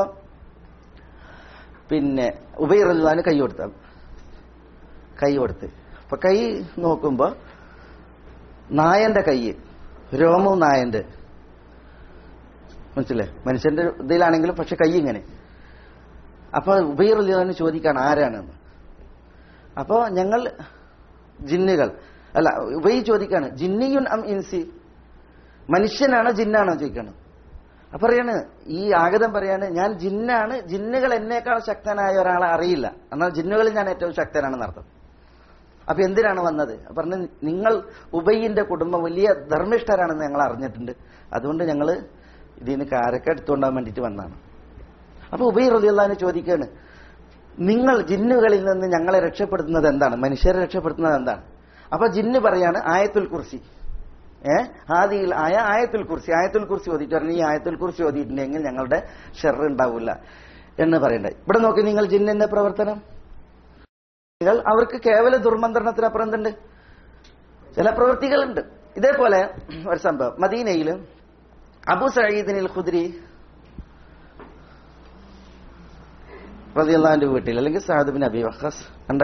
പിന്നെ ഉബയ്യ് റളിയല്ലാഹു അൻഹു കൈ കൊടുത്ത് അപ്പൊ കൈ നോക്കുമ്പോ നായന്റെ കൈ, രോമവും നായന്റെ. മനസ്സിലെ? മനുഷ്യന്റെ ഇതിലാണെങ്കിലും പക്ഷെ കൈ ഇങ്ങനെ. അപ്പൊ ഉബയ്യ് റളിയല്ലാഹു അൻഹു ചോദിക്കാണ് ആരാണെന്ന്. അപ്പൊ ഞങ്ങൾ ജിന്നുകൾ. അല്ല, ഉബയ്യ് ചോദിക്കാണ് ജിന്നിയുൻ അം ഇൻസി, മനുഷ്യനാണോ ജിന്നാണോ ചോദിക്കാണ്. അപ്പൊ പറയാണ്, ഈ ആഗതം പറയാണ്, ഞാൻ ജിന്നാണ്, ജിന്നുകൾ എന്നേക്കാൾ ശക്തനായ ഒരാളെ അറിയില്ല, എന്നാൽ ജിന്നുകളിൽ ഞാൻ ഏറ്റവും ശക്തനാണെന്ന് അർത്ഥം. അപ്പൊ എന്തിനാണ് വന്നത്? പറഞ്ഞു, നിങ്ങൾ ഉബയ്യിന്റെ കുടുംബം വലിയ ധർമ്മിഷ്ഠരാണെന്ന് ഞങ്ങൾ അറിഞ്ഞിട്ടുണ്ട്, അതുകൊണ്ട് ഞങ്ങൾ ഇതിന് കാരക്ക എടുത്തുകൊണ്ടാൻ വേണ്ടിയിട്ട് വന്നതാണ്. അപ്പൊ ഉബയ്യ് റളിയല്ലാഹു അൻഹു ചോദിക്കാണ്, നിങ്ങൾ ജിന്നുകളിൽ നിന്ന് ഞങ്ങളെ രക്ഷപ്പെടുത്തുന്നത് എന്താണ്? മനുഷ്യരെ രക്ഷപ്പെടുത്തുന്നത് എന്താണ്? അപ്പൊ ജിന്ന് പറയാണ് ആയത്തുൽ കുർസി, ആദിയിൽ ആയത്തുൽ കുർസി ഓതിയിട്ട് പറഞ്ഞു, ഈ ആയത്തുൽ കുർസി ഓതിയിട്ടുണ്ടെങ്കിൽ ഞങ്ങളുടെ ഷെർ ഉണ്ടാവില്ല എന്ന് പറയണ്ടേ. ഇവിടെ നോക്കി നിങ്ങൾ, ജിന്നിന്റെ പ്രവർത്തനം അവർക്ക് കേവല ദുർമന്ത്രണത്തിനപ്പുറം എന്തുണ്ട്? ചില പ്രവൃത്തികളുണ്ട്. ഇതേപോലെ ഒരു സംഭവം മദീനയിൽ അബൂ സഈദിനിൽ ഖുദ്രി റളിയല്ലാഹുവിന്റെ വീട്ടിൽ, അല്ലെങ്കിൽ സഅദ് ബിൻ അബി വഖാസ്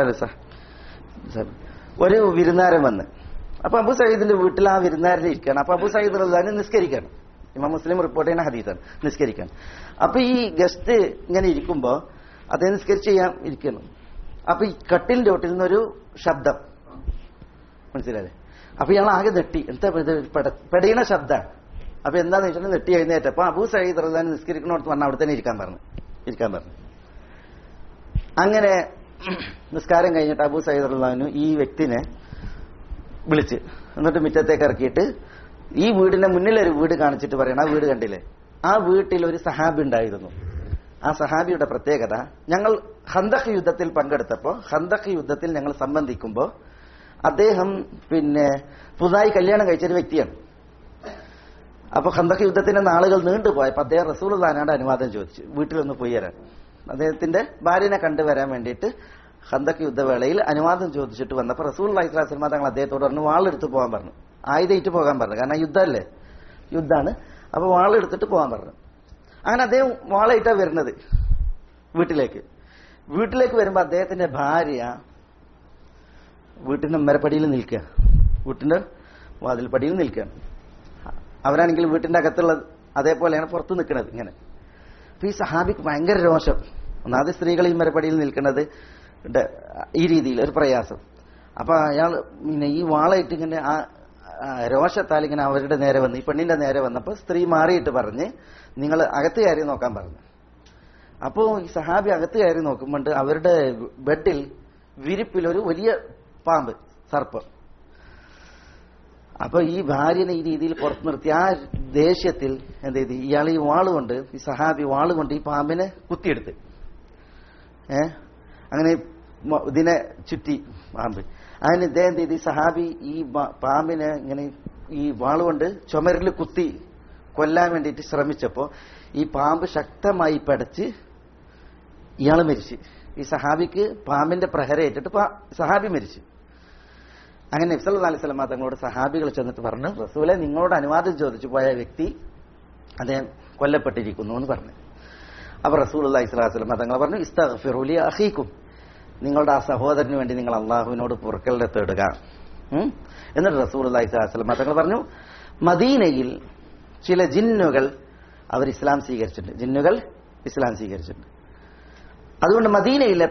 ഒരു വിരുന്നാരൻ വന്ന്. അപ്പൊ അബൂ സഈദിന്റെ വീട്ടിൽ ആ വിരുന്നാരൻ ഇരിക്കുകയാണ്. അപ്പൊ അബൂ സഈദ് റളിയല്ലാഹു നിസ്കരിക്കുകയാണ്. ഇമാം മുസ്ലിം റിപ്പോർട്ട് ചെയ്യുന്ന ഹദീസാണ്, നിസ്കരിക്കുകയാണ്. അപ്പൊ ഈ ഗസ്റ്റ് ഇങ്ങനെ ഇരിക്കുമ്പോ അദ്ദേഹം നിസ്കരിച്ച് ചെയ്യാൻ ഇരിക്കണം. അപ്പൊ ഈ കട്ടിലിന്റെ ഒട്ടിൽ നിന്നൊരു ശബ്ദം, മനസ്സിലായേ? അപ്പൊ ഇയാൾ ആകെ നെട്ടി, എന്താ പെടയണ ശബ്ദമാണ്. അപ്പൊ എന്താന്ന് വെച്ചാൽ നെട്ടി എഴുന്നേറ്റപ്പോ അബൂ സഈദ് റളിയല്ലാഹു നിസ്കരിക്കണോടത്ത് പറഞ്ഞ അവിടെ തന്നെ ഇരിക്കാൻ പറഞ്ഞു. അങ്ങനെ നിസ്കാരം കഴിഞ്ഞിട്ട് അബൂ സഈദ് റളിയല്ലാഹു ഈ വ്യക്തിനെ വിളിച്ച് എന്നിട്ട് മുറ്റത്തേക്ക് ഇറക്കിയിട്ട് ഈ വീടിന്റെ മുന്നിലൊരു വീട് കാണിച്ചിട്ട് പറയണം, ആ വീട് കണ്ടില്ലേ, ആ വീട്ടിൽ ഒരു സഹാബി ഉണ്ടായിരുന്നു. ആ സഹാബിയുടെ പ്രത്യേകത, ഞങ്ങൾ ഖന്തഖ് യുദ്ധത്തിൽ പങ്കെടുത്തപ്പോൾ, ഖന്തഖ് യുദ്ധത്തിൽ ഞങ്ങൾ സംബന്ധിക്കുമ്പോൾ അദ്ദേഹം പുതുതായി കല്യാണം കഴിച്ചൊരു വ്യക്തിയാണ്. അപ്പൊ ഖന്തഖ് യുദ്ധത്തിന്റെ നാളുകൾ നീണ്ടുപോയപ്പോൾ അദ്ദേഹം റസൂലുള്ളാഹിനോട് അനുവാദം ചോദിച്ചു വീട്ടിലൊന്ന് പോയി വരാൻ. അദ്ദേഹത്തിന്റെ ഭാര്യനെ കണ്ടുവരാൻ വേണ്ടിയിട്ട് ഖന്തഖ് യുദ്ധവേളയിൽ അനുവാദം ചോദിച്ചിട്ട് വന്നപ്പോൾ റസൂലുള്ളാഹി സ്വല്ലല്ലാഹു അലൈഹി വസല്ലം തങ്ങൾ അദ്ദേഹത്തോട് പറഞ്ഞു, വാളെടുത്ത് പോകാൻ പറഞ്ഞു, ആയുധയിട്ട് പോകാൻ പറഞ്ഞു. കാരണം യുദ്ധമാണ്. അപ്പൊ വാളെടുത്തിട്ട് പോകാൻ പറഞ്ഞു. അങ്ങനെ അദ്ദേഹം വാളായിട്ടാണ് വരുന്നത് വീട്ടിലേക്ക് വരുമ്പോ അദ്ദേഹത്തിന്റെ ഭാര്യ വീട്ടിന്റെ മരപ്പടിയിൽ നിൽക്കുക, വീട്ടിന്റെ വാതിൽപ്പടിയിൽ നിൽക്കുകയാണ്. അവരാണെങ്കിൽ വീട്ടിന്റെ അകത്തുള്ള അതേപോലെയാണ് പുറത്ത് നിൽക്കുന്നത് ഇങ്ങനെ. അപ്പൊ ഈ സഹാബിക്ക് ഭയങ്കര രോഷം. ഒന്നാമത് സ്ത്രീകൾ ഈ മരപ്പടിയിൽ നിൽക്കുന്നത് ഈ രീതിയിൽ ഒരു പ്രയാസം. അപ്പൊ അയാൾ ഈ വാളയിട്ട് ഇങ്ങനെ ആ രോഷത്താൽ ഇങ്ങനെ അവരുടെ നേരെ വന്ന്, ഈ പെണ്ണിന്റെ നേരെ വന്നപ്പോ സ്ത്രീ മാറിയിട്ട് പറഞ്ഞ്, നിങ്ങൾ അകത്ത് കയറി നോക്കാൻ പറഞ്ഞു. അപ്പോ ഈ സഹാബി അകത്ത് കയറി നോക്കുമ്പോൾ അവരുടെ ബെഡിൽ വിരിപ്പിൽ ഒരു വലിയ പാമ്പ്, സർപ്പം. അപ്പൊ ഈ ഭാര്യനെ ഈ രീതിയിൽ പുറത്തു നിർത്തി ആ ദേഷ്യത്തിൽ എന്ത് ചെയ്തു, ഇയാൾ ഈ സഹാബി വാളുകൊണ്ട് ഈ പാമ്പിനെ കുത്തിയെടുത്ത്. അങ്ങനെ ഇതിനെ ചുറ്റി പാമ്പ്. അതിന് ഇദ്ദേഹം എന്ത് ചെയ്തു, ഈ സഹാബി ഈ പാമ്പിനെ ഇങ്ങനെ ഈ വാളുകൊണ്ട് ചുമരിൽ കുത്തി കൊല്ലാൻ വേണ്ടിയിട്ട് ശ്രമിച്ചപ്പോ ഈ പാമ്പ് ശക്തമായി പടച്ച് ഇയാൾ മരിച്ചു. ഈ സഹാബിക്ക് പാമ്പിന്റെ പ്രഹരയേറ്റിട്ട് സഹാബി മരിച്ചു. അങ്ങനെ നബി സല്ലല്ലാഹു അലൈഹി വസല്ലം തങ്ങളോട് സഹാബികൾ ചെന്നിട്ട് പറഞ്ഞു, റസൂലെ, നിങ്ങളോട് അനുവാദം ചോദിച്ചു പോയ വ്യക്തി അദ്ദേഹം കൊല്ലപ്പെട്ടിരിക്കുന്നു എന്ന് പറഞ്ഞു. അപ്പൊ റസൂലുള്ളാഹി സ്വല്ലല്ലാഹു അലൈഹി വസല്ലം തങ്ങൾ പറഞ്ഞു, ഇസ്തഗ്ഫിറു ലി അഖീകും, നിങ്ങളുടെ ആ സഹോദരന് വേണ്ടി നിങ്ങൾ അള്ളാഹുവിനോട് പൊറുക്കലിനെ തേടുക. എന്നിട്ട് റസൂലുള്ളാഹി സ്വല്ലല്ലാഹു അലൈഹി വസല്ലം തങ്ങൾ പറഞ്ഞു, മദീനയിൽ ചില ജിന്നുകൾ അവർ ഇസ്ലാം സ്വീകരിച്ചിട്ടുണ്ട്. അതുകൊണ്ട് മദീനയിലെ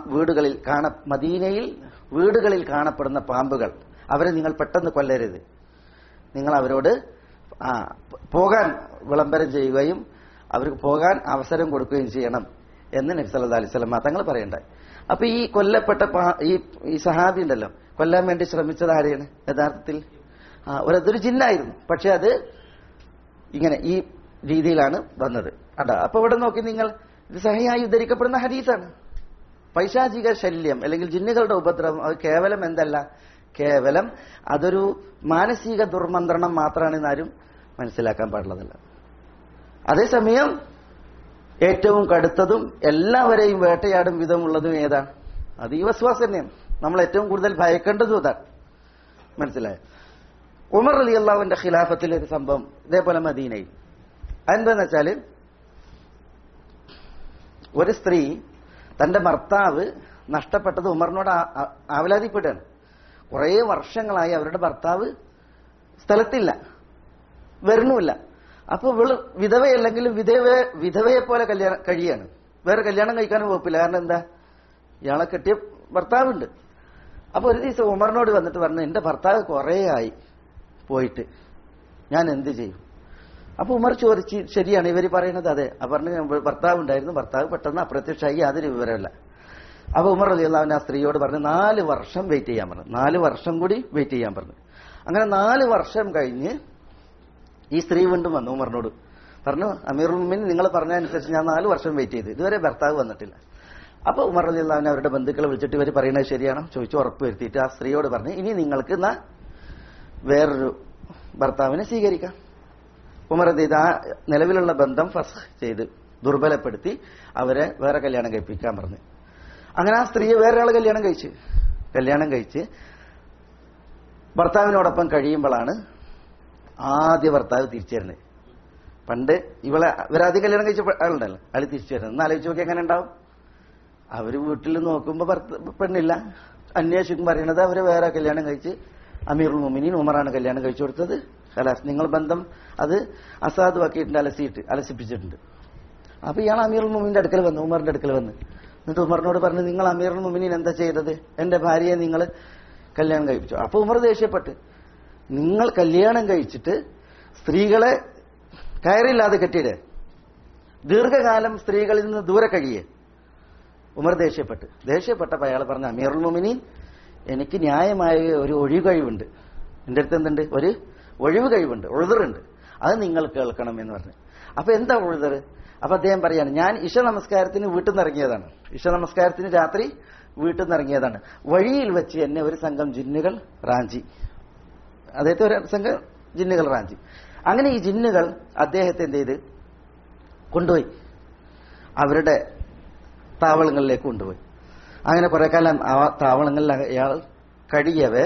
വീടുകളിൽ കാണപ്പെടുന്ന പാമ്പുകൾ അവരെ നിങ്ങൾ പെട്ടെന്ന് കൊല്ലരുത്. നിങ്ങൾ അവരോട് പോകാൻ വിളംബരം ചെയ്യുകയും അവർക്ക് പോകാൻ അവസരം കൊടുക്കുകയും ചെയ്യണം എന്ന് നബി സല്ലല്ലാഹു അലൈഹി വസല്ലം തങ്ങൾ പറയണ്ടായി. അപ്പൊ ഈ കൊല്ലപ്പെട്ട ഈ സഹാബി ഉണ്ടല്ലോ, കൊല്ലാൻ വേണ്ടി ശ്രമിച്ചത് ആരെയാണ്? യഥാർത്ഥത്തിൽ അതൊരു ജിന്നായിരുന്നു. പക്ഷെ അത് ഇങ്ങനെ ഈ രീതിയിലാണ് വന്നത്. അപ്പൊ ഇവിടെ നോക്കി നിങ്ങൾ, ഇത് സഹിയായി ഉദ്ധരിക്കപ്പെടുന്ന ഹദീസാണ്. പൈശാചിക ശല്യം അല്ലെങ്കിൽ ജിന്നുകളുടെ ഉപദ്രവം അത് കേവലം അതൊരു മാനസിക ദുർമന്ത്രണം മാത്രമാണെന്ന് ആരും മനസ്സിലാക്കാൻ പാടുള്ളതല്ല. അതേസമയം ഏറ്റവും കടുത്തതും എല്ലാവരെയും വേട്ടയാടും വിധമുള്ളതും ഏതാണ്? അത് ഈ വസ്വാസ് തന്നെയാണ്. നമ്മൾ ഏറ്റവും കൂടുതൽ ഭയക്കേണ്ടതും അതാണ്. മനസ്സിലായോ? ഉമർ റളിയല്ലാഹുവിന്റെ ഖിലാഫത്തിൽ ഒരു സംഭവം ഇതേപോലെ മദീനയിൽ. അതെന്താന്ന് വെച്ചാല്, ഒരു സ്ത്രീ തന്റെ ഭർത്താവ് നഷ്ടപ്പെട്ടത് ഉമറിനോട് ആവലാതിപ്പെടുകയാണ്. കുറേ വർഷങ്ങളായി അവരുടെ ഭർത്താവ് സ്ഥലത്തില്ല, വരണമില്ല. അപ്പൊ വിധവയല്ലെങ്കിലും വിധവയെ പോലെ കഴിയാണ്. വേറെ കല്യാണം കഴിക്കാനും കുഴപ്പമില്ല. കാരണം എന്താ, ഇയാളെ കെട്ടിയ ഭർത്താവുണ്ട്. അപ്പൊ ഒരു ദിവസം ഉമറിനോട് വന്നിട്ട് പറഞ്ഞു, എന്റെ ഭർത്താവ് കുറേ ആയി പോയിട്ട്, ഞാൻ എന്ത് ചെയ്യും? അപ്പൊ ഉമർ ചോദിച്ചു, ശരിയാണ് ഇവര് പറയുന്നത്? അതെ. പറഞ്ഞു, ഭർത്താവ് ഉണ്ടായിരുന്നു, ഭർത്താവ് പെട്ടെന്ന് അപ്രത്യക്ഷമായി, യാതൊരു വിവരമില്ല. അപ്പൊ ഉമർ റളിയല്ലാഹു അൻഹു ആ സ്ത്രീയോട് പറഞ്ഞു, 4 വർഷം വെയിറ്റ് ചെയ്യാൻ പറഞ്ഞു. 4 വർഷം കൂടി വെയിറ്റ് ചെയ്യാൻ പറഞ്ഞു. അങ്ങനെ 4 വർഷം കഴിഞ്ഞ് ഈ സ്ത്രീ വീണ്ടും വന്നു ഉമറിനോട് പറഞ്ഞു, അമീറുൽ മുഅ്മിനീൻ നിങ്ങൾ പറഞ്ഞതനുസരിച്ച് ഞാൻ 4 വർഷം വെയിറ്റ് ചെയ്തു, ഇതുവരെ ഭർത്താവ് വന്നിട്ടില്ല. അപ്പൊ ഉമർ റളിയല്ലാഹു അൻഹു അവരുടെ ബന്ധുക്കളെ വിളിച്ചിട്ട് ഇവർ പറയുന്നത് ശരിയാണോ ചോദിച്ചു ഉറപ്പ് വരുത്തിയിട്ട് ആ സ്ത്രീയോട് പറഞ്ഞു, ഇനി നിങ്ങൾക്ക് വേറൊരു ഭർത്താവിനെ സ്വീകരിക്കാം. ഉമർ എന്ത് ചെയ്ത് ആ നിലവിലുള്ള ബന്ധം ഫസ്ഖ് ചെയ്ത് ദുർബലപ്പെടുത്തി അവരെ വേറെ കല്യാണം കഴിപ്പിക്കാൻ പറഞ്ഞു. അങ്ങനെ ആ സ്ത്രീയെ വേറൊരാൾ കല്യാണം കഴിച്ച് ഭർത്താവിനോടൊപ്പം കഴിയുമ്പോഴാണ് ആദ്യ ഭർത്താവ് തിരിച്ചു വരുന്നത്. പണ്ട് ഇവരാദ്യം കല്യാണം കഴിച്ച ആളുണ്ടല്ലോ, അയാൾ തിരിച്ചു വരുന്നത്. ഒന്ന് ആലോചിച്ച് നോക്കി എങ്ങനെ ഉണ്ടാവും? അവര് വീട്ടിൽ നോക്കുമ്പോ പെണ്ണില്ല, അന്വേഷിക്കും പറയണത് അവര് വേറെ കല്യാണം കഴിച്ച് അമീറുൽ മുഅ്മിനീൻ ഉമറാണ് കല്യാണം കഴിച്ചു കൊടുത്തത്. ഖലാസ്, നിങ്ങൾ ബന്ധം അത് അസാധുവാക്കിയിട്ടുണ്ട്, അലസിപ്പിച്ചിട്ടുണ്ട്. അപ്പൊ ഇയാൾ അമീറുൽ മുഅ്മിനീന്റെ അടുക്കൽ വന്നു, ഉമറിന്റെ അടുക്കൽ വന്ന്. എന്നിട്ട് ഉമറിനോട് പറഞ്ഞു, നിങ്ങൾ അമീറുൽ മുഅ്മിനീൻ എന്താ ചെയ്തത്? എന്റെ ഭാര്യയെ നിങ്ങൾ കല്യാണം കഴിപ്പിച്ചു. അപ്പൊ ഉമർ ദേഷ്യപ്പെട്ട്, നിങ്ങൾ കല്യാണം കഴിച്ചിട്ട് സ്ത്രീകളെ കയറില്ലാതെ കെട്ടിയിടേ, ദീർഘകാലം സ്ത്രീകളിൽ നിന്ന് ദൂരെ കഴിയേ. ഉമർ ദേഷ്യപ്പെട്ടപ്പോ അയാൾ പറഞ്ഞു, അമീറുൽ മുഅ്മിനീൻ, എനിക്ക് ന്യായമായ ഒരു ഒഴിവ് കഴിവുണ്ട്, എന്റെ അടുത്ത് എന്തുണ്ട്? ഒരു ഒഴിവ് കഴിവുണ്ട്, ഉഴുതറുണ്ട്, അത് നിങ്ങൾ കേൾക്കണം എന്ന് പറഞ്ഞു. അപ്പൊ എന്താ ഉഴുതറ്? അപ്പൊ അദ്ദേഹം പറയാണ്, ഞാൻ ഇശ നമസ്കാരത്തിന് വീട്ടിൽ നിന്ന് ഇറങ്ങിയതാണ്, രാത്രി വീട്ടിൽ നിന്ന് ഇറങ്ങിയതാണ്. വഴിയിൽ വെച്ച് എന്നെ ഒരു സംഘം ജിന്നുകൾ റാഞ്ചി, അദ്ദേഹത്തെ ഒരു സംഘം ജിന്നുകൾ റാഞ്ചി. അങ്ങനെ ഈ ജിന്നുകൾ അദ്ദേഹത്തെ എന്ത് ചെയ്ത് കൊണ്ടുപോയി, അവരുടെ താവളങ്ങളിലേക്ക് കൊണ്ടുപോയി. അങ്ങനെ കുറെ കാലം ആ താവളങ്ങളിൽ അയാൾ കഴിയവേ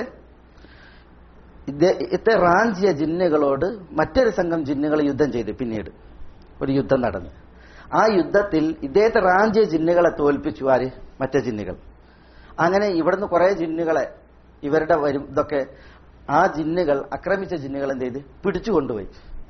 ഇത്തെ റാഞ്ചിയ ജിന്നുകളോട് മറ്റൊരു സംഘം ജിന്നുകൾ യുദ്ധം ചെയ്തു. പിന്നീട് ഒരു യുദ്ധം നടന്നു. ആ യുദ്ധത്തിൽ ഇദ്ദേഹത്തെ റാഞ്ചിയ ജിന്നുകളെ തോൽപ്പിച്ചു ആര്? മറ്റേ ജിന്നുകൾ. അങ്ങനെ ഇവിടുന്ന് കുറെ ജിന്നുകളെ ഇവരുടെ ഇതൊക്കെ ആ ജിന്നുകൾ, ആക്രമിച്ച ജിന്നുകൾ എന്ത് ചെയ്ത് പിടിച്ചുകൊണ്ടുപോയി.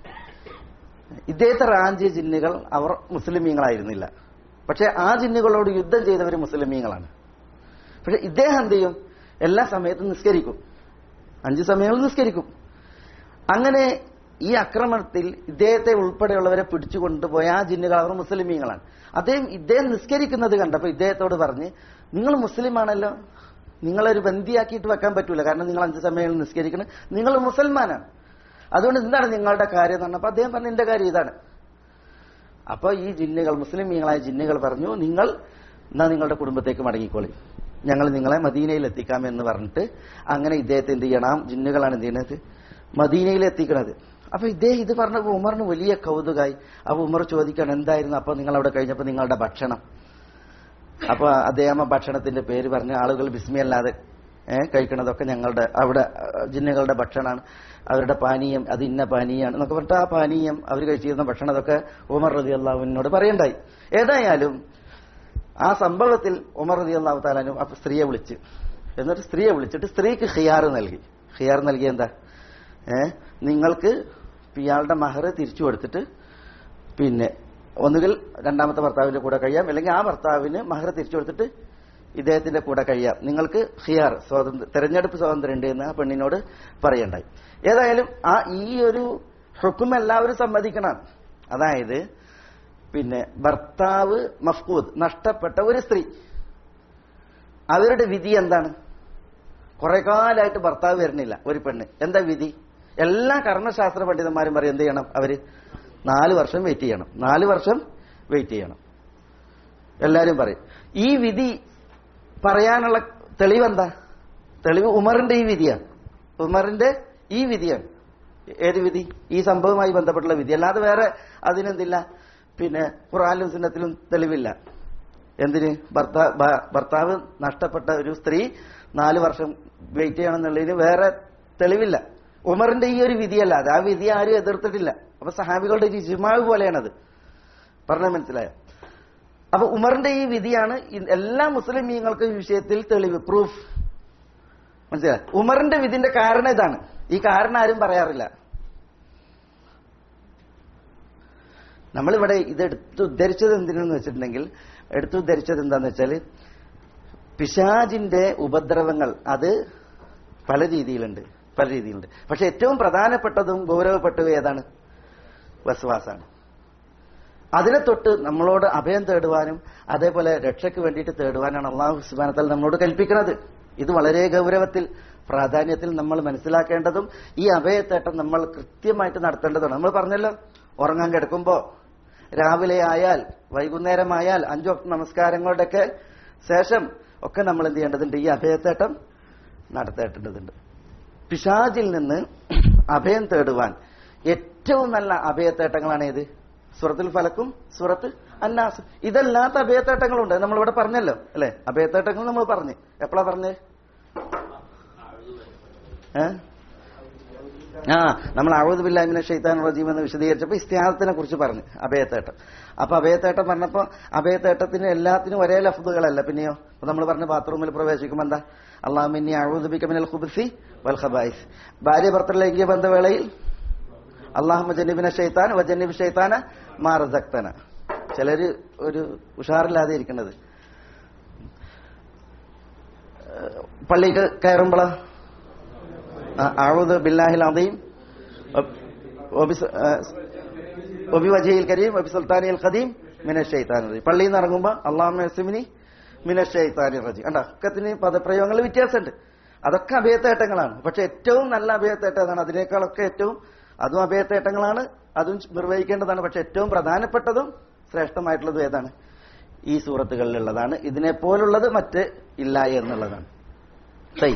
ഇദ്ദേഹത്തെ റാഞ്ചിയ ജിന്നുകൾ അവർ മുസ്ലിമീങ്ങളായിരുന്നില്ല, പക്ഷെ ആ ജിന്നുകളോട് യുദ്ധം ചെയ്തവർ മുസ്ലിമീങ്ങളാണ്. പക്ഷെ ഇദ്ദേഹം എന്ത് ചെയ്യും? എല്ലാ സമയത്തും നിസ്കരിക്കും, 5 സമയങ്ങളിൽ നിസ്കരിക്കും. അങ്ങനെ ഈ ആക്രമണത്തിൽ ഇദ്ദേഹത്തെ ഉൾപ്പെടെയുള്ളവരെ പിടിച്ചുകൊണ്ടുപോയ ആ ജിന്നുകൾ അവർ മുസ്ലിമീങ്ങളാണ്. ഇദ്ദേഹം നിസ്കരിക്കുന്നത് കണ്ടപ്പോൾ ഇദ്ദേഹത്തോട് പറഞ്ഞ്, നിങ്ങൾ മുസ്ലിമാണല്ലോ, നിങ്ങളൊരു ബന്ദിയാക്കിയിട്ട് വെക്കാൻ പറ്റൂല, കാരണം നിങ്ങൾ 5 സമയങ്ങളിൽ നിസ്കരിക്കണം, നിങ്ങൾ മുസൽമാനാണ്, അതുകൊണ്ട് എന്താണ് നിങ്ങളുടെ കാര്യം എന്ന് പറഞ്ഞപ്പോൾ അദ്ദേഹം പറഞ്ഞു, എന്റെ കാര്യം ഇതാണ്. അപ്പൊ ഈ ജിന്നുകൾ, മുസ്ലിമീങ്ങളായ ജിന്നുകൾ പറഞ്ഞു, എന്നാ നിങ്ങളുടെ കുടുംബത്തേക്ക് മടങ്ങിക്കോളി, ഞങ്ങൾ നിങ്ങളെ മദീനയിൽ എത്തിക്കാം എന്ന് പറഞ്ഞിട്ട് അങ്ങനെ ഇദ്ദേഹത്തെ എന്ത് ചെയ്യണം? ജിന്നുകളാണ് എന്ത് ചെയ്യണത്? മദീനയിൽ എത്തിക്കണത്. അപ്പൊ ഇദ്ദേഹം ഇത് പറഞ്ഞപ്പോൾ ഉമറിന് വലിയ കൗതുകമായി. അപ്പൊ ഉമർ ചോദിക്കണം, എന്തായിരുന്നു അപ്പൊ നിങ്ങൾ അവിടെ കഴിഞ്ഞപ്പോ നിങ്ങളുടെ ഭക്ഷണം? അപ്പൊ അദ്ദേഹം ഭക്ഷണത്തിന്റെ പേര് പറഞ്ഞ്, ആളുകൾ ബിസ്മിയല്ലാതെ കഴിക്കണതൊക്കെ ഞങ്ങളുടെ അവിടെ ജിന്നുകളുടെ ഭക്ഷണമാണ്, അവരുടെ പാനീയം അത് ഇന്ന പാനീയമാണ് എന്നൊക്കെ പറഞ്ഞിട്ട് ആ പാനീയം അവർ കഴിച്ചിരുന്ന ഭക്ഷണം അതൊക്കെ ഉമർ റളിയല്ലാഹു അൻഹുവിനോട് പറയണ്ടായി. ഏതായാലും ആ സംഭവത്തിൽ ഉമർ റളിയല്ലാഹു തആല അൻഹു സ്ത്രീയെ വിളിച്ചിട്ട് സ്ത്രീക്ക് ഖിയാർ നൽകി. എന്താ? നിങ്ങൾക്ക് ഇയാളുടെ മഹർ തിരിച്ചു കൊടുത്തിട്ട് പിന്നെ ഒന്നുകിൽ രണ്ടാമത്തെ ഭർത്താവിന്റെ കൂടെ കഴിയാം, അല്ലെങ്കിൽ ആ ഭർത്താവിന് മഹർ തിരിച്ചു കൊടുത്തിട്ട് ഇദ്ദേഹത്തിന്റെ കൂടെ കഴിയാം, നിങ്ങൾക്ക് ഖിയാർ തെരഞ്ഞെടുപ്പ് സ്വാതന്ത്ര്യം ഉണ്ട് എന്ന് ആ പെണ്ണിനോട് പറയണ്ടായി. ഏതായാലും ഈ ഒരു ഹുക്ം എല്ലാവരും സമ്മതിക്കണം. അതായത് പിന്നെ ഭർത്താവ് മഫ്കൂദ്, നഷ്ടപ്പെട്ട ഒരു സ്ത്രീ, അവരുടെ വിധി എന്താണ്? കുറെ കാലമായിട്ട് ഭർത്താവ് വരുന്നില്ല ഒരു പെണ്ണ്, എന്താ വിധി? എല്ലാ കർമ്മശാസ്ത്ര പണ്ഡിതന്മാരും പറയും എന്ത് ചെയ്യണം? അവര് 4 വർഷം വെയിറ്റ് ചെയ്യണം. എല്ലാരും പറയും. ഈ വിധി പറയാനുള്ള തെളിവെന്താ? തെളിവ് ഉമറിന്റെ ഈ വിധിയാണ്. ഏത് വിധി? ഈ സംഭവവുമായി ബന്ധപ്പെട്ടുള്ള വിധി. അല്ലാതെ വേറെ അതിനെന്തില്ല, പിന്നെ ഖുർആനിലും സുന്നത്തിലും തെളിവില്ല. എന്തിന്? ഭർത്താവ് നഷ്ടപ്പെട്ട ഒരു സ്ത്രീ 4 വർഷം വെയിറ്റ് ചെയ്യണം എന്നുള്ളതിന് വേറെ തെളിവില്ല. ഉമറിന്റെ ഈ ഒരു വിധിയല്ലാതെ ആ വിധി ആരും എതിർത്തിട്ടില്ല. അപ്പൊ സഹാബികളുടെ ഇജ്മാഅ് പോലെയാണത്. പറഞ്ഞാൽ മനസ്സിലായോ? അപ്പൊ ഉമറിന്റെ ഈ വിധിയാണ് എല്ലാ മുസ്ലിമീങ്ങൾക്ക് ഈ വിഷയത്തിൽ തെളിവ്, പ്രൂഫ്. മനസ്സിലായോ? ഉമറിന്റെ വിധിന്റെ കാരണം ഇതാണ്. ഈ കാരണം ആരും പറയാറില്ല. നമ്മളിവിടെ ഇത് ഉദ്ധരിച്ചത് എന്തിനെന്ന് വെച്ചിട്ടുണ്ടെങ്കിൽ, ഉദ്ധരിച്ചത് എന്താന്ന് വെച്ചാൽ, പിശാചിന്റെ ഉപദ്രവങ്ങൾ അത് പല രീതിയിലുണ്ട്. പക്ഷെ ഏറ്റവും പ്രധാനപ്പെട്ടതും ഗൗരവപ്പെട്ടതും ഏതാണ്? വസ്വാസാണ്. അതിനെ തൊട്ട് നമ്മളോട് അഭയം തേടുവാനും അതേപോലെ രക്ഷയ്ക്ക് വേണ്ടിയിട്ട് തേടുവാനാണ് അല്ലാഹു സുബ്ഹാനഹു വ തആല നമ്മളോട് കൽപ്പിക്കുന്നത്. ഇത് വളരെ ഗൗരവത്തിൽ, പ്രാധാന്യത്തിൽ നമ്മൾ മനസ്സിലാക്കേണ്ടതും ഈ അഭയത്തേട്ടം നമ്മൾ കൃത്യമായിട്ട് നടത്തേണ്ടതാണ്. നമ്മൾ പറഞ്ഞല്ലോ, ഉറങ്ങാൻ കിടക്കുമ്പോ, രാവിലെ ആയാൽ, വൈകുന്നേരമായാൽ 5 വക്ത് നമസ്കാരങ്ങളുടെയൊക്കെ ശേഷം ഒക്കെ നമ്മൾ എന്ത് ചെയ്യേണ്ടതുണ്ട്? ഈ അഭയത്തേട്ടം നടത്തേണ്ടതുണ്ട്. പിശാചിൽ നിന്ന് അഭയം തേടുവാൻ ഏറ്റവും നല്ല അഭയത്തേട്ടങ്ങളാണ് ഏത്? സൂറത്തുൽ ഫലക്കും സൂറത്ത് അന്നാസ്. ഇതല്ലാത്ത അഭയത്തേട്ടങ്ങളുണ്ട്, നമ്മളിവിടെ പറഞ്ഞല്ലോ അല്ലെ? അഭയത്തേട്ടങ്ങൾ നമ്മൾ പറഞ്ഞു. എപ്പോഴാ പറഞ്ഞ്? നമ്മൾ അഊദു ബില്ലാഹി മിനശ് ശൈത്താനിർ റജീം എന്ന് വിശദീകരിച്ചപ്പോൾ ഇസ്തിആദത്തിനെ കുറിച്ച് പറഞ്ഞു, അഭയത്തേട്ടം. അപ്പൊ അഭയത്തേട്ടം പറഞ്ഞപ്പോ അഭയത്തേട്ടത്തിന് എല്ലാത്തിനും ഒരേ ലഫ്ദുകളല്ല. പിന്നെയോ നമ്മൾ പറഞ്ഞ ബാത്റൂമിൽ പ്രവേശിക്കുമ്പോൾ എന്താ? അല്ലാഹുമ്മ ഇന്നി അഊദു ബിക മിനൽ ഖുബ്സി വൽ ഖബായിസ്. ഭാര്യ ഭർത്തൃ ലൈംഗിക ബന്ധവേളയിൽ അല്ലാഹുമ്മ ജന്നിബിന ശൈത്താൻ വജന്നിബ് ശൈത്താന മാ റസഖ്തന. ചിലര് ഒരു ഉഷാറില്ലാതെ ഇരിക്കുന്നത്. പള്ളിക്ക് കയറുമ്പോഴാ അഊദു ബില്ലാഹിൽ അദീം വബിവജ്ഹിൽ കരീം വബിസുൽത്താനിൽ ഖദീം മിനശ് ശൈത്താനിർ റജീം. പള്ളിയിൽ നിന്ന് ഇറങ്ങുമ്പോൾ അല്ലാഹുമ്മ യസ്മിനി മിനശ് ശൈത്താനിർ റജീം. കണ്ടോ, ഒക്കത്തിന് പദപ്രയോഗങ്ങൾ വ്യത്യാസമുണ്ട്. അതൊക്കെ അഭയത്തേട്ടങ്ങളാണ്. പക്ഷെ ഏറ്റവും നല്ല അഭയത്തേട്ടം ഏതാണ്? അതിനേക്കാളൊക്കെ ഏറ്റവും അതും അഭയത്തേട്ടങ്ങളാണ്, അതും നിർവഹിക്കേണ്ടതാണ്. പക്ഷെ ഏറ്റവും പ്രധാനപ്പെട്ടതും ശ്രേഷ്ഠമായിട്ടുള്ളതും ഏതാണ്? ഈ സൂറത്തുകളിലുള്ളതാണ്. ഇതിനെപ്പോലുള്ളത് മറ്റ് ഇല്ല എന്നുള്ളതാണ്. ശരി.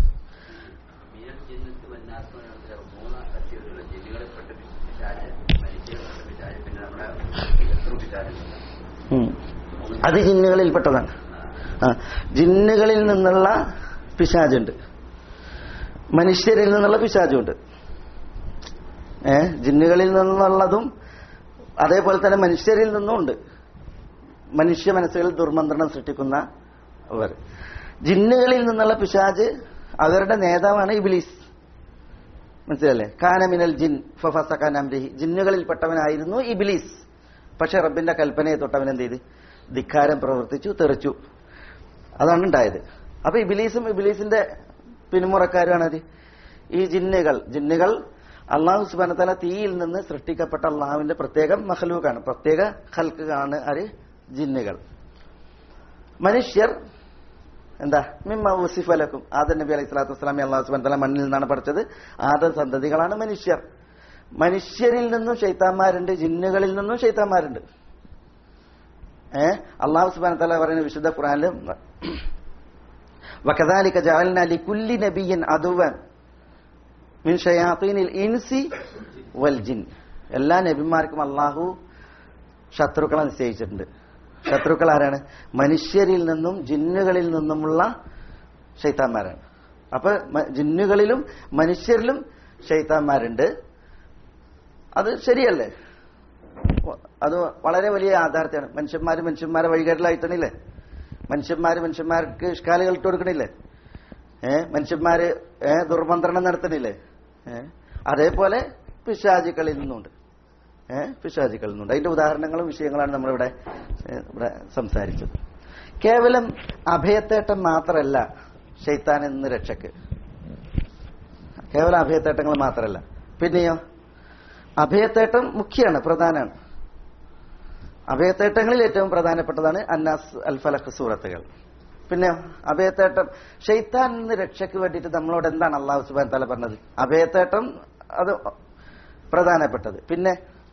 അത് ജിന്നുകളിൽപ്പെട്ടതാണ്. ജിന്നുകളിൽ നിന്നുള്ള പിശാചുണ്ട്, മനുഷ്യരിൽ നിന്നുള്ള പിശാചുണ്ട്. ജിന്നുകളിൽ നിന്നുള്ളതും അതേപോലെ തന്നെ മനുഷ്യരിൽ നിന്നും ഉണ്ട്. മനുഷ്യ മനസ്സുകളിൽ ദുർമന്ത്രണം സൃഷ്ടിക്കുന്ന അവർ. ജിന്നുകളിൽ നിന്നുള്ള പിശാച് അവരുടെ നേതാവാണ് ഇബ്ലീസ്. മനസ്സിലല്ലേ? കാന മിനൽ ജിൻ ഫഫസഖ അൻ അംരിഹി. ജിന്നുകളിൽപ്പെട്ടവനായിരുന്നു ഇബ്ലീസ്. പക്ഷെ റബ്ബിന്റെ കൽപ്പനയെ തൊട്ടവൻ എന്ത് ചെയ്ത്? ധിക്കാരം പ്രവർത്തിച്ചു, തെറിച്ചു. അതാണ് ഉണ്ടായത്. അപ്പൊ ഇബ്ലീസും ഇബ്ലീസിന്റെ പിന്മുറക്കാരുമാണ് ഈ ജിന്നുകൾ അള്ളാഹു സുബ്ഹാനഹു വ തആല തീയിൽ നിന്ന് സൃഷ്ടിക്കപ്പെട്ട അള്ളാഹുവിന്റെ പ്രത്യേക മഖ്ലൂഖാണ്, പ്രത്യേക ഖൽഖാണ് ആര്? ജിന്നുകൾ. മനുഷ്യർ എന്താ? മിമ്മ ഉസിഫ ലക്കും. ആദം നബി അലൈഹി സ്വലാത്തു വസ്സലാമി അള്ളാഹു സുബ്ഹാനഹു വ തആല മണ്ണിൽ നിന്നാണ് പഠിച്ചത്. ആദം സന്തതികളാണ് മനുഷ്യർ. മനുഷ്യരിൽ നിന്നും ശൈത്താന്മാരുണ്ട്, ജിന്നുകളിൽ നിന്നും ശൈത്താന്മാരുണ്ട്. അള്ളാഹു സുബ്ഹാനഹു വ തആല പറയുന്ന വിശുദ്ധ ഖുർആനിൽ വകദാലിക ജഅൽനാ ലികുല്ലി നബിയ്യിൻ അദുവൻ മിൻ ശയാത്തീനിൽ ഇൻസി വൽ ജിൻ. എല്ലാ നബിമാർക്കും അള്ളാഹു ശത്രുക്കളെ നിശ്ചയിച്ചിട്ടുണ്ട്. ശത്രുക്കൾ ആരാണ്? മനുഷ്യരിൽ നിന്നും ജിന്നുകളിൽ നിന്നുമുള്ള ശൈത്താന്മാരാണ്. അപ്പൊ ജിന്നുകളിലും മനുഷ്യരിലും ശൈത്താന്മാരുണ്ട്. അത് ശരിയല്ലേ? അത് വളരെ വലിയ യാഥാർത്ഥ്യമാണ്. മനുഷ്യന്മാരെ വഴികേടിലായിട്ടണില്ലേ? മനുഷ്യന്മാർക്ക് ഇഷ്കാലുകൾ ഇട്ട് കൊടുക്കണില്ലേ? മനുഷ്യന്മാര് ദുർമന്ത്രണം നടത്തണില്ലേ? അതേപോലെ പിശാചുക്കളിൽ നിന്നുണ്ട്. അതിന്റെ ഉദാഹരണങ്ങളും വിഷയങ്ങളാണ് നമ്മളിവിടെ സംസാരിച്ചത്. കേവലം അഭയത്തേട്ടം മാത്രമല്ല ശൈത്താനിൽ നിന്ന് രക്ഷക്ക്. കേവലം അഭയത്തേട്ടങ്ങൾ മാത്രമല്ല, പിന്നെയോ അഭയത്തേട്ടം മുഖ്യമാണ്, പ്രധാനമാണ്. അഭയത്തേട്ടങ്ങളിൽ ഏറ്റവും പ്രധാനപ്പെട്ടതാണ് അന്നാസ്, അൽ ഫലഖ് സൂറത്തുകൾ. പിന്നെ അഭയത്തേട്ടം ശൈത്താനിൽ നിന്ന് രക്ഷയ്ക്ക് വേണ്ടിയിട്ട് നമ്മളോട് എന്താണ് അല്ലാഹു സുബ്ഹാനഹു വ തആല പറഞ്ഞത്? അഭയത്തേട്ടം അത് പ്രധാനപ്പെട്ടത്. പിന്നെ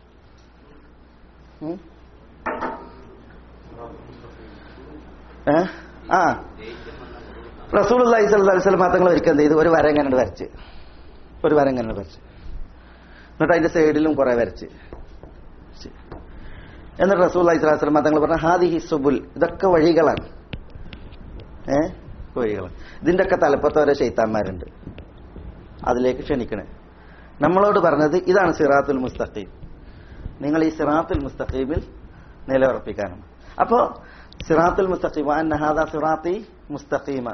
റസൂലുള്ളാഹി സ്വല്ലല്ലാഹു അലൈഹി വസല്ലം തങ്ങൾ ഒരിക്കൽ എന്ത് ചെയ്തു? ഒരു വര ഇങ്ങനെ വരച്ച്, എന്നിട്ട് അതിന്റെ സൈഡിലും കുറെ വരച്ച്. എന്നിട്ട് റസൂലുള്ളാഹി സ്വല്ലല്ലാഹു അലൈഹി വസല്ലം തങ്ങൾ പറഞ്ഞു, ഹാദിഹി സുബുൽ, ഇതൊക്കെ വഴികളാണ്. വഴികളാണ്. ഇതിന്റെ ഒക്കെ തലപ്പത്ത് ഓരോ ശൈത്താന്മാരുണ്ട്, അതിലേക്ക് ക്ഷണിക്കണേ. നമ്മളോട് പറഞ്ഞത് ഇതാണ് സിറാത്തുൽ മുസ്തഖീം. നിങ്ങൾ ഈ സിറാത്തുൽ മുസ്തഖീമിൽ നിലയുറപ്പിക്കാനാണ്. അപ്പോ സിറാത്തുൽ മുസ്തഖീം വഅന്ന ഹാദാ സിറാത്തി മുസ്തഖീമ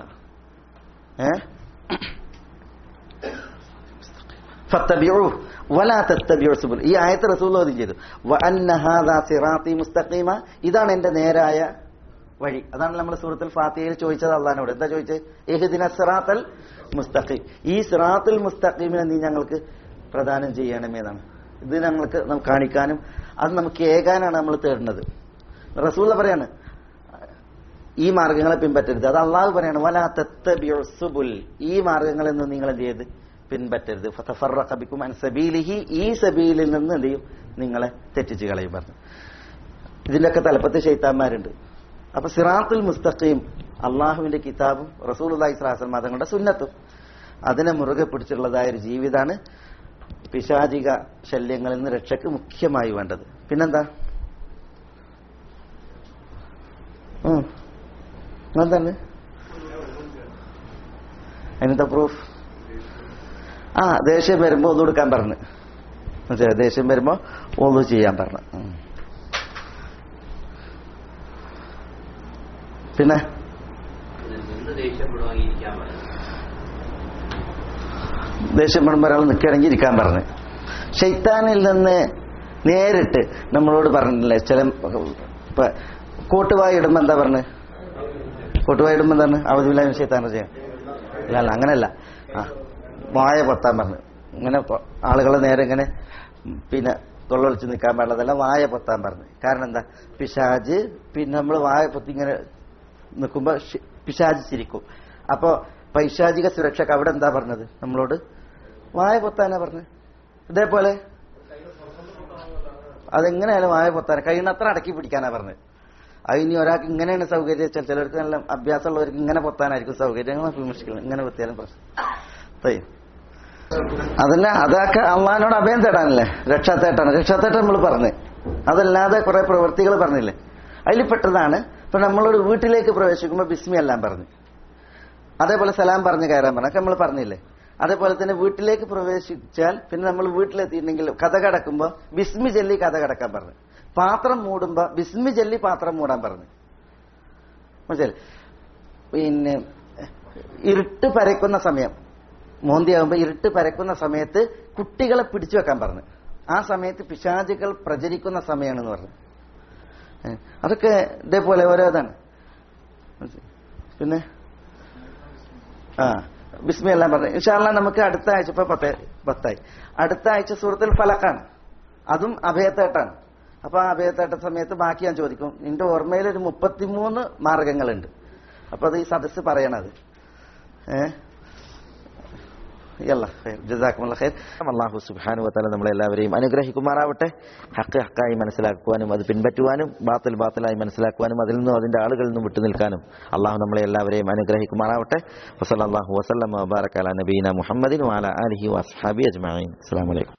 ഫത്തബിഉഹു വലാ തത്തബിഉ സുബുൽ. ഈ ആയത്ത് റസൂൽ ഓതി ചെയ്തു. വഅന്ന ഹാദാ സിറാത്തി മുസ്തഖീമ, ഇതാണ് എന്റെ നേരായ വഴി. അതാണ് നമ്മൾ സൂറത്തുൽ ഫാത്തിഹയിൽ ചോദിച്ചത് അള്ളാഹിനോട്. എന്താ ചോദിച്ചത്? ഇഹ്ദിന സിറാത്തൽ മുസ്തഖീം, ഈ സിറാത്തുൽ മുസ്തഖീമിനെ നീ ഞങ്ങൾക്ക് പ്രദാനം ചെയ്യണമെന്നാണ്. ഇത് ഞങ്ങൾക്ക് കാണിക്കാനും അത് നമുക്ക് ഏകാനാണ് നമ്മൾ തേടുന്നത്. റസൂൽ പറയാണ് ഈ മാർഗങ്ങളെ പിൻപറ്റരുത്. അത് അള്ളാഹു പറയാണ് വലാ തത്തബിഉ സുബുൽ, ഈ മാർഗങ്ങളിൽ നിന്ന് നിങ്ങൾ എന്ത് ചെയ്ത് പിൻപറ്റരുത്. ഫതഫറഖ ബികും അൻ സബീലിഹി, ഈ സബീലിൽ നിന്ന് എന്ത് ചെയ്യും? നിങ്ങളെ തെറ്റിച്ച് കളയും പറഞ്ഞു. ഇതിന്റെയൊക്കെ തലപ്പത്ത് ശൈത്താന്മാരുണ്ട്. അപ്പൊ സിറാത്തുൽ മുസ്തഖീം അള്ളാഹുവിന്റെ കിതാബും റസൂലുള്ളാഹി സ്വല്ലല്ലാഹു അലൈഹി വസല്ലം തങ്ങളുടെ സുന്നത്തും അതിനെ മുറുകെ പിടിച്ചുള്ളതായ ഒരു ജീവിതമാണ് പിശാചിക ശല്യങ്ങളിൽ നിന്ന് രക്ഷയ്ക്ക് മുഖ്യമായി വേണ്ടത്. പിന്നെന്താ എന്താണ് അതിനെന്താ പ്രൂഫ്? ദേഷ്യം വരുമ്പോ ഒന്നു കൊടുക്കാൻ പറഞ്ഞു. ദേഷ്യം വരുമ്പോ ഒന്നു ചെയ്യാൻ പറഞ്ഞു. പിന്നെ ദേഷ്യപ്പെടുമ്പോ ഒരാൾ നിൽക്കുകയാണെങ്കിൽ ഇരിക്കാൻ പറഞ്ഞു. ശൈത്താനിൽ നിന്ന് നേരിട്ട് നമ്മളോട് പറഞ്ഞില്ലേ, ചില കോട്ടുവായി ഇടുമ്പോ എന്താ പറഞ്ഞു? കോട്ടുവായി ഇടുമ്പോ എന്താണ്? അവധുലായും ശൈത്താൻ ചെയ്യാൻ അല്ല, അങ്ങനെയല്ല. വായ പൊത്താൻ പറഞ്ഞു. ഇങ്ങനെ ആളുകളെ നേരെ ഇങ്ങനെ പിന്നെ തൊള്ളൊളിച്ച് നിൽക്കാൻ പാടില്ലതല്ല, വായ പൊത്താൻ പറഞ്ഞു. കാരണം എന്താ? പിശാജ് പിന്നെ നമ്മൾ വായ പൊത്തി ഇങ്ങനെ നിൽക്കുമ്പോ പിശാജ് ചിരിക്കും. അപ്പോ പൈശാചിക സുരക്ഷക്ക് അവിടെ എന്താ പറഞ്ഞത്? നമ്മളോട് വായ പൊത്താനാ പറഞ്ഞത്. ഇതേപോലെ അതെങ്ങനെയാലും വായ പൊത്താൻ കഴിയുന്നത്ര അടക്കി പിടിക്കാനാ പറഞ്ഞത്. അത് ഇനി ഒരാൾക്ക് ഇങ്ങനെയാണ് സൗകര്യം വെച്ചാൽ ചിലർക്ക് നല്ല അഭ്യാസമുള്ളവർക്ക് ഇങ്ങനെ പൊത്താനായിരിക്കും സൗകര്യം. ഇങ്ങനെ പൊത്തിയാലും പ്രശ്നം. അതന്നെ, അതൊക്കെ അള്ളാഹിനോട് അഭയം തേടാനല്ലേ, രക്ഷാത്തേട്ടാണ്. രക്ഷാത്തേട്ടം നമ്മൾ പറഞ്ഞ്, അതല്ലാതെ കുറെ പ്രവൃത്തികൾ പറഞ്ഞില്ലേ, അതിൽ പെട്ടതാണ്. ഇപ്പൊ നമ്മളൊരു വീട്ടിലേക്ക് പ്രവേശിക്കുമ്പോൾ ബിസ്മി എല്ലാം പറഞ്ഞു, അതേപോലെ സലാം പറഞ്ഞ് കയറാൻ പറഞ്ഞു, ഒക്കെ നമ്മൾ പറഞ്ഞില്ലേ. അതേപോലെ തന്നെ വീട്ടിലേക്ക് പ്രവേശിച്ചാൽ പിന്നെ നമ്മൾ വീട്ടിലെത്തിയിട്ടുണ്ടെങ്കിൽ കഥ കടക്കുമ്പോൾ ബിസ്മി ചൊല്ലി കഥ കടക്കാൻ പറഞ്ഞു. പാത്രം മൂടുമ്പോ ബിസ്മി ചൊല്ലി പാത്രം മൂടാൻ പറഞ്ഞു. മനസ്സിലായി? പിന്നെ ഇരുട്ട് പരക്കുന്ന സമയം, മോന്തിയാകുമ്പോ ഇരുട്ട് പരക്കുന്ന സമയത്ത് കുട്ടികളെ പിടിച്ചു വെക്കാൻ പറഞ്ഞു. ആ സമയത്ത് പിശാചുകൾ പ്രചരിക്കുന്ന സമയമാണെന്ന് പറഞ്ഞു. അതൊക്കെ ഇതേപോലെ ഓരോതാണ്. പിന്നെ ബിസ്മി എല്ലാം പറഞ്ഞു. ഇൻഷാ അല്ലാഹ് നമുക്ക് അടുത്ത ആഴ്ച, ഇപ്പൊ 10 അടുത്ത ആഴ്ച സൂറത്തുൽ ഫലഖാണ്, അതും അഭയത്തേട്ടാണ്. അപ്പൊ ആ അഭയത്തേട്ട സമയത്ത് ബാക്കി ഞാൻ ചോദിക്കും. നിന്റെ ഓർമ്മയിൽ ഒരു 33 മാർഗങ്ങളുണ്ട്. അപ്പൊ അത് ഈ സദസ്സ് പറയണത്. അല്ലാഹു സുബ്ഹാനഹു വ തആല നമ്മളെല്ലാവരെയും അനുഗ്രഹിക്കുമാറാവട്ടെ. ഹഖ് ഹഖായി മനസ്സിലാക്കുവാനും അത് പിൻപറ്റുവാനും ബാത്തിൽ ബാത്തിലായി മനസ്സിലാക്കുവാനും അതിൽ നിന്നും അതിന്റെ ആളുകളിൽ നിന്നും വിട്ടുനിൽക്കാനും അള്ളാഹു നമ്മളെ എല്ലാവരെയും അനുഗ്രഹിക്കുമാറാവട്ടെ. വസല്ലല്ലാഹു വസല്ലമ വബാറക അലാ നബീന മുഹമ്മദിൻ വഅലാ ആലിഹി വഅസ്ഹാബിഹി അജ്മഈൻ. അസ്സലാമു അലൈക്കും.